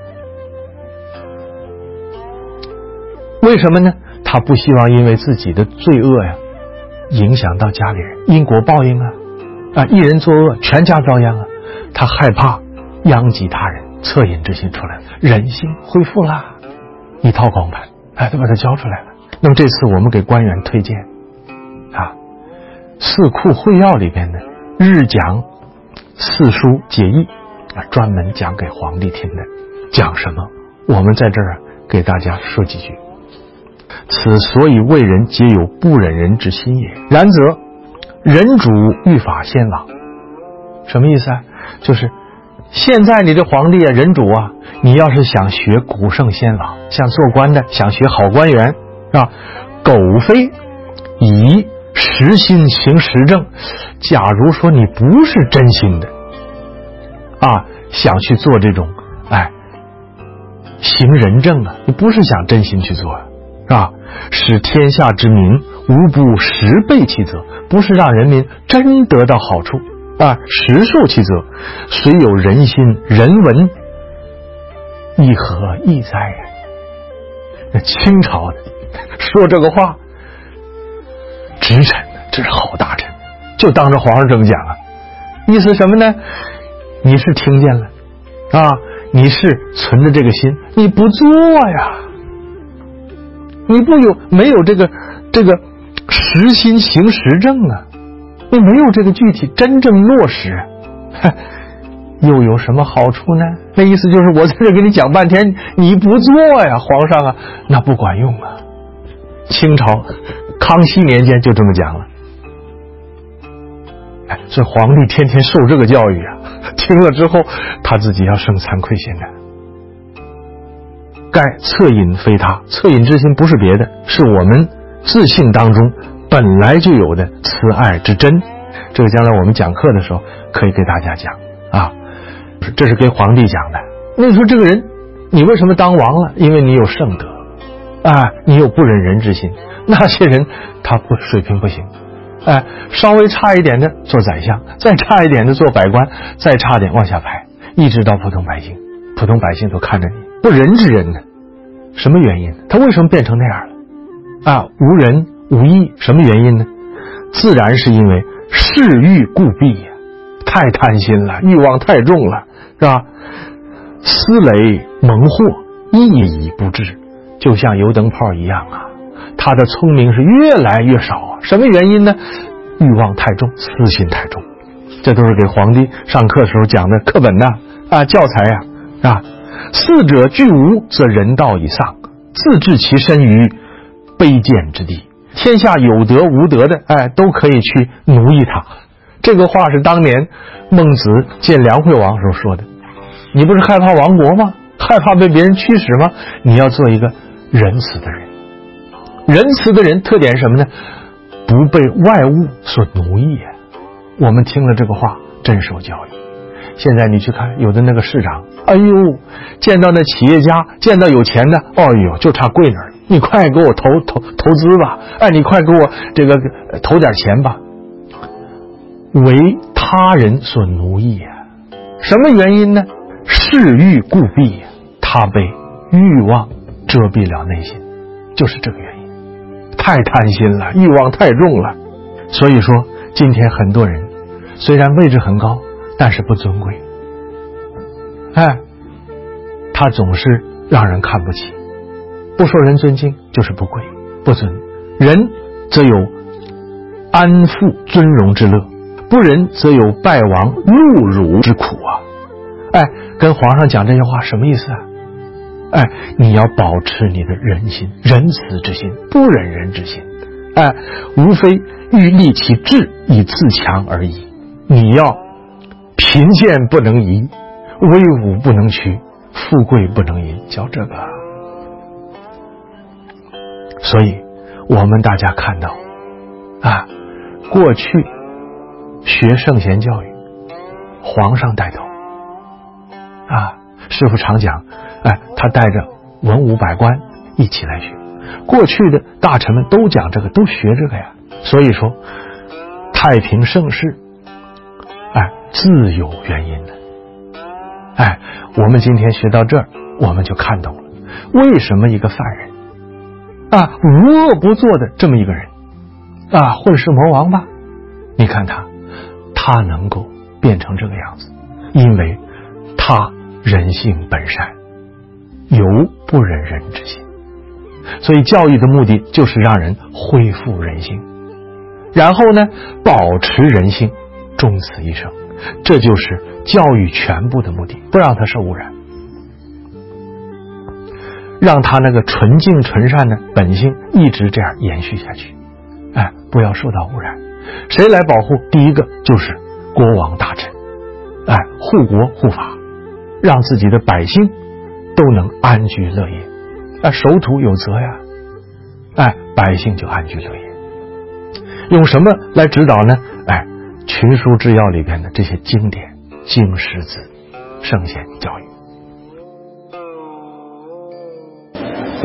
为什么呢？他不希望因为自己的罪恶呀影响到家里人，因果报应啊啊，一人作恶全家遭殃啊，他害怕殃及他人，恻隐之心出来了，人性恢复啦，一套光盘，哎，都把它交出来了。那么这次我们给官员推荐啊，四库会要里边的日讲四书解义啊，专门讲给皇帝听的。讲什么？我们在这儿啊给大家说几句。此所以为人皆有不忍人之心也。然则人主欲法先王，什么意思啊？就是现在你这皇帝啊，人主啊，你要是想学古圣先王，像做官的想学好官员是吧？苟非以实心行实政，假如说你不是真心的啊，想去做这种哎，行仁政啊，你不是想真心去做啊，是吧？使天下之民无不实备其责，不是让人民真得到好处啊，实受其责，虽有人心人闻，亦何意哉呀？那清朝的说这个话，直臣，这是好大臣，就当着皇上这么讲啊，意思什么呢？你是听见了啊，你是存着这个心，你不做呀，你不有没有这个这个实心行实政啊，你没有这个具体真正落实，又有什么好处呢？那意思就是我在这给你讲半天，你不做呀，皇上啊，那不管用啊。清朝康熙年间就这么讲了，哎，所以皇帝天天受这个教育啊，听了之后他自己要生惭愧心的。盖恻隐非他，恻隐之心不是别的，是我们自信当中本来就有的慈爱之真。这个将来我们讲课的时候可以给大家讲啊，这是跟皇帝讲的。那你说这个人，你为什么当王了？因为你有圣德啊，你有不忍人之心。那些人他不水平不行，哎，稍微差一点的做宰相，再差一点的做百官，再差点往下排，一直到普通百姓，普通百姓都看着你不仁之人呢。什么原因？他为什么变成那样了？啊，无仁无义，什么原因呢？自然是因为嗜欲故弊呀，太贪心了，欲望太重了，是吧？思雷蒙惑，一以不治，就像油灯泡一样啊，他的聪明是越来越少啊。什么原因呢？欲望太重，私心太重。这都是给皇帝上课时候讲的课本呐，啊，教材呀，啊。四者俱无，则人道以丧，自治其身于卑贱之地。天下有德无德的，哎，都可以去奴役他。这个话是当年孟子见梁惠王时候说的。你不是害怕亡国吗？害怕被别人驱使吗？你要做一个仁慈的人。仁慈的人特点是什么呢？不被外物所奴役啊。我们听了这个话，真受教育。现在你去看有的那个市长，哎呦，见到那企业家，见到有钱的，哎呦，就差跪那儿了，你快给我投投投资吧，哎，你快给我这个投点钱吧。为他人所奴役啊，什么原因呢？嗜欲故弊，他被欲望遮蔽了内心，就是这个原因，太贪心了，欲望太重了。所以说今天很多人虽然位置很高，但是不尊贵，哎，他总是让人看不起，不受人尊敬就是不贵不尊。仁则有安富尊荣之乐，不仁则有败亡戮辱之苦啊！哎，跟皇上讲这些话什么意思啊？哎，你要保持你的仁心，仁慈之心，不忍人之心，哎，无非欲立其志以自强而已。你要贫贱不能移，威武不能屈，富贵不能淫，叫这个。所以我们大家看到啊，过去学圣贤教育，皇上带头啊，师父常讲，哎，他带着文武百官一起来学。过去的大臣们都讲这个，都学这个呀。所以说，太平盛世，哎，自有原因的。哎，我们今天学到这儿，我们就看懂了为什么一个犯人啊，无恶不作的这么一个人啊，混世魔王吧，你看他，他能够变成这个样子，因为他人性本善，有不忍人之心。所以教育的目的就是让人恢复人性，然后呢，保持人性，终此一生。这就是教育全部的目的，不让他受污染，让他那个纯净纯善的本性一直这样延续下去，哎，不要受到污染。谁来保护？第一个就是国王大臣，哎，护国护法，让自己的百姓都能安居乐业。啊，守土有责呀，哎，百姓就安居乐业。用什么来指导呢？哎，群书治要里边的这些经典经师子圣贤教育，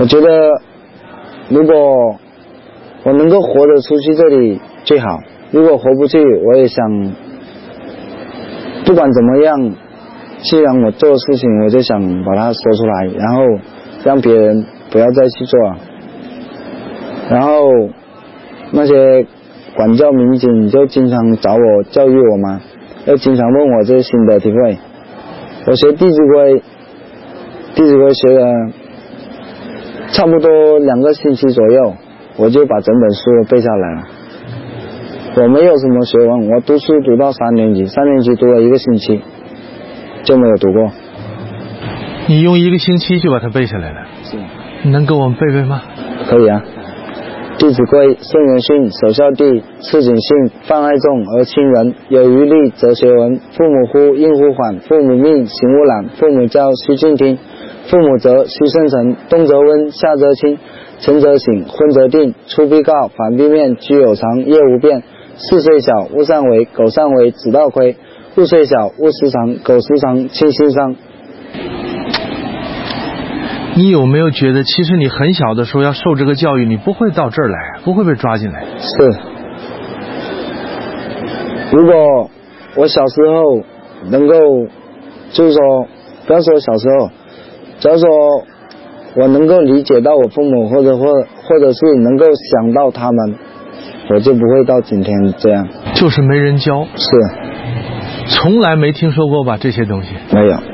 我觉得如果我能够活得出去这里最好，如果活不去，我也想不管怎么样，既然我做的事情，我就想把它说出来，然后让别人不要再去做。然后那些管教民警就经常找我教育我嘛，又经常问我这些心得体会。我学《弟子规》，《弟子规》学了差不多两个星期左右，我就把整本书背下来了。我没有什么学问，我读书读到三年级，三年级读了一个星期就没有读过。 你用一个星期就把它背下来了？ 是。 你能给我们背背吗？ 可以啊。弟子规：圣人训，首孝悌，次谨信，泛爱众而亲仁，有余力则学文。父母呼，应呼唤；父母命，行勿懒；父母教，须敬听；父母责，须慎诚。冬则温，夏则清，晨则省，昏则定。出必告，反必面，居有常，业无变。事虽小，勿擅为；苟擅为，子道亏。物虽小，勿私藏；苟私藏，亲心伤。 你有没有觉得，其实你很小的时候要受这个教育，你不会到这儿来，不会被抓进来？ 是。如果我小时候能够，就是说，不要说小时候，只要说我能够理解到我父母，或者或或者是能够想到他们，我就不会到今天这样。 就是没人教。 是。 从来没听说过吧这些东西？ 没有。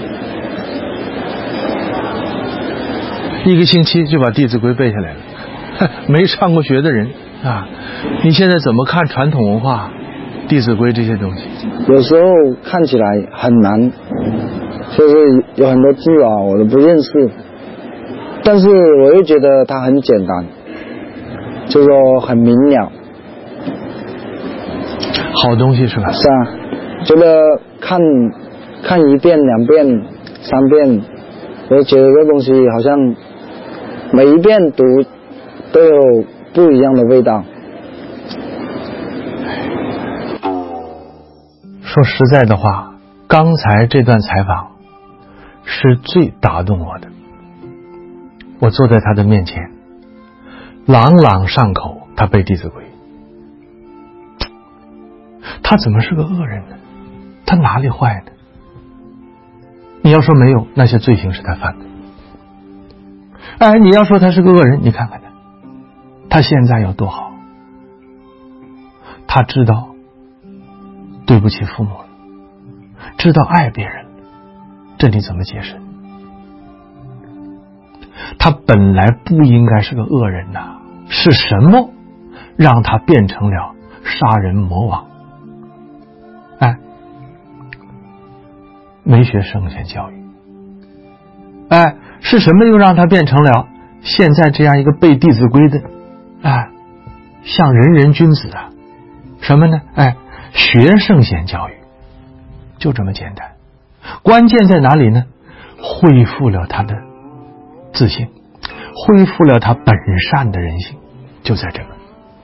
一个星期就把《弟子规》背下来了，没上过学的人啊！你现在怎么看传统文化、《弟子规》这些东西？ 有时候看起来很难，就是有很多字啊，我都不认识。但是我又觉得它很简单，就是说很明了。 好东西是吧？ 是啊，觉得看看一遍、两遍、三遍，我觉得这东西好像。每一遍读都有不一样的味道。 说实在的话，刚才这段采访是最打动我的。我坐在他的面前，朗朗上口，他背《弟子规》，他怎么是个恶人呢？他哪里坏呢？你要说没有，那些罪行是他犯的。哎，你要说他是个恶人，你看看他，他现在有多好？他知道对不起父母了，知道爱别人了，这你怎么解释？他本来不应该是个恶人呐、啊，是什么让他变成了杀人魔王？哎，没学圣贤教育。哎，是什么又让他变成了现在这样一个背《弟子规》的，哎，像仁人君子啊？什么呢？哎，学圣贤教育，就这么简单。关键在哪里呢？恢复了他的自信，恢复了他本善的人性，就在这个。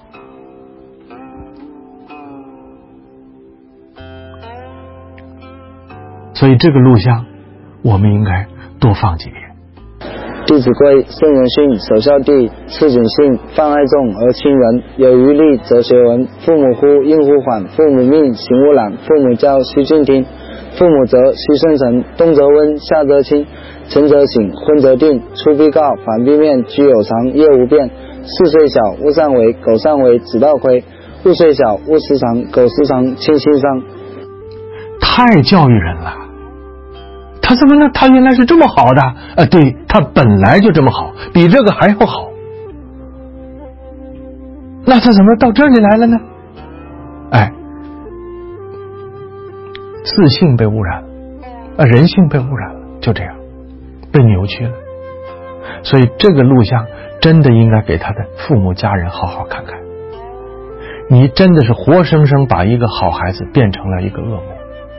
所以这个录像，我们应该多放几遍。 弟子规：圣人训，首孝悌，次谨信，泛爱众而亲仁，有余力则学文。父母呼，应呼唤；父母命，行勿懒；父母教，须敬听；父母责，须慎诚。冬则温，夏则清，晨则省，昏则定。出必告，反必面，居有常，业无变。事虽小，勿擅为；苟擅为，子道亏。物虽小，勿私藏；苟私藏，亲心伤。 太教育人了。他怎么呢？他原来是这么好的啊！对，他本来就这么好，比这个还要好。那他怎么到这里来了呢？哎，自信被污染了，啊，人性被污染了，就这样被扭曲了。所以这个录像真的应该给他的父母家人好好看看。你真的是活生生把一个好孩子变成了一个恶魔。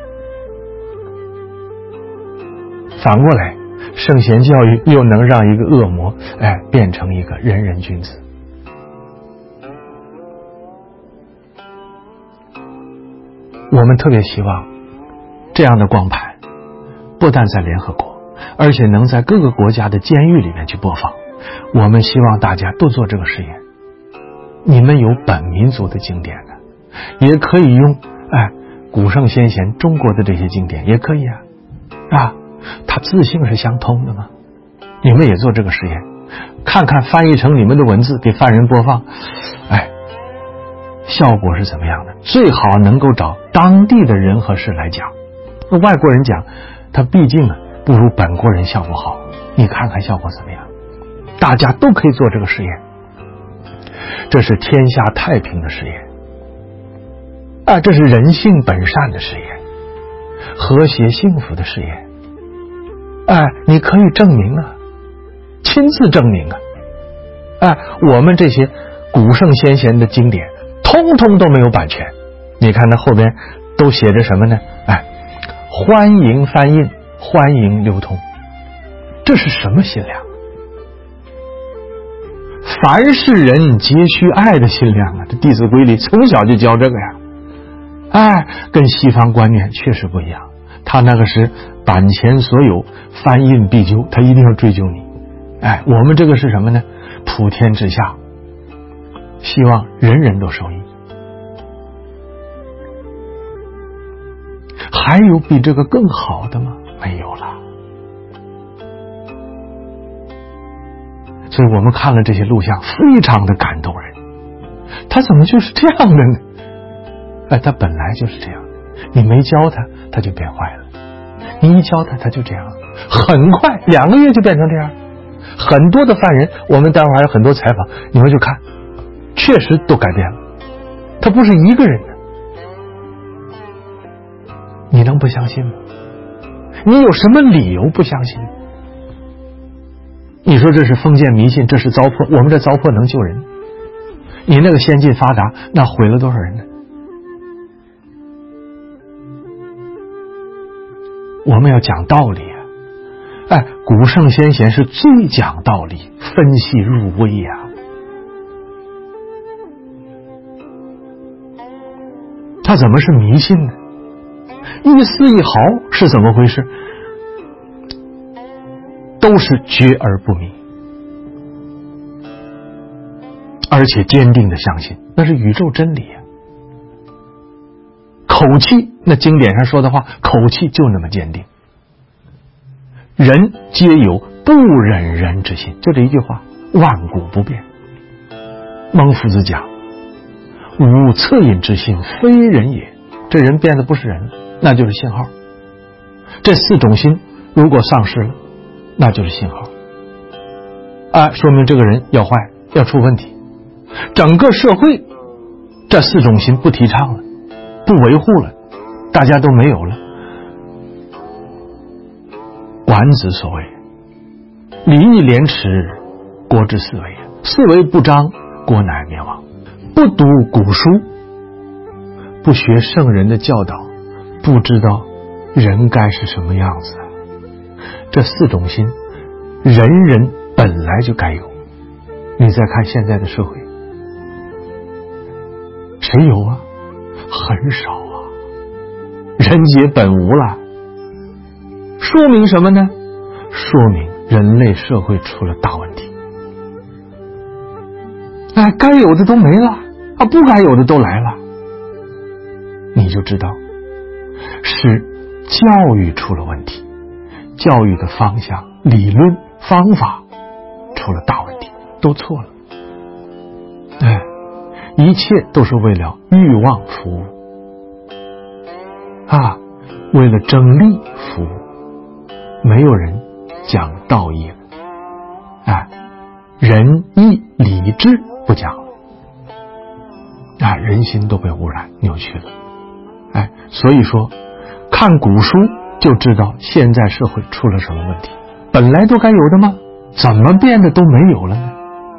反过来，圣贤教育又能让一个恶魔哎变成一个仁人君子。我们特别希望这样的光盘不但在联合国，而且能在各个国家的监狱里面去播放。 我们希望大家都做这个实验。你们有本民族的经典的，也可以用哎古圣先贤中国的这些经典，也可以啊啊，它自性是相通的嘛。你们也做这个实验，看看翻译成你们的文字给犯人播放，哎，效果是怎么样的？最好能够找当地的人和事来讲。那外国人讲，他毕竟啊不如本国人效果好。你看看效果怎么样？大家都可以做这个实验，这是天下太平的实验啊，这是人性本善的实验，和谐幸福的实验。哎，你可以证明啊，亲自证明啊！哎，我们这些古圣先贤的经典，通通都没有版权。你看那后边都写着什么呢？哎，欢迎翻印，欢迎流通。这是什么心量？凡是人皆须爱的心量啊！这《弟子规》里从小就教这个呀。哎，跟西方观念确实不一样。他那个是版权所有，翻印必究，他一定要追究你。哎，我们这个是什么呢？普天之下，希望人人都受益。还有比这个更好的吗？没有了。所以我们看了这些录像，非常的感动人。他怎么就是这样的呢？哎，他本来就是这样的。你没教他，他就变坏了；你一教他，他就这样了。很快，两个月就变成这样。很多的犯人，我们待会儿还有很多采访，你们就看，确实都改变了。他不是一个人的，你能不相信吗？你有什么理由不相信？你说这是封建迷信，这是糟粕，我们这糟粕能救人？你那个先进发达，那毁了多少人呢？我们要讲道理啊！哎，古圣先贤是最讲道理，分析入微呀、啊。他怎么是迷信呢？一丝一毫是怎么回事？都是觉而不迷，而且坚定的相信，那是宇宙真理啊！口气，那经典上说的话，口气就那么坚定。人皆有不忍人之心，就这一句话，万古不变。孟夫子讲，无恻隐之心，非人也。这人变得不是人了，那就是信号。这四种心如果丧失了，那就是信号啊，说明这个人要坏，要出问题。整个社会这四种心不提倡了，不维护了，大家都没有了。管子所谓，礼义廉耻，国之四维，四维不张，国乃灭亡。不读古书，不学圣人的教导，不知道人该是什么样子。这四种心，人人本来就该有。你再看现在的社会，谁有啊？很少啊，人皆本无了。说明什么呢？说明人类社会出了大问题。哎，该有的都没了啊，不该有的都来了。你就知道是教育出了问题，教育的方向、理论、方法出了大问题，都错了。哎，一切都是为了欲望服务啊，为了争利服务。没有人讲道义了，哎，仁义礼智不讲了，啊，人心都被污染扭曲了，哎，所以说看古书就知道现在社会出了什么问题。本来都该有的吗？怎么变得都没有了呢？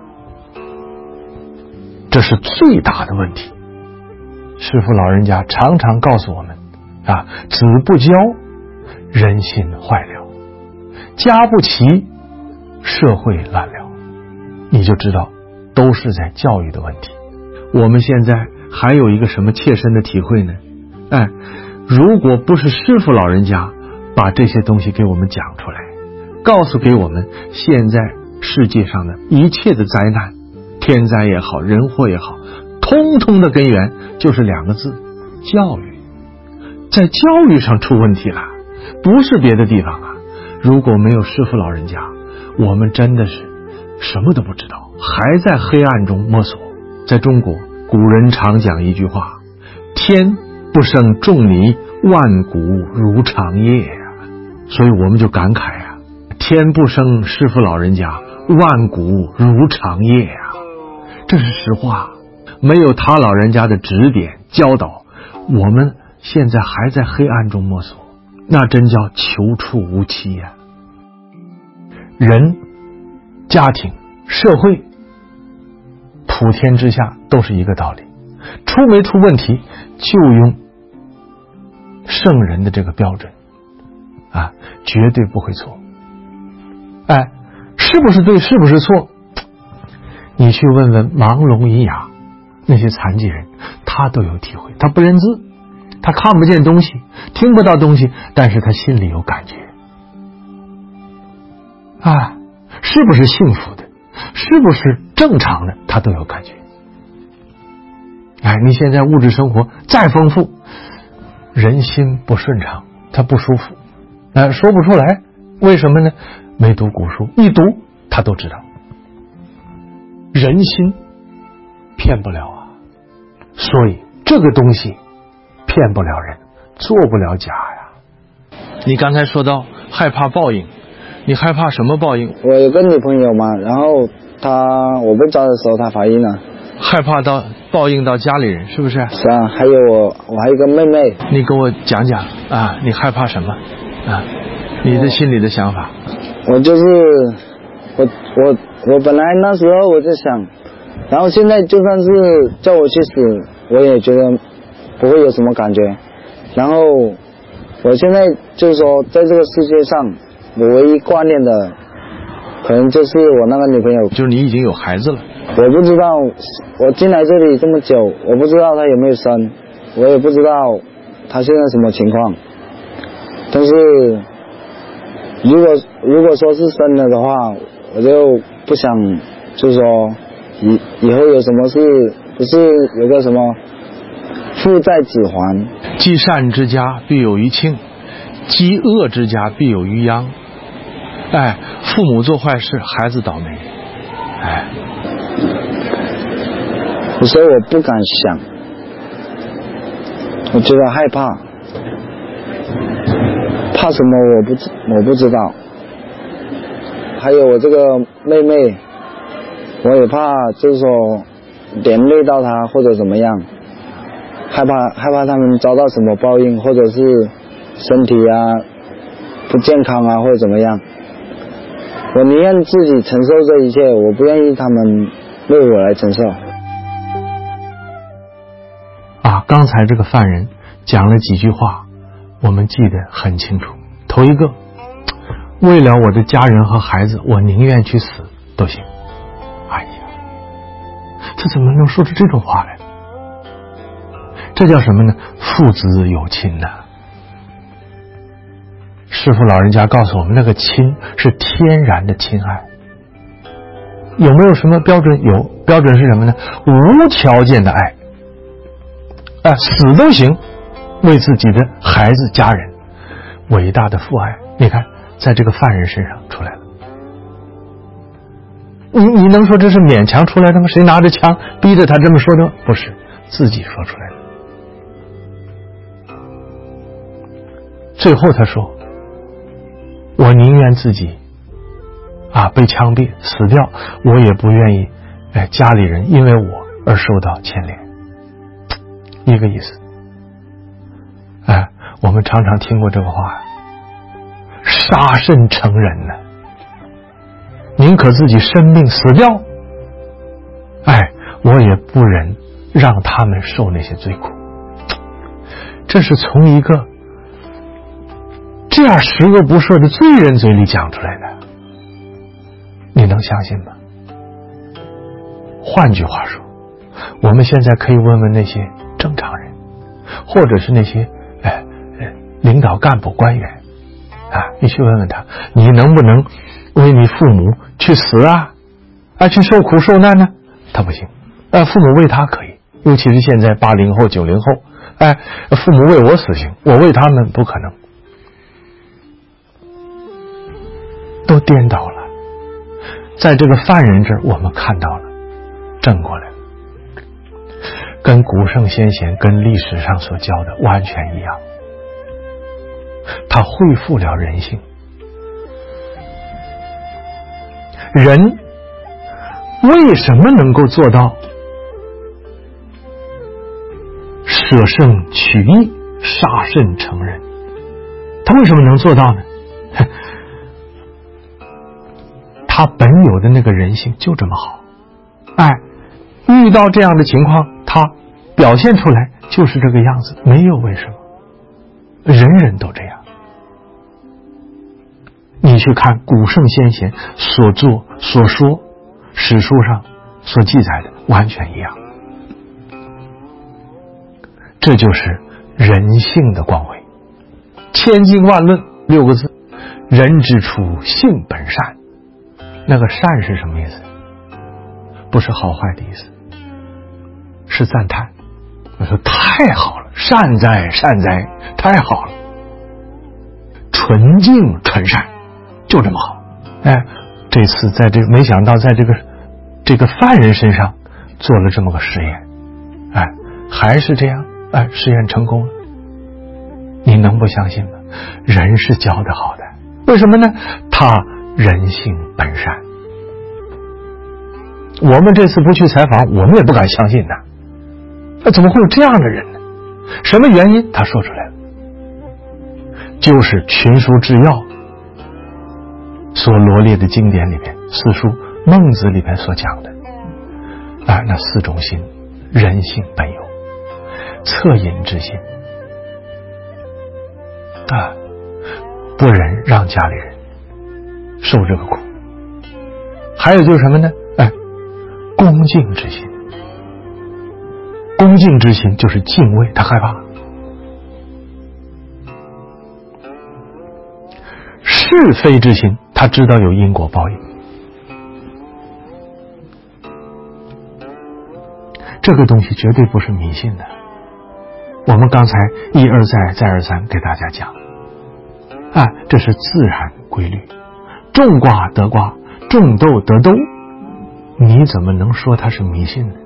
这是最大的问题。师父老人家常常告诉我们啊，子不教，人心坏了；家不齐，社会乱了。你就知道都是在教育的问题。我们现在还有一个什么切身的体会呢？哎，如果不是师父老人家把这些东西给我们讲出来，告诉给我们现在世界上的一切的灾难，天灾也好，人祸也好，通通的根源就是两个字：教育。在教育上出问题了，不是别的地方啊。如果没有师父老人家，我们真的是什么都不知道，还在黑暗中摸索。在中国，古人常讲一句话：天不生仲尼，万古如长夜呀。所以我们就感慨啊，天不生师父老人家，万古如长夜呀。这是实话，没有他老人家的指点教导，我们现在还在黑暗中摸索，那真叫求处无期呀。人、家庭、社会，普天之下都是一个道理，出没出问题就用圣人的这个标准啊，绝对不会错。哎，是不是对，是不是错？你去问问盲聋喑哑那些残疾人，他都有体会。他不认字，他看不见东西，听不到东西，但是他心里有感觉啊，是不是幸福的，是不是正常的，他都有感觉。哎，你现在物质生活再丰富，人心不顺畅，他不舒服，哎，说不出来，为什么呢？没读古书，一读他都知道。人心骗不了啊，所以这个东西骗不了人，做不了假呀。你刚才说到害怕报应，你害怕什么报应？ 我有个女朋友嘛，然后她我被抓的时候她怀孕了。 害怕到报应到家里人，是不是？ 是啊，还有我我还有一个妹妹。 你跟我讲讲啊，你害怕什么啊？你的心里的想法。 我就是我我我本来那时候我就想，然后现在就算是叫我去死，我也觉得不会有什么感觉。然后我现在就是说，在这个世界上，我唯一挂念的，可能就是我那个女朋友。 就是你已经有孩子了。 我不知道，我进来这里这么久，我不知道她有没有生，我也不知道她现在什么情况。但是如果如果说是生了的话，我就不想，就是说以以后有什么事，不是有个什么父债子还， 积善之家必有余庆，积恶之家必有余殃。哎，父母做坏事，孩子倒霉。哎， 所以我不敢想，我觉得害怕，怕什么我不知我不知道。还有我这个妹妹，我也怕就是说连累到她或者怎么样，害怕害怕他们遭到什么报应，或者是身体啊不健康啊或者怎么样。我宁愿自己承受这一切，我不愿意他们为我来承受。 啊，刚才这个犯人讲了几句话，我们记得很清楚。头一个，为了我的家人和孩子，我宁愿去死都行。哎呀，这怎么能说出这种话来？这叫什么呢？父子有亲呐、啊。师父老人家告诉我们，那个亲是天然的亲爱。有没有什么标准？有，标准是什么呢？无条件的爱。哎，死都行，为自己的孩子家人，伟大的父爱。你看，在这个犯人身上出来了。你你能说这是勉强出来的吗？谁拿着枪逼着他这么说的吗？不是，自己说出来的。最后他说，我宁愿自己啊被枪毙死掉，我也不愿意哎家里人因为我而受到牵连。一个意思。哎，我们常常听过这个话，杀身成仁呢、啊，宁可自己生命死掉，哎，我也不忍让他们受那些罪苦。这是从一个这样十恶不赦的罪人嘴里讲出来的，你能相信吗？换句话说，我们现在可以问问那些正常人，或者是那些哎领导干部官员啊，你去问问他，你能不能为你父母去死啊，啊，去受苦受难呢？他不行。呃，父母为他可以，尤其是现在八零后、九零后，哎，父母为我死刑，我为他们不可能，都颠倒了。在这个犯人这儿，我们看到了正过来了，跟古圣先贤、跟历史上所教的完全一样。他恢复了人性。人为什么能够做到舍生取义、杀身成仁？他为什么能做到呢？他本有的那个人性就这么好，哎，遇到这样的情况，他表现出来就是这个样子，没有为什么，人人都这样。你去看古圣先贤所做所说，史书上所记载的完全一样，这就是人性的光辉。千经万论六个字，人之初性本善。那个善是什么意思？不是好坏的意思，是赞叹。我说太好了，善哉善哉，太好了，纯净纯善，就这么好。哎，这次在这没想到在这个这个犯人身上做了这么个实验，哎，还是这样，哎，实验成功了。你能不相信吗？人是教的好的，为什么呢？他人性本善。我们这次不去采访，我们也不敢相信呐。那怎么会有这样的人呢？什么原因？他说出来了，就是群书治要所罗列的经典里边，四书、孟子里边所讲的啊，那四种心，人性本有，恻隐之心啊，不忍让家里人受这个苦。还有就是什么呢？哎，恭敬之心。恭敬之心就是敬畏，他害怕。是非之心，他知道有因果报应。这个东西绝对不是迷信的。我们刚才一而再再而三给大家讲啊，这是自然规律，种瓜得瓜，种豆得豆，你怎么能说它是迷信呢？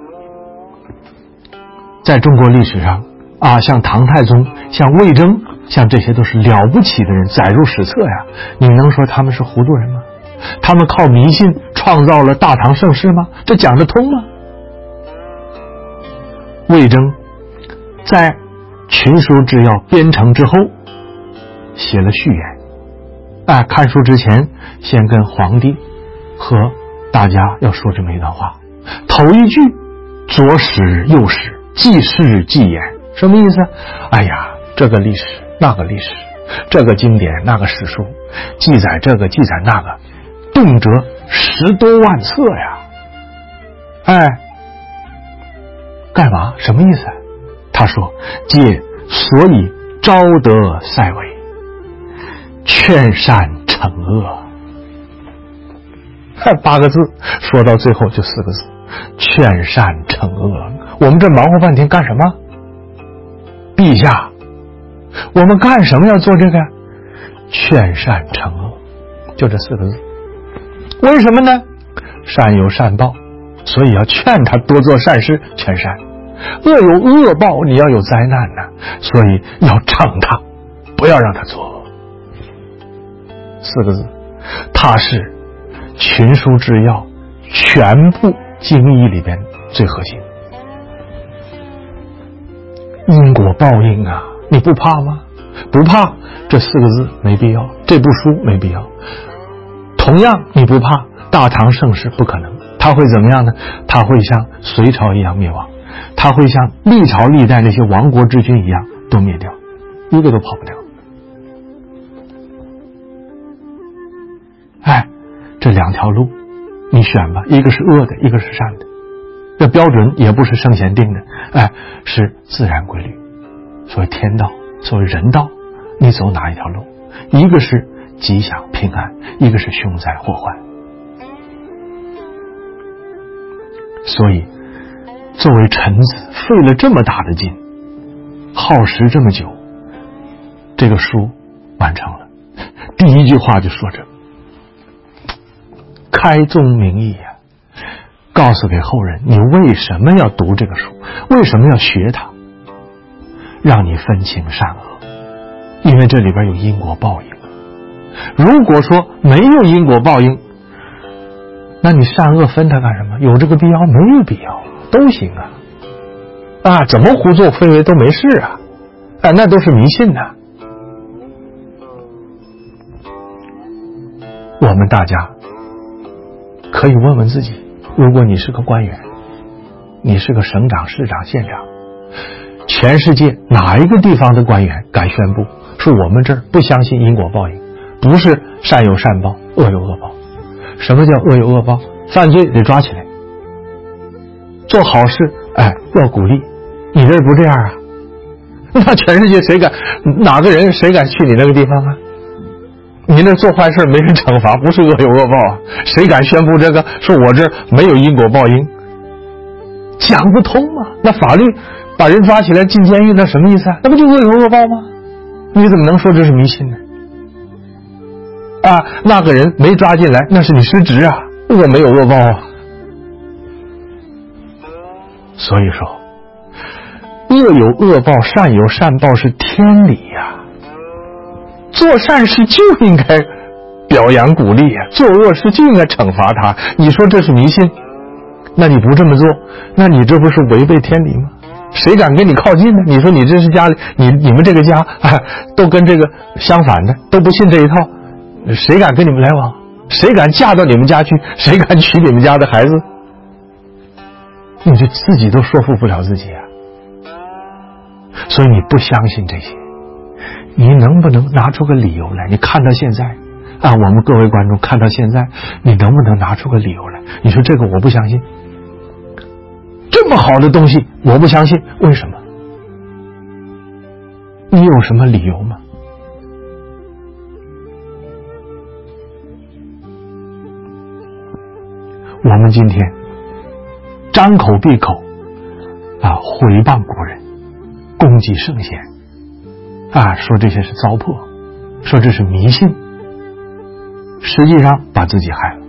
在中国历史上啊，像唐太宗、像魏征，像这些都是了不起的人，载入史册呀。你能说他们是糊涂人吗？他们靠迷信创造了大唐盛世吗？这讲得通吗？魏征在群书治要编成之后，写了序言。哎，看书之前，先跟皇帝和大家要说这么一段话。头一句，左史右史，记事记言，什么意思？哎呀，这个历史那个历史，这个经典那个史书，记载这个记载那个，动辄十多万册呀！哎，干嘛？什么意思？他说：“借所以招得塞伪，劝善惩恶。”八个字说到最后就四个字：劝善惩恶。我们这忙活半天干什么？陛下，我们干什么要做这个？劝善惩恶，就这四个字。为什么呢？善有善报，所以要劝他多做善事，劝善；恶有恶报，你要有灾难呢，所以要惩他，不要让他作恶。四个字，它是群书治要全部经义里边最核心。因果报应啊，你不怕吗？不怕，这四个字没必要，这部书没必要。同样你不怕，大唐盛世不可能，它会怎么样呢？它会像隋朝一样灭亡，它会像历朝历代那些亡国之君一样都灭掉，一个都跑不掉。哎，这两条路你选吧，一个是恶的，一个是善的。这标准也不是圣贤定的，哎，是自然规律。所谓天道，所谓人道，你走哪一条路？一个是吉祥平安，一个是凶灾祸患。所以作为臣子，费了这么大的劲，耗时这么久，这个书完成了。第一句话就说着开宗明义呀、啊，告诉给后人你为什么要读这个书，为什么要学它，让你分清善恶，因为这里边有因果报应。如果说没有因果报应，那你善恶分它干什么？有这个必要？没有必要，都行啊！啊，怎么胡作非为都没事啊！啊，那都是迷信呐、啊。我们大家可以问问自己，如果你是个官员，你是个省长、市长、县长，全世界哪一个地方的官员敢宣布说我们这儿不相信因果报应，不是善有善报，恶有恶报？什么叫恶有恶报？犯罪得抓起来，做好事哎要鼓励，你这不这样啊？那全世界谁敢，哪个人谁敢去你那个地方啊？你那做坏事没人惩罚，不是恶有恶报啊？谁敢宣布这个说我这没有因果报应？讲不通嘛。那法律把人抓起来进监狱，那什么意思啊？那不就恶有恶报吗？你怎么能说这是迷信呢？啊，那个人没抓进来，那是你失职啊，恶没有恶报啊。所以说恶有恶报，善有善报是天理呀、啊。做善事就应该表扬鼓励呀、啊，做恶事就应该惩罚他。你说这是迷信？那你不这么做，那你这不是违背天理吗？谁敢跟你靠近呢？你说你这是家里，你你们这个家啊，都跟这个相反的，都不信这一套，谁敢跟你们来往？谁敢嫁到你们家去？谁敢娶你们家的孩子？你就自己都说服不了自己啊！所以你不相信这些，你能不能拿出个理由来？你看到现在啊，我们各位观众看到现在，你能不能拿出个理由来？你说这个我不相信，这么好的东西我不相信，为什么？你有什么理由吗？我们今天张口闭口啊毁谤古人，攻击圣贤啊，说这些是糟粕，说这是迷信，实际上把自己害了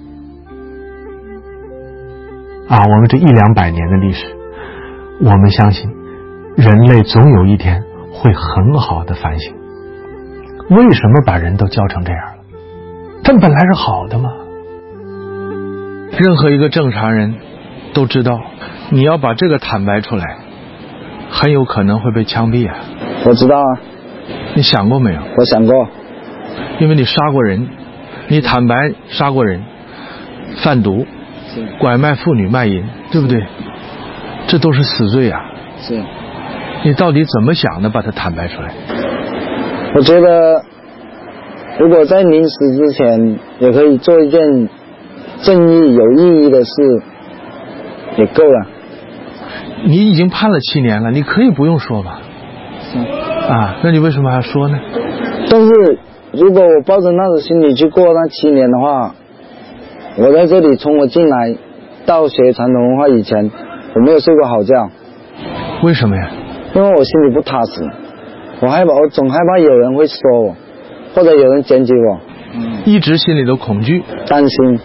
啊！我们这一两百年的历史，我们相信人类总有一天会很好的反省，为什么把人都教成这样了？他们本来是好的嘛。任何一个正常人都知道，你要把这个坦白出来，很有可能会被枪毙啊。 我知道啊。 你想过没有？ 我想过。 因为你杀过人，你坦白杀过人，贩毒、拐卖妇女、卖淫，对不对？这都是死罪啊。 是。 你到底怎么想的，把它坦白出来？ 我觉得，如果在临死之前，也可以做一件正义有意义的事，也够了。 你已经判了七年了，你可以不用说吧？ 是啊，那你为什么还要说呢？ 但是如果我抱着那种心理去过那七年的话，我在这里从我进来到学传统文化以前，我没有睡过好觉。 为什么呀？ 因为我心里不踏实，我害怕，我总害怕有人会说我，或者有人检举我， 嗯，一直心里都恐惧， 担心。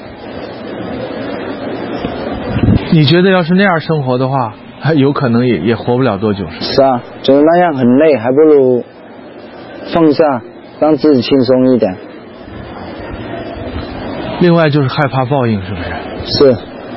你觉得要是那样生活的话，还有可能也也活不了多久。 是啊，觉得那样很累，还不如放下，让自己轻松一点。 另外就是害怕报应，是不是？ 是。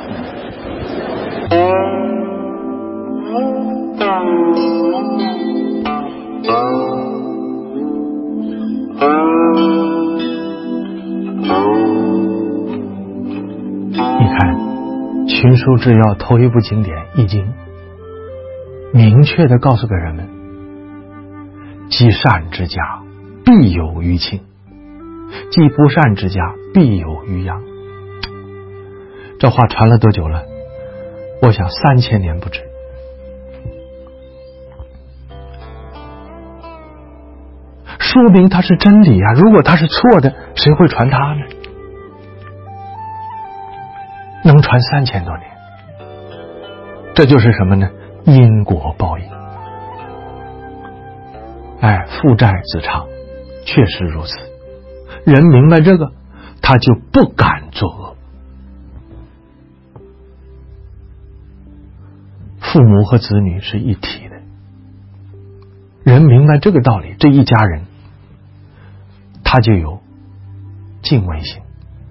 你看群书治要头一部经典《易经》，明确地告诉给人们，积善之家必有余庆，积不善之家必有余殃。这话传了多久了？我想三千年不止。 说明它是真理啊！如果它是错的，谁会传它呢？能传三千多年，这就是什么呢？因果报应。哎，父债子偿，确实如此。人明白这个，他就不敢作恶。父母和子女是一体的，人明白这个道理，这一家人他就有敬畏心。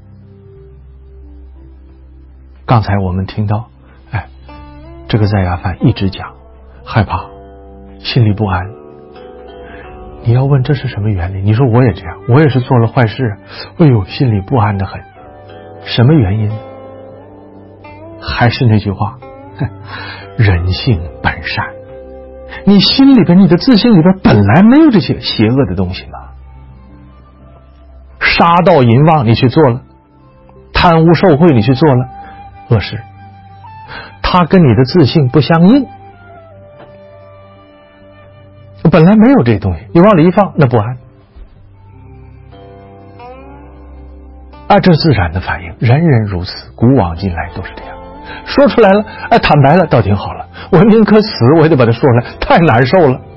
刚才我们听到，哎，这个在衙犯一直讲害怕，心里不安。你要问这是什么原理？你说我也这样，我也是做了坏事，哎呦，心里不安得很。什么原因？还是那句话，人性本善。你心里边，你的自信里边本来没有这些邪恶的东西嘛。杀盗淫妄你去做了，贪污受贿你去做了恶事，它跟你的自信不相应。本来没有这东西，你往里一放，那不安啊，这自然的反应，人人如此，古往今来都是这样。说出来了，哎，坦白了，倒挺好了。我宁可死，我也得把它说出来，太难受了。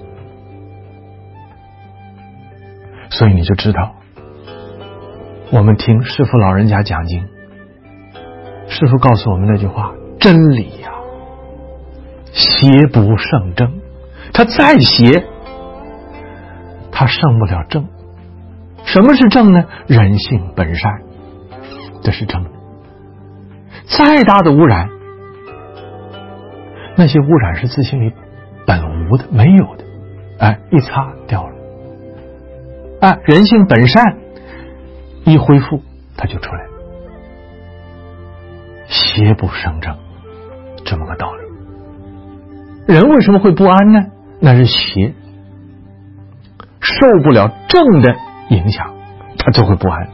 所以你就知道，我们听师父老人家讲经，师父告诉我们那句话：真理呀、啊，邪不胜正。他再邪，他胜不了正。什么是正呢？人性本善，这是正的。再大的污染，那些污染是自性里本无的，没有的，哎，一擦掉了。啊，人性本善，一恢复，它就出来了。邪不胜正，这么个道理。人为什么会不安呢？那是邪受不了正的影响，他就会不安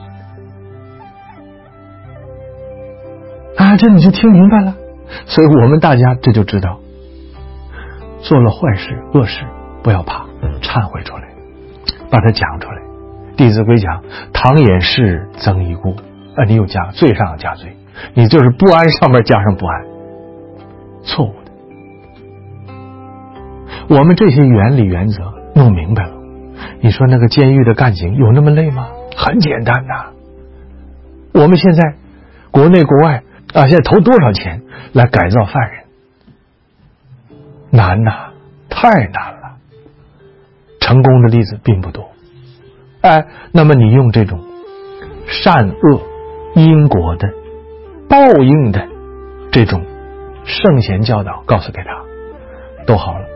啊！这你就听明白了。所以我们大家这就知道，做了坏事恶事不要怕，忏悔出来，把它讲出来。弟子规讲，唐掩饰增一故啊，你有加罪上加罪，你就是不安上面加上不安，错误。我们这些原理原则弄明白了，你说那个监狱的干警有那么累吗？很简单呐。我们现在国内国外啊，现在投多少钱来改造犯人？难呐，太难了。成功的例子并不多。哎，那么你用这种善恶因果的报应的这种圣贤教导告诉给他，都好了。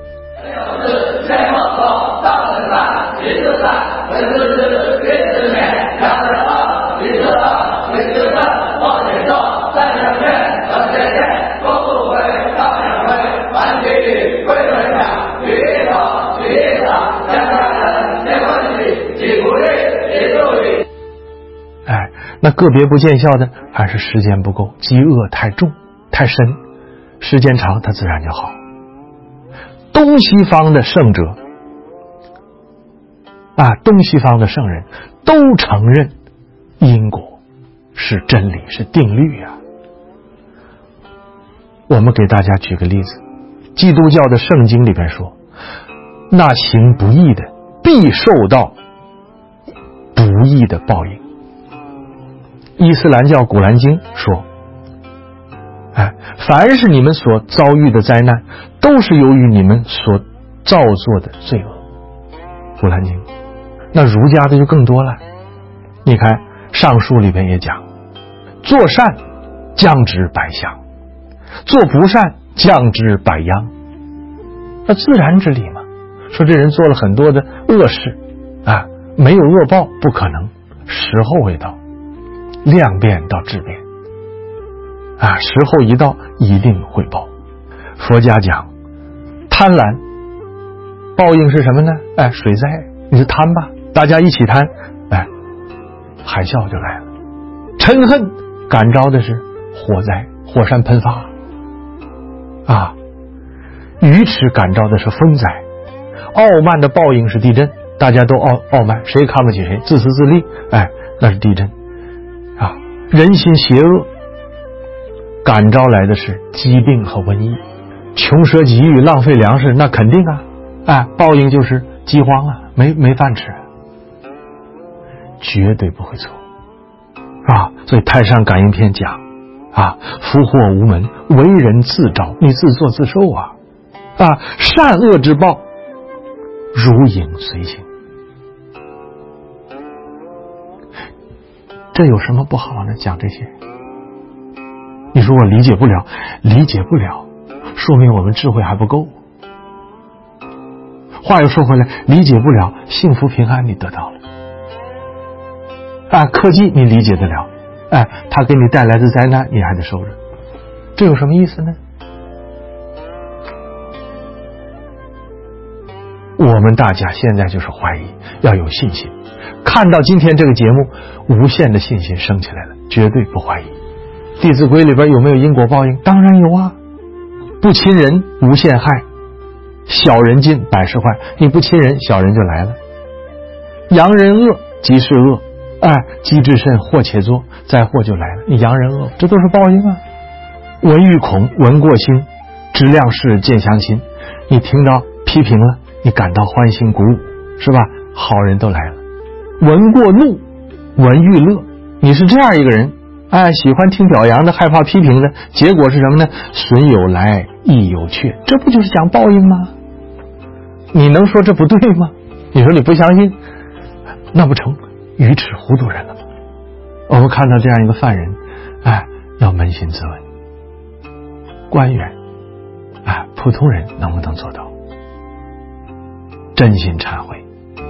哎，那个别不见效的，还是时间不够，饥饿太重太深，时间长它自然就好。东西方的圣者啊，东西方的圣人都承认因果是真理，是定律啊。我们给大家举个例子，基督教的圣经里边说，那行不义的必受到不义的报应。伊斯兰教古兰经说，哎，凡是你们所遭遇的灾难，都是由于你们所造作的罪恶。古兰经。那儒家的就更多了，你看上书里边也讲，做善降之百祥，做不善降之百殃，那自然之理嘛。说这人做了很多的恶事啊，没有恶报不可能，时候未到，量变到质变啊，时候一到一定会报。佛家讲贪婪报应是什么呢？哎，水灾，你就贪吧，大家一起贪，哎，海啸就来了。嗔恨感召的是火灾，火山喷发啊。愚痴感召的是风灾，傲慢的报应是地震大家都傲傲慢，谁也看不起谁，自私自利，哎，那是地震啊！人心邪恶，感召来的是疾病和瘟疫，穷奢极欲，浪费粮食，那肯定啊，哎，报应就是饥荒啊，没没饭吃，绝对不会错啊！所以《太上感应篇》讲啊，福祸无门，为人自招，你自作自受啊！啊，善恶之报，如影随形。这有什么不好呢？讲这些，你说我理解不了，理解不了，说明我们智慧还不够。话又说回来，理解不了，幸福平安你得到了啊，科技你理解得了，哎，它给你带来的灾难你还得受着，这有什么意思呢？我们大家现在就是怀疑，要有信心。看到今天这个节目，无限的信心升起来了，绝对不怀疑。弟子规里边有没有因果报应？当然有啊！不亲人无限害，小人尽百事坏。你不亲人，小人就来了。扬人恶即是恶，哎，积至甚祸且作，灾祸就来了。你扬人恶，这都是报应啊！闻欲恐，闻过心，知量事，见相亲。你听到批评了，你感到欢欣鼓舞，是吧？好人都来了。闻过怒，闻欲乐，你是这样一个人，哎，喜欢听表扬的，害怕批评的，结果是什么呢？损有来，益有去，这不就是讲报应吗？你能说这不对吗？你说你不相信，那不成愚痴糊涂人了吗？我们看到这样一个犯人，哎，要扪心自问，官员，哎，普通人能不能做到？真心忏悔。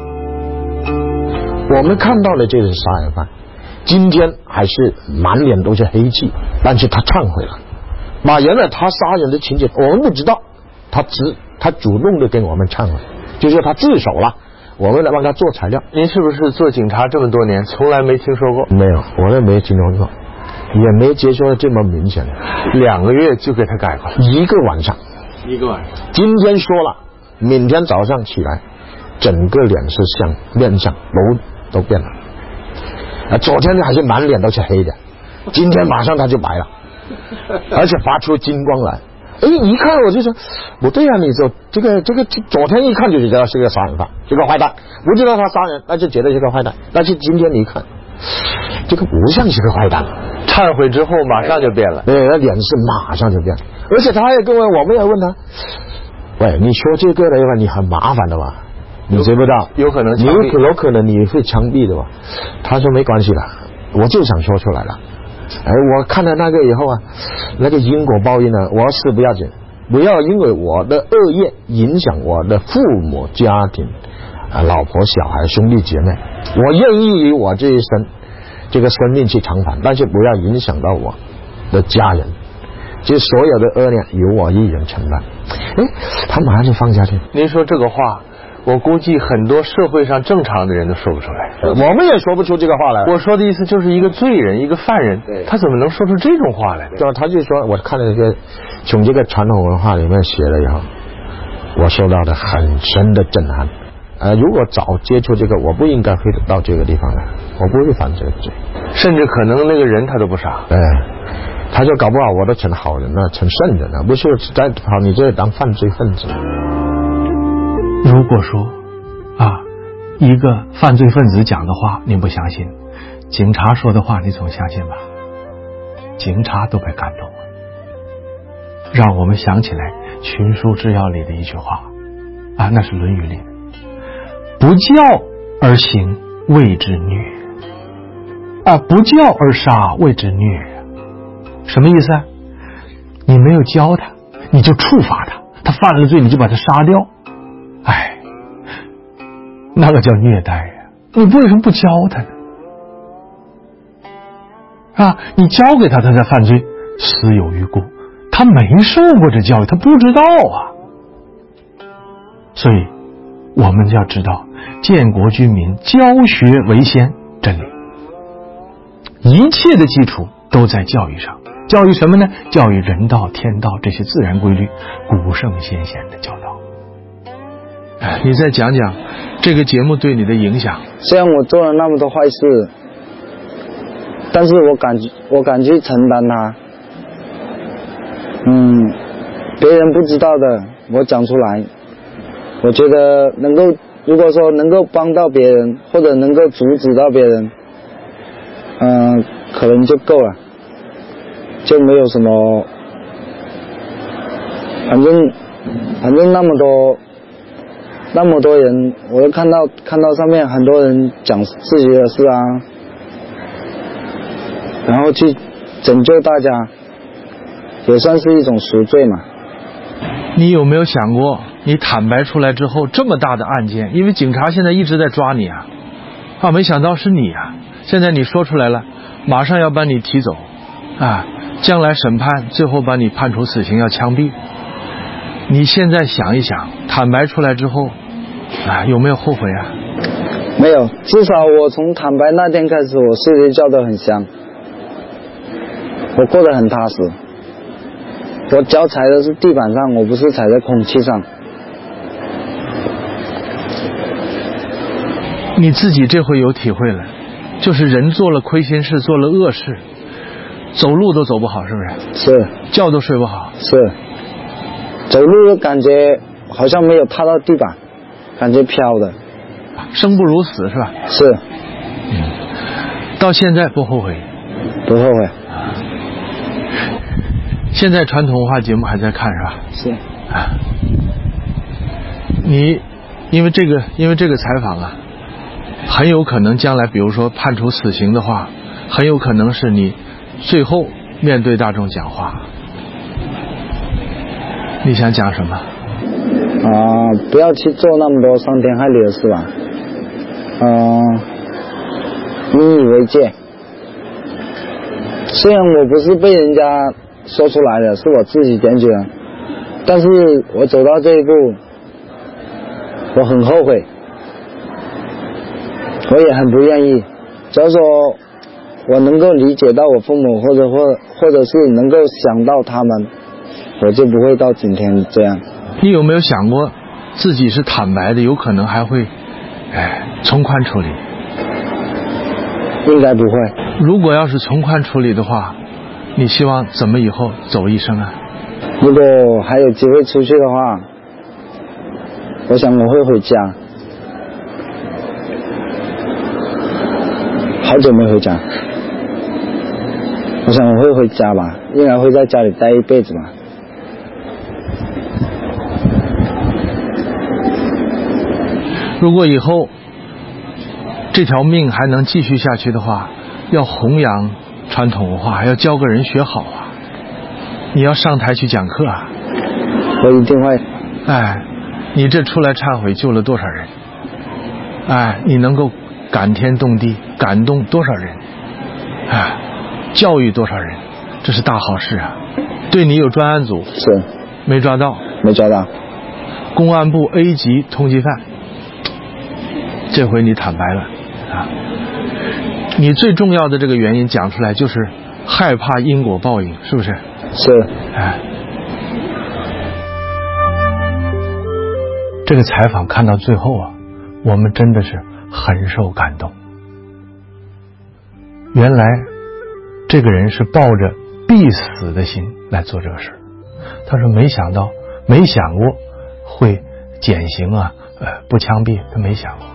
我们看到的这个杀人犯，今天还是满脸都是黑气，但是他忏悔了，把原来他杀人的情节我们不知道，他只他主动的跟我们忏悔，就是他自首了，我们来帮他做材料。 您是不是做警察这么多年，从来没听说过？ 没有，我也没听说过，也没接受这么明显的。 两个月就给他改过来， 一个晚上， 一个晚上。 今天说了，明天早上起来，整个脸色相面相都都变了。啊，昨天还是满脸都是黑的，今天马上他就白了，而且发出金光来。哎，一看我就说不对啊，你说这个这个昨天一看就知道是个杀人犯，是个坏蛋，不知道他杀人，那就觉得是个坏蛋。但是今天你一看，这个不像是个坏蛋。 忏悔之后马上就变了， 对，那脸是马上就变了。而且他也跟我，我们也问他，喂，你说这个的话，你很麻烦的吧？你知不知道？ 有可能你有有可能你会枪毙的吧？他说没关系的，我就想说出来了。哎，我看了那个以后啊，那个因果报应呢，我死不要紧，不要因为我的恶业影响我的父母、家庭、啊老婆、小孩、兄弟姐妹。我愿意以我这一生这个生命去偿还，但是不要影响到我的家人。就所有的恶念由我一人承担。哎，他马上就放下去。 您说这个话，我估计很多社会上正常的人都说不出来， 我们也说不出这个话来。 我说的意思就是一个罪人，一个犯人，他怎么能说出这种话来？ 对，他就说，我看了这个从这个传统文化里面写了以后，我受到的很深的震撼。呃，如果早接触这个，我不应该会到这个地方来，我不会犯这个罪， 甚至可能那个人他都不傻。 对，他就搞不好我都成好人了，成圣人了，不是在跑你这里当犯罪分子。 如果说啊，一个犯罪分子讲的话你不相信，警察说的话你总相信吧？警察都被感动了，让我们想起来《群书治要》里的一句话啊，那是《论语》里的，不教而行谓之虐啊，不教而杀谓之虐。什么意思啊？你没有教他，你就处罚他，他犯了罪你就把他杀掉，哎，那个叫虐待呀！你为什么不教他呢？啊，你教给他，他才犯罪，死有余辜。他没受过这教育，他不知道啊。所以我们要知道，建国军民教学为先，真理，一切的基础都在教育上。教育什么呢？教育人道、天道这些自然规律，古圣先贤的教导。哎，你再讲讲这个节目对你的影响？ 虽然我做了那么多坏事，但是我敢我敢去承担它。嗯，别人不知道的我讲出来，我觉得能够，如果说能够帮到别人，或者能够阻止到别人，嗯、呃，可能就够了，就没有什么，反正反正那么多那么多人，我都看到看到上面很多人讲自己的事啊，然后去拯救大家，也算是一种赎罪嘛。 你有没有想过，你坦白出来之后，这么大的案件，因为警察现在一直在抓你啊，啊，没想到是你啊！现在你说出来了，马上要把你提走，啊，将来审判，最后把你判处死刑，要枪毙。你现在想一想，坦白出来之后，啊，有没有后悔啊？ 没有，至少我从坦白那天开始，我睡的觉都很香，我过得很踏实。我脚踩的是地板上，我不是踩在空气上。 你自己这回有体会了，就是人做了亏心事，做了恶事，走路都走不好，是不是？ 是。 觉都睡不好。 是。走路的感觉好像没有踏到地板，感觉飘的。 生不如死是吧？ 是。 嗯。到现在不后悔？ 不后悔。 现在传统文化节目还在看是吧？ 是。 啊，你因为这个因为这个采访啊，很有可能将来比如说判处死刑的话，很有可能是你最后面对大众讲话。你想讲什么？ 啊，不要去做那么多伤天害理的事吧。嗯、呃，引以为戒。虽然我不是被人家说出来的，是我自己检举的，但是我走到这一步，我很后悔，我也很不愿意。只要说我能够理解到我父母，或者或或者是能够想到他们，我就不会到今天这样。 你有没有想过自己是坦白的，有可能还会哎从宽处理？ 应该不会。 如果要是从宽处理的话，你希望怎么以后走一生啊？ 如果还有机会出去的话，我想我会回家。好久没回家，我想我会回家吧，应该会在家里待一辈子吧。 如果以后这条命还能继续下去的话，要弘扬传统文化，要教个人学好啊！你要上台去讲课啊！ 我一定会。 哎，你这出来忏悔救了多少人？哎，你能够感天动地，感动多少人？哎，教育多少人？这是大好事啊！对你有专案组是没抓到， 没抓到。 公安部 A 级通缉犯，这回你坦白了啊！你最重要的这个原因讲出来，就是害怕因果报应，是不是？ 是。 哎，这个采访看到最后啊，我们真的是很受感动。原来这个人是抱着必死的心来做这个事。他说没想到，没想过会减刑啊，呃，不枪毙，他没想过。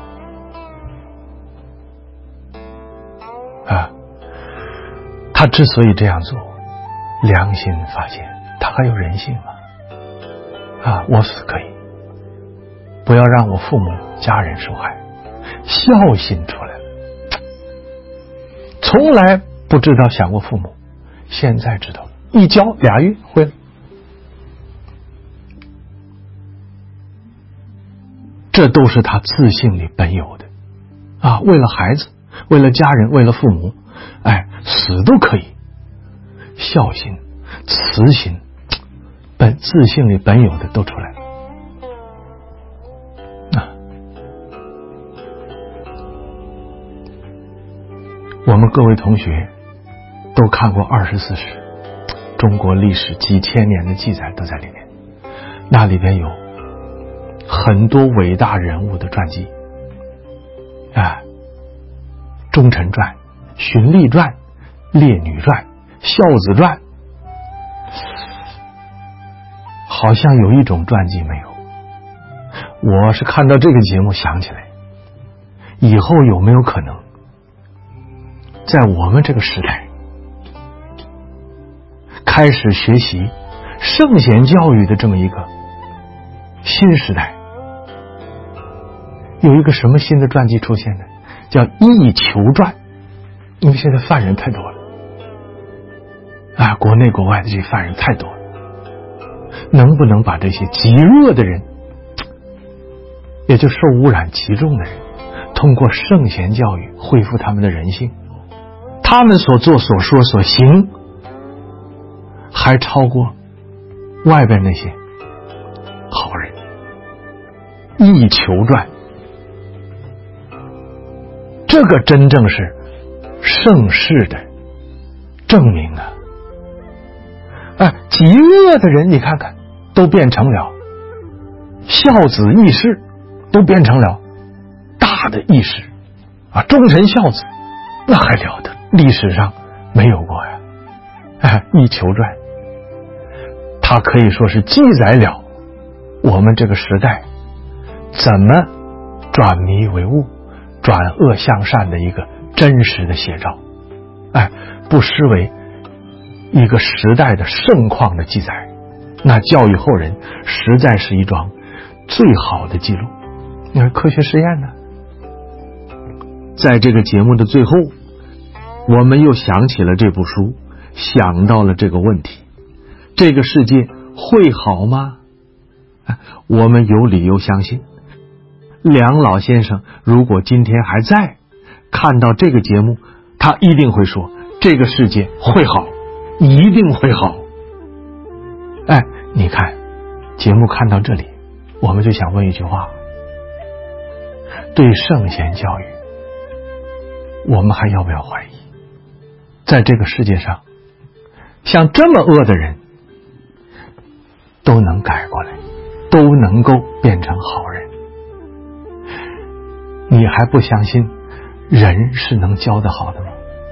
啊，他之所以这样做，良心发现，他还有人性吗？啊，我死可以，不要让我父母家人受害，孝心出来了。从来不知道想过父母，现在知道了，一教俩月会了。这都是他自信里本有的啊！为了孩子，为了家人，为了父母，哎，死都可以。孝心、慈心，本自信里本有的都出来了。啊，我们各位同学都看过二十四史，中国历史几千年的记载都在里面，那里边有很多伟大人物的传记啊，忠臣传、荀立传、烈女传、孝子传，好像有一种传记没有。我是看到这个节目想起来，以后有没有可能在我们这个时代开始学习圣贤教育的这么一个新时代，有一个什么新的传记出现呢？叫义求传。因为现在犯人太多了啊，国内国外的这些犯人太多了，能不能把这些极恶的人，也就受污染极重的人，通过圣贤教育恢复他们的人性，他们所做所说所行还超过外边那些好人。义求传，这个真正是盛世的证明啊！哎，极恶的人你看看都变成了孝子义士，都变成了大的义士啊，忠臣孝子，那还了得，历史上没有过呀！哎，义求传，它可以说是记载了我们这个时代怎么转迷为悟、转恶向善的一个真实的写照，哎，不失为一个时代的盛况的记载。那教育后人实在是一桩最好的记录。你看科学实验呢，在这个节目的最后，我们又想起了这部书，想到了这个问题：这个世界会好吗？我们有理由相信，梁老先生如果今天还在，看到这个节目，他一定会说这个世界会好，一定会好。哎，你看节目看到这里，我们就想问一句话：对圣贤教育我们还要不要怀疑？在这个世界上，像这么恶的人都能改过来，都能够变成好人，你还不相信人是能教得好的吗？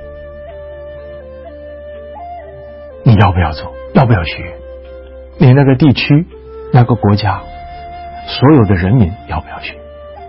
你要不要做？要不要学？你那个地区、那个国家，所有的人民要不要学？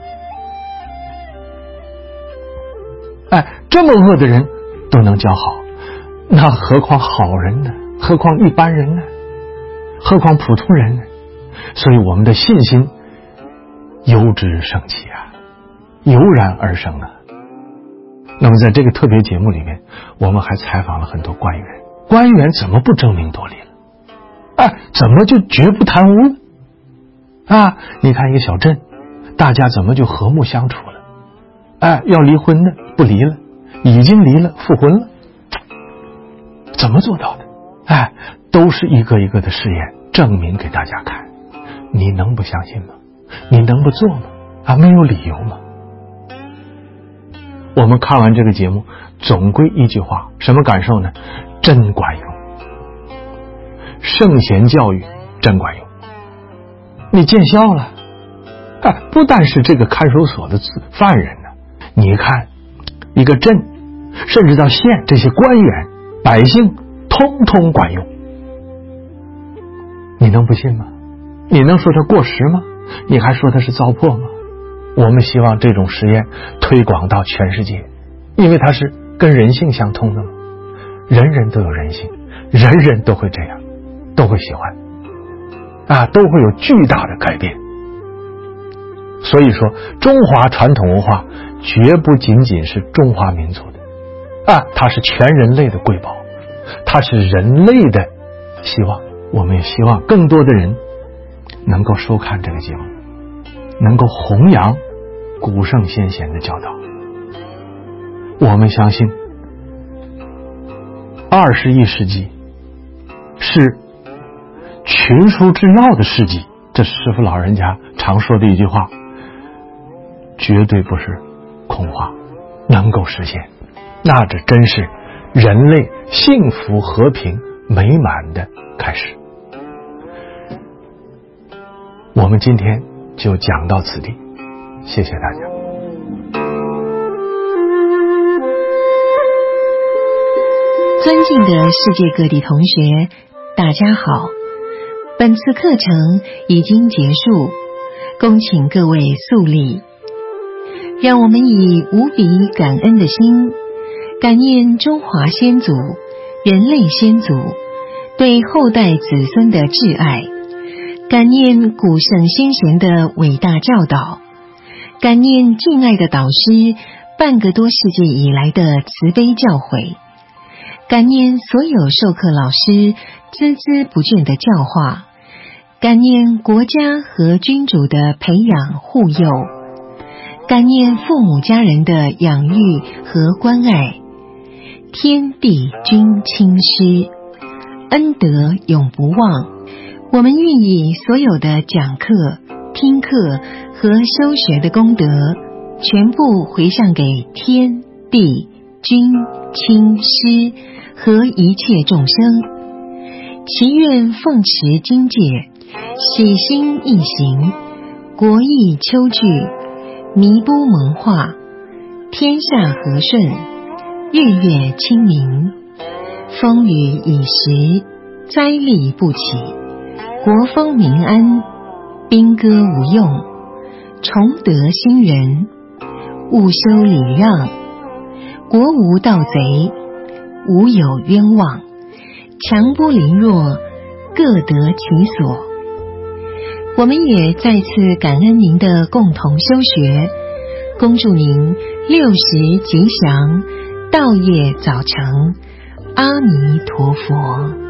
哎，这么恶的人都能教好，那何况好人呢？何况一般人呢？何况普通人呢？所以我们的信心由之升起啊，油然而生啊。那么在这个特别节目里面，我们还采访了很多官员，官员怎么不争名夺利了？哎，怎么就绝不贪污了？啊，你看一个小镇，大家怎么就和睦相处了？哎，要离婚的不离了，已经离了复婚了，怎么做到的？哎，都是一个一个的试验，证明给大家看。你能不相信吗？你能不做吗？啊，没有理由吗？我们看完这个节目，总归一句话，什么感受呢？真管用，圣贤教育真管用。你见效了，啊，不但是这个看守所的犯人呢，你看一个镇，甚至到县，这些官员、百姓，通通管用。你能不信吗？你能说它过时吗？你还说它是糟粕吗？我们希望这种实验推广到全世界，因为它是跟人性相通的嘛。人人都有人性，人人都会这样，都会喜欢啊，都会有巨大的改变。所以说，中华传统文化绝不仅仅是中华民族的啊，它是全人类的瑰宝，它是人类的希望。我们也希望更多的人能够收看这个节目，能够弘扬古圣先贤的教导。我们相信二十一世纪是群书治要的世纪，这是师父老人家常说的一句话，绝对不是空话，能够实现，那这真是人类幸福和平美满的开始。我们今天就讲到此地，谢谢大家。 尊敬的世界各地同学，大家好！本次课程已经结束，恭请各位肃立。让我们以无比感恩的心，感念中华先祖、人类先祖对后代子孙的挚爱，感念古圣先贤的伟大教导，感念敬爱的导师半个多世纪以来的慈悲教诲，感念所有授课老师孜孜不倦的教化，感念国家和君主的培养护佑，感念父母家人的养育和关爱。天地君亲师，恩德永不忘。我们愿意所有的讲课、听课和修学的功德，全部回向给天地君亲师和一切众生，祈愿奉持经戒，喜心易行，国易秋聚，弥不蒙化，天下和顺，日月清明，风雨已时，灾厉不起，国风民安，兵戈无用，崇德兴仁，务修礼让，国无盗贼，无有冤枉，强不凌弱，各得其所。我们也再次感恩您的共同修学，恭祝您六时吉祥，道业早成，阿弥陀佛。